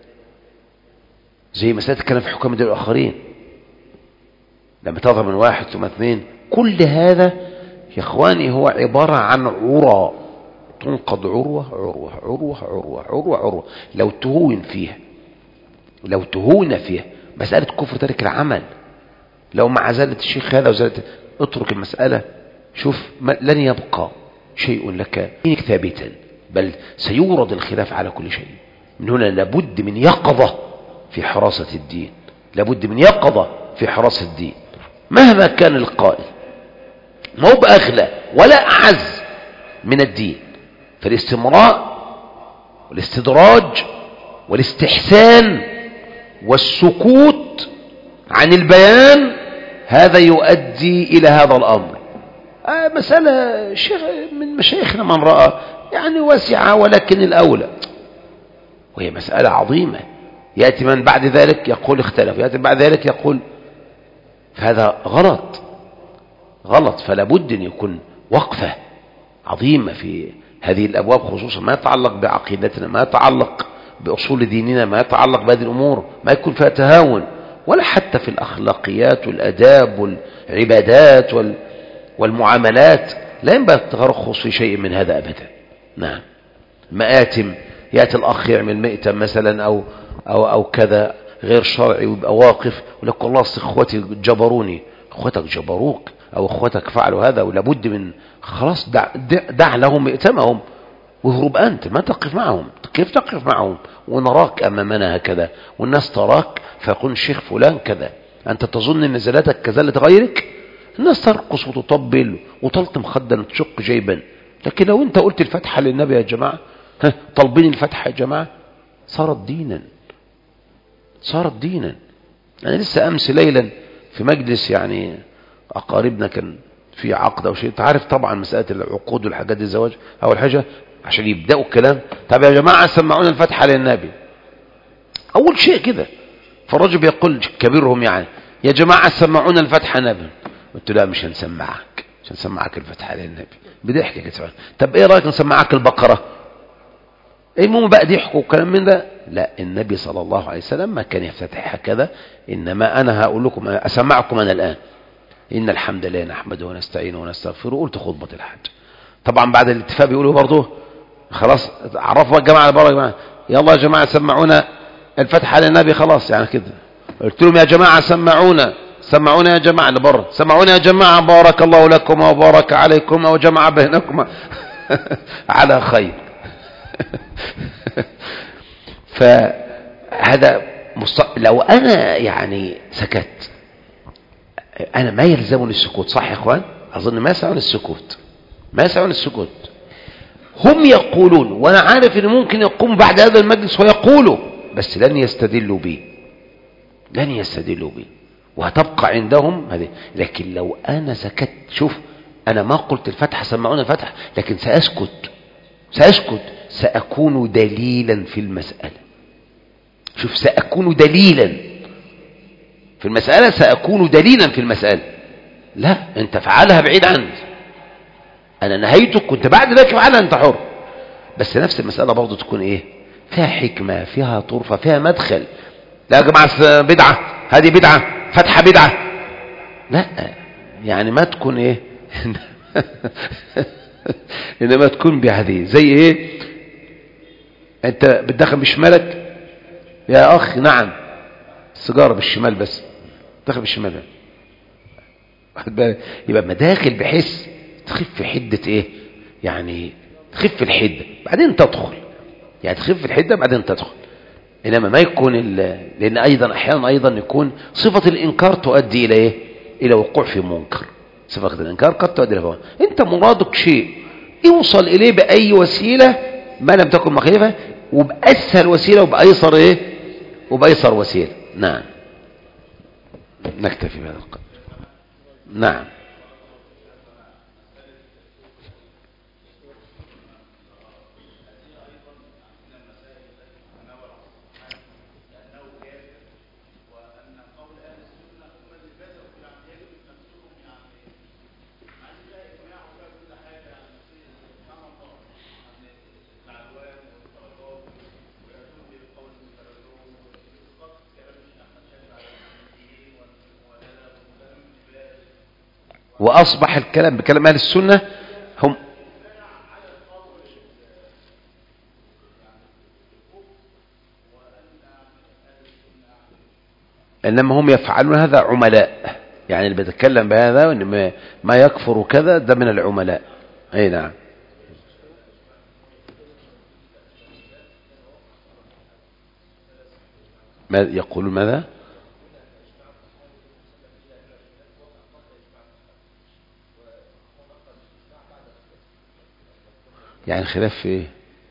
A: زي مسألة الكلام في حكام الدول الآخرين لما تظهر من واحد ثم اثنين، كل هذا يا إخواني هو عبارة عن عرى تنقض عروة عروة عروة عروة عروة عروة. لو تهون فيها، لو تهون فيها مسألة كفر ترك العمل، لو مع زالة الشيخ هذا وزالة اترك المسألة، شوف لن يبقى شيء لك ثابتا، بل سيورد الخلاف على كل شيء. من هنا لابد من يقظة في حراسة الدين، لابد من يقظة في حراسة الدين مهما كان القائل، ما هو بأغلى ولا أعز من الدين. فالاستمراء والاستدراج والاستحسان والسكوت عن البيان هذا يؤدي إلى هذا الأمر. آه مسألة شيخ من مشايخنا من رأى يعني واسعة ولكن الأولى، وهي مسألة عظيمة. يأتي من بعد ذلك يقول اختلف، يأتي بعد ذلك يقول، فهذا غلط غلط. فلا بد أن يكون وقفة عظيمة في هذه الأبواب، خصوصا ما يتعلق بعقيدتنا، ما يتعلق بأصول ديننا، ما يتعلق بهذه الأمور، ما يكون فيها تهاون، ولا حتى في الأخلاقيات والأداب والعبادات والمعاملات لا ينبغي الترخص في شيء من هذا أبدا. نعم. مآتم، يأتي الأخ يعمل مئتم مثلا أو, أو, أو كذا غير شرعي ويبقى واقف ولك والله اخوتي جبروني، اخوتك جبروك أو اخوتك فعلوا هذا، ولا بد من خلاص دع, دع, دع لهم مئتمهم واهرب أنت، ما تقف معهم. كيف تقف معهم ونراك أمامنا هكذا والناس تراك فيقول الشيخ فلان كذا، أنت تظن أن نزلاتك كزلة غيرك؟ الناس ترقص وتطبل وتلطم خدا وتشق جيبا، لكن لو أنت قلت الفتحة للنبي يا جماعة، ها طالبين الفتحة يا جماعة، صارت دينا، صارت دينا. أنا لسه أمس ليلا في مجلس يعني أقاربنا كان في عقد أو شيء، تعرف طبعا مسألة العقود والحاجات دي الزواج، أول حاجة عشان يبدأوا الكلام، طب يا جماعة سمعونا الفتحة للنبي، أول شيء كده. فالرجل بيقول كبيرهم يعني يا جماعة سمعونا الفتحة نبي، قلت لا مش هنسمعك، مش هنسمعك الفتحة للنبي، بضحك كده. طب ايه رأيك نسمعك البقرة؟ المهم بقى ضحكوا وكلام من ده. لا، النبي صلى الله عليه وسلم ما كان يفتتح هكذا، إنما أنا هقول لكم أسمعكم أنا الآن إن الحمد لله نحمده ونستعينه ونستغفره، قلت خطبة الحج. طبعا بعد الاتفاق بيقولوا برضه خلاص عرفوا الجماعة البركة يا جماعة، يلا يا جماعة سمعونا الفتحة للنبي، خلاص يعني كده. قلت لهم يا جماعة سمعونا، سمعونا يا جماعة اللي بره، سمعونا يا جماعة بارك الله لكم وبارك عليكم وجمع بينكم على خير. فهذا مست... لو أنا يعني سكت، أنا ما يلزمني السكوت، صح يا إخوان؟ أظن ما يسعون السكوت، ما يسعون السكوت. هم يقولون وأنا عارف أنه ممكن يقوم بعد هذا المجلس ويقولوا، بس لن يستدلوا بي، لن يستدلوا بي، وهتبقى عندهم هذه. لكن لو أنا سكت، شوف أنا ما قلت الفتحة سمعونا الفتحة، لكن سأسكت، سأسكت سأكون دليلا في المسألة. شوف سأكون دليلا في المسألة، سأكون دليلا في المسألة. لا، أنت فعلها بعيد عنك، أنا نهيتك كنت بعد ذلك فعلها، أنت حر. بس نفس المسألة برضو تكون إيه؟ فيها حكمة، فيها طرفة، فيها مدخل. لا يا جماعة بدعة، هذه بدعة، فتحة بدعة، لا يعني ما تكون إيه إنما تكون بهذه زي إيه؟ أنت بتدخل بشمالك يا أخي، نعم السيجارة بالشمال بس، دخل بالشمال بقى. يبقى مداخل بحيث تخف حدة إيه؟ يعني تخف الحدة بعدين تدخل، يعني تخف الحدة بعدين تدخل. إنما ما يكون لأن أيضا أحيانا أيضا يكون صفة الإنكار تؤدي إلى إيه؟ إلى وقوع في منكر. صفة الإنكار قد تؤدي إلى منكر. أنت مرادك شيء يوصل إليه بأي وسيلة ما لم تكن مخالفة، وبأسهل وسيلة وبأيسر إيه؟ وبأيسر وسيلة. نعم، نكتفي بهذا القدر. نعم. وأصبح الكلام بكلام أهل السنة هم إنما هم يفعلون هذا عملاء، يعني اللي بيتكلم بهذا وإن ما يكفر كذا ده من العملاء. أي نعم. ما يقولون ماذا؟ يعني خلاف في ايه؟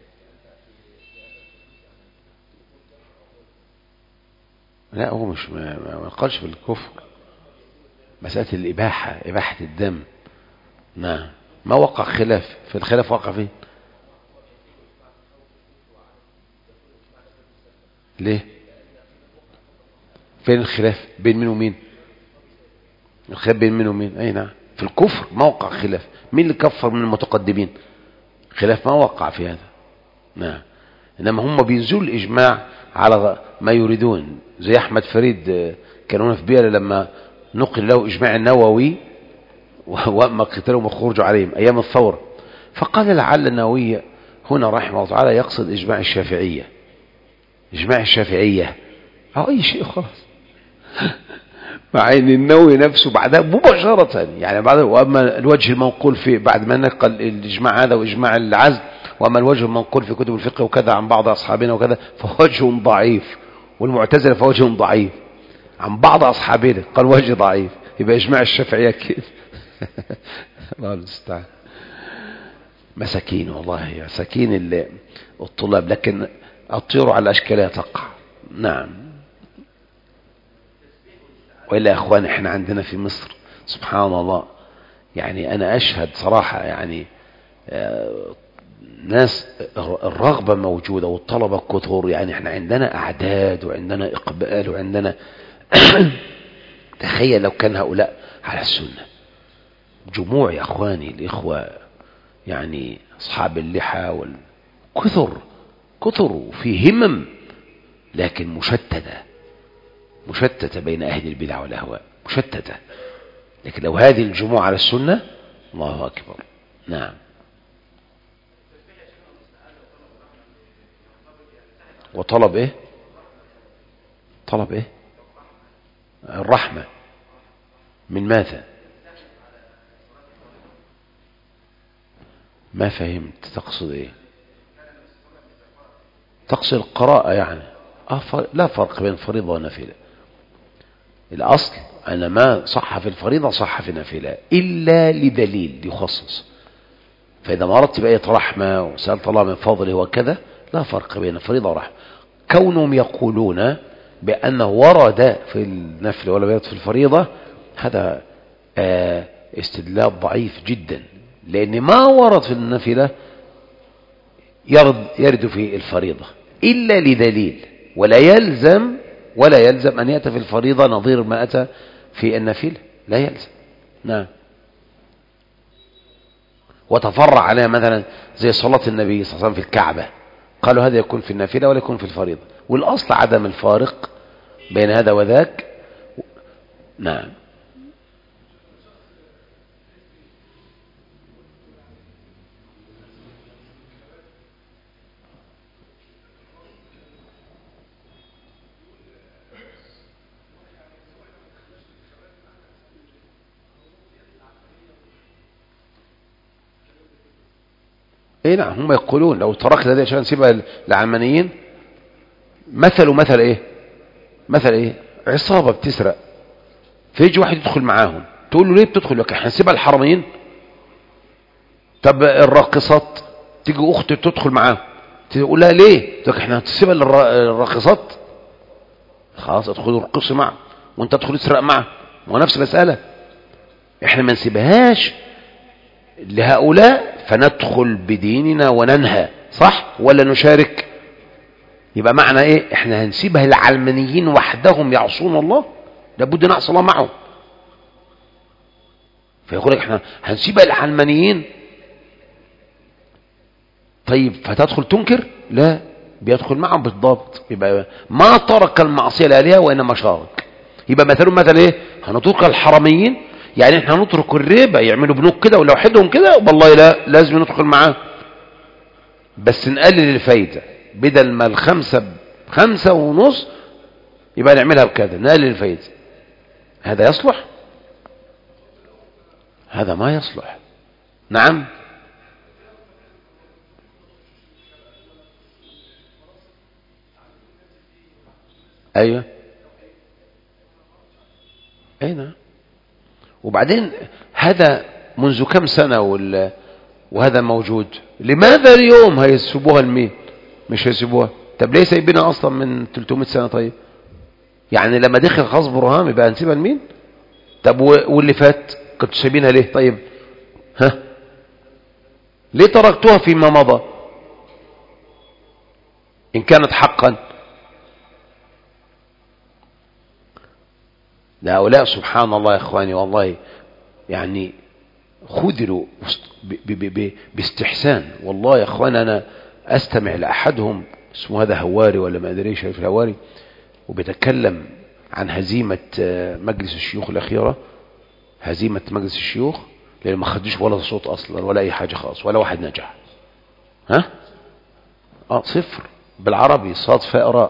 A: لا هو مش ما, ما قالش بالكفر، مسألة الإباحة، إباحة الدم. نعم ما وقع خلاف، في الخلاف وقع فين؟ ليه؟ فين الخلاف بين مين ومين؟ الخلاف بين مين ومين؟ اي نعم في الكفر ما وقع خلاف. مين اللي كفر من المتقدمين؟ خلاف ما وقع في هذا. نعم انما هم بينزلوا الاجماع على ما يريدون، زي احمد فريد كانوا في بيئة لما نقل له اجماع النووي وما قتلهم وخرجوا عليهم ايام الثورة، فقال لعل النووي هنا رحمه الله تعالى يقصد اجماع الشافعية، اجماع الشافعية او اي شيء خلاص. مع ان النووي نفسه بعدها مباشرة يعني بعد، واما الوجه المنقول في بعد ما نقل الاجماع هذا واجماع العزل، واما الوجه المنقول في كتب الفقه وكذا عن بعض اصحابنا وكذا فوجه ضعيف، والمعتزله فوجه ضعيف عن بعض اصحابنا قال وجه ضعيف، يبقى اجماع الشافعيه كده. الله المستعان. مساكين والله، مساكين الطلاب، لكن اطيروا على اشكالها تقع. نعم. وإلا يا أخوان إحنا عندنا في مصر سبحان الله، يعني أنا أشهد صراحة يعني ناس الرغبة موجودة والطلبة كثر، يعني إحنا عندنا أعداد وعندنا إقبال وعندنا تخيل لو كان هؤلاء على السنة جموع يا أخواني الإخوة، يعني أصحاب اللحى والكثر كثر وفي همم، لكن مشتتة مشتتة بين أهل البدع والأهواء، مشتتة. لكن لو هذه الجموع على السنة الله أكبر. نعم. وطلب إيه؟ طلب إيه؟ الرحمة من ماذا؟ ما فهمت تقصد إيه؟ تقصد القراءة يعني؟ آه لا فرق بين فريضة ونافلة. الأصل أن ما صح في الفريضة صح في النافلة إلا لدليل يخصص. فإذا ما أردت بأية رحمة وسألت الله من فضله وكذا لا فرق بين الفريضة ورحمة. كونهم يقولون بأنه ورد في النفل ولا ورد في الفريضة هذا استدلال ضعيف جدا، لأن ما ورد في النفلة يرد, يرد في الفريضة إلا لدليل، ولا يلزم ولا يلزم أن يأتي في الفريضة نظير ما أتى في النافلة، لا يلزم. نعم. وتفرع عليها مثلا زي صلاة النبي صلى الله عليه وسلم في الكعبة، قالوا هذا يكون في النافلة ولا يكون في الفريضة، والأصل عدم الفارق بين هذا وذاك. نعم. اي نعم هم يقولون لو تركت هذه عشان نسيبها للعلمانيين. مثلوا مثل ايه؟ مثل ايه؟ عصابة بتسرق، فيجي واحد يدخل معاهم تقول له ليه بتدخل؟ لك احنا نسيبها للحرميين. طب الراقصات تيجي اخت تدخل معاهم تقول لها ليه؟ تقول لك احنا هنسيبها للراقصات. خلاص ادخلوا ارقصي معهم وانت تدخل تسرق معهم، هو نفس المسألة. احنا ما نسيبهاش لهؤلاء فندخل بديننا وننهى، صح ولا نشارك؟ يبقى معنى ايه؟ احنا هنسيبها للعلمانيين وحدهم يعصون الله، لابد نعصي الله معهم. فيقول لك احنا هنسيبها للعلمانيين. طيب فتدخل تنكر؟ لا، بيدخل معهم بالضبط. يبقى ما ترك المعصية لآلهة وإنما شارك. يبقى مثلهم مثل ايه؟ هنترك الحرميين، يعني احنا نترك الربا يعملوا بنوك كده ولوحدهم كده، والله لا لازم ندخل معاه، بس نقلل الفايدة، بدل ما الخمسة خمسة ونص يبقى نعملها بكذا، نقلل الفايدة. هذا يصلح؟ هذا ما يصلح. نعم. ايوه اي نعم. وبعدين هذا منذ كم سنة وال... وهذا موجود، لماذا اليوم هيسيبوها لمين؟ مش هيسيبوها. طب ليه سايبينها اصلا من ثلاثمائة سنة؟ طيب يعني لما دخل خاص برهام يبقى هنسيبها لمين؟ طب واللي فات كنتوا سايبينها ليه؟ طيب ها ليه تركتوها فيما مضى ان كانت حقا؟ هؤلاء سبحان الله يا اخواني والله يعني خذلوا باستحسان. والله يا اخواني انا استمع لاحدهم اسمه هذا هواري ولا ما ادري شايف الهواري، وبيتكلم عن هزيمة مجلس الشيوخ الاخيرة، هزيمة مجلس الشيوخ لان ما خدوش ولا صوت اصلا ولا اي حاجة خالص ولا واحد نجح. ها اه صفر بالعربي صاد فاء راء.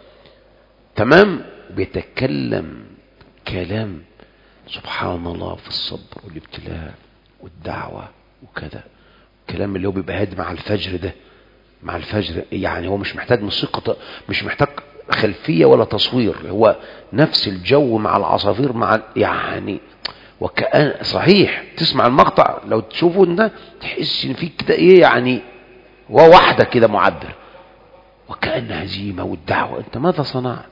A: تمام. بيتكلم كلام سبحان الله في الصبر والابتلاء والدعوة وكذا، الكلام اللي هو بيبقى هادي مع الفجر ده، مع الفجر يعني هو مش محتاج موسيقى، مش محتاج خلفية ولا تصوير، هو نفس الجو مع العصافير مع يعني وكأن صحيح تسمع المقطع لو تشوفه ده تحس ان في كده ايه يعني وواحدة كده معبر وكأن هزيمة والدعوة. انت ماذا صنعت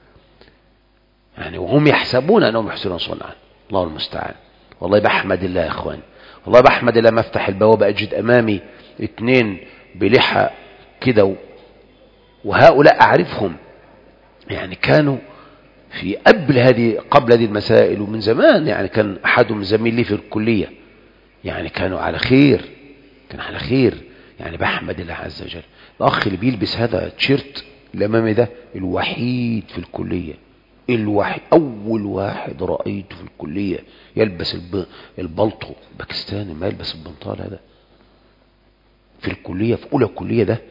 A: يعني وهم يحسبون انهم يحسنون صنعا؟ الله المستعان. والله بحمد الله يا اخواني، والله بحمد الله ما افتح البوابة اجد امامي اتنين بلحى كده، وهؤلاء اعرفهم يعني كانوا في قبل هذه قبل هذه المسائل ومن زمان، يعني كان احدهم زميل لي في الكلية، يعني كانوا على خير، كان على خير يعني بحمد الله عز وجل. الاخ اللي بيلبس هذا التيشيرت الامامي ده الوحيد في الكلية، الواحد اول واحد رأيته في الكلية يلبس البلطو باكستاني، ما يلبس البنطال هذا في الكلية في اولى كلية. ده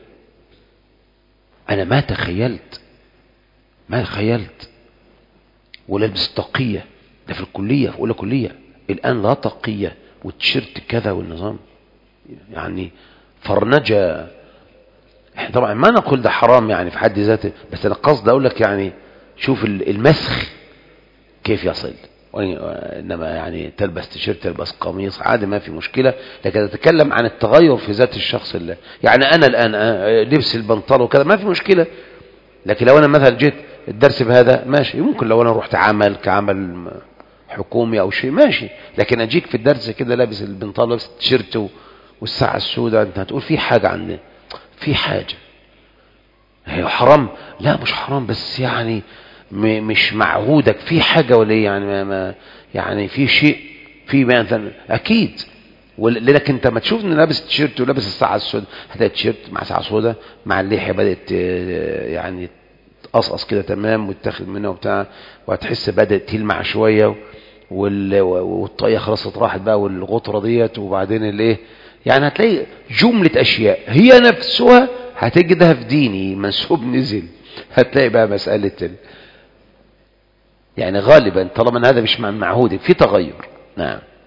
A: انا ما تخيلت ما تخيلت ولا لبس التقية ده في الكلية في اولى كلية. الان لا تقية والتيشيرت كذا والنظام يعني فرنجة. طبعا ما نقول ده حرام يعني في حد ذاته، بس انا قصد اقول لك يعني شوف المسخ كيف يصل. انما يعني تلبس تيشيرت تلبس قميص عادي ما في مشكلة، لكن اتكلم عن التغير في ذات الشخص اللي يعني انا الان لبس البنطلون وكذا ما في مشكلة، لكن لو انا مثلا جيت الدرس بهذا ماشي، ممكن لو انا رحت عمل كعمل حكومي او شيء ماشي، لكن اجيك في الدرس كده لابس البنطلون لابس التيشيرت والساعة السوداء، انت هتقول في حاجة عندنا، في حاجة هي حرام؟ لا مش حرام، بس يعني مش معهودك في حاجة ولا يعني ما ما يعني في شيء في مثلا اكيد. لانك انت ما تشوف ان لابس تيشيرت ولابس الساعة السوداء، هتلاقي تيشيرت مع ساعة سوداء مع اللحية بدأت يعني تقصقص كده تمام وتاخد منها وبتاع، وهتحس بدأت تلمع شوية والطاقية خلاص راحت بقى والغطرة ديت، وبعدين الايه يعني هتلاقي جملة اشياء هي نفسها هتجدها في ديني منسوب نزل، هتلاقي بقى مسألة يعني غالبا طالما ان هذا مش معهود في تغير. نعم.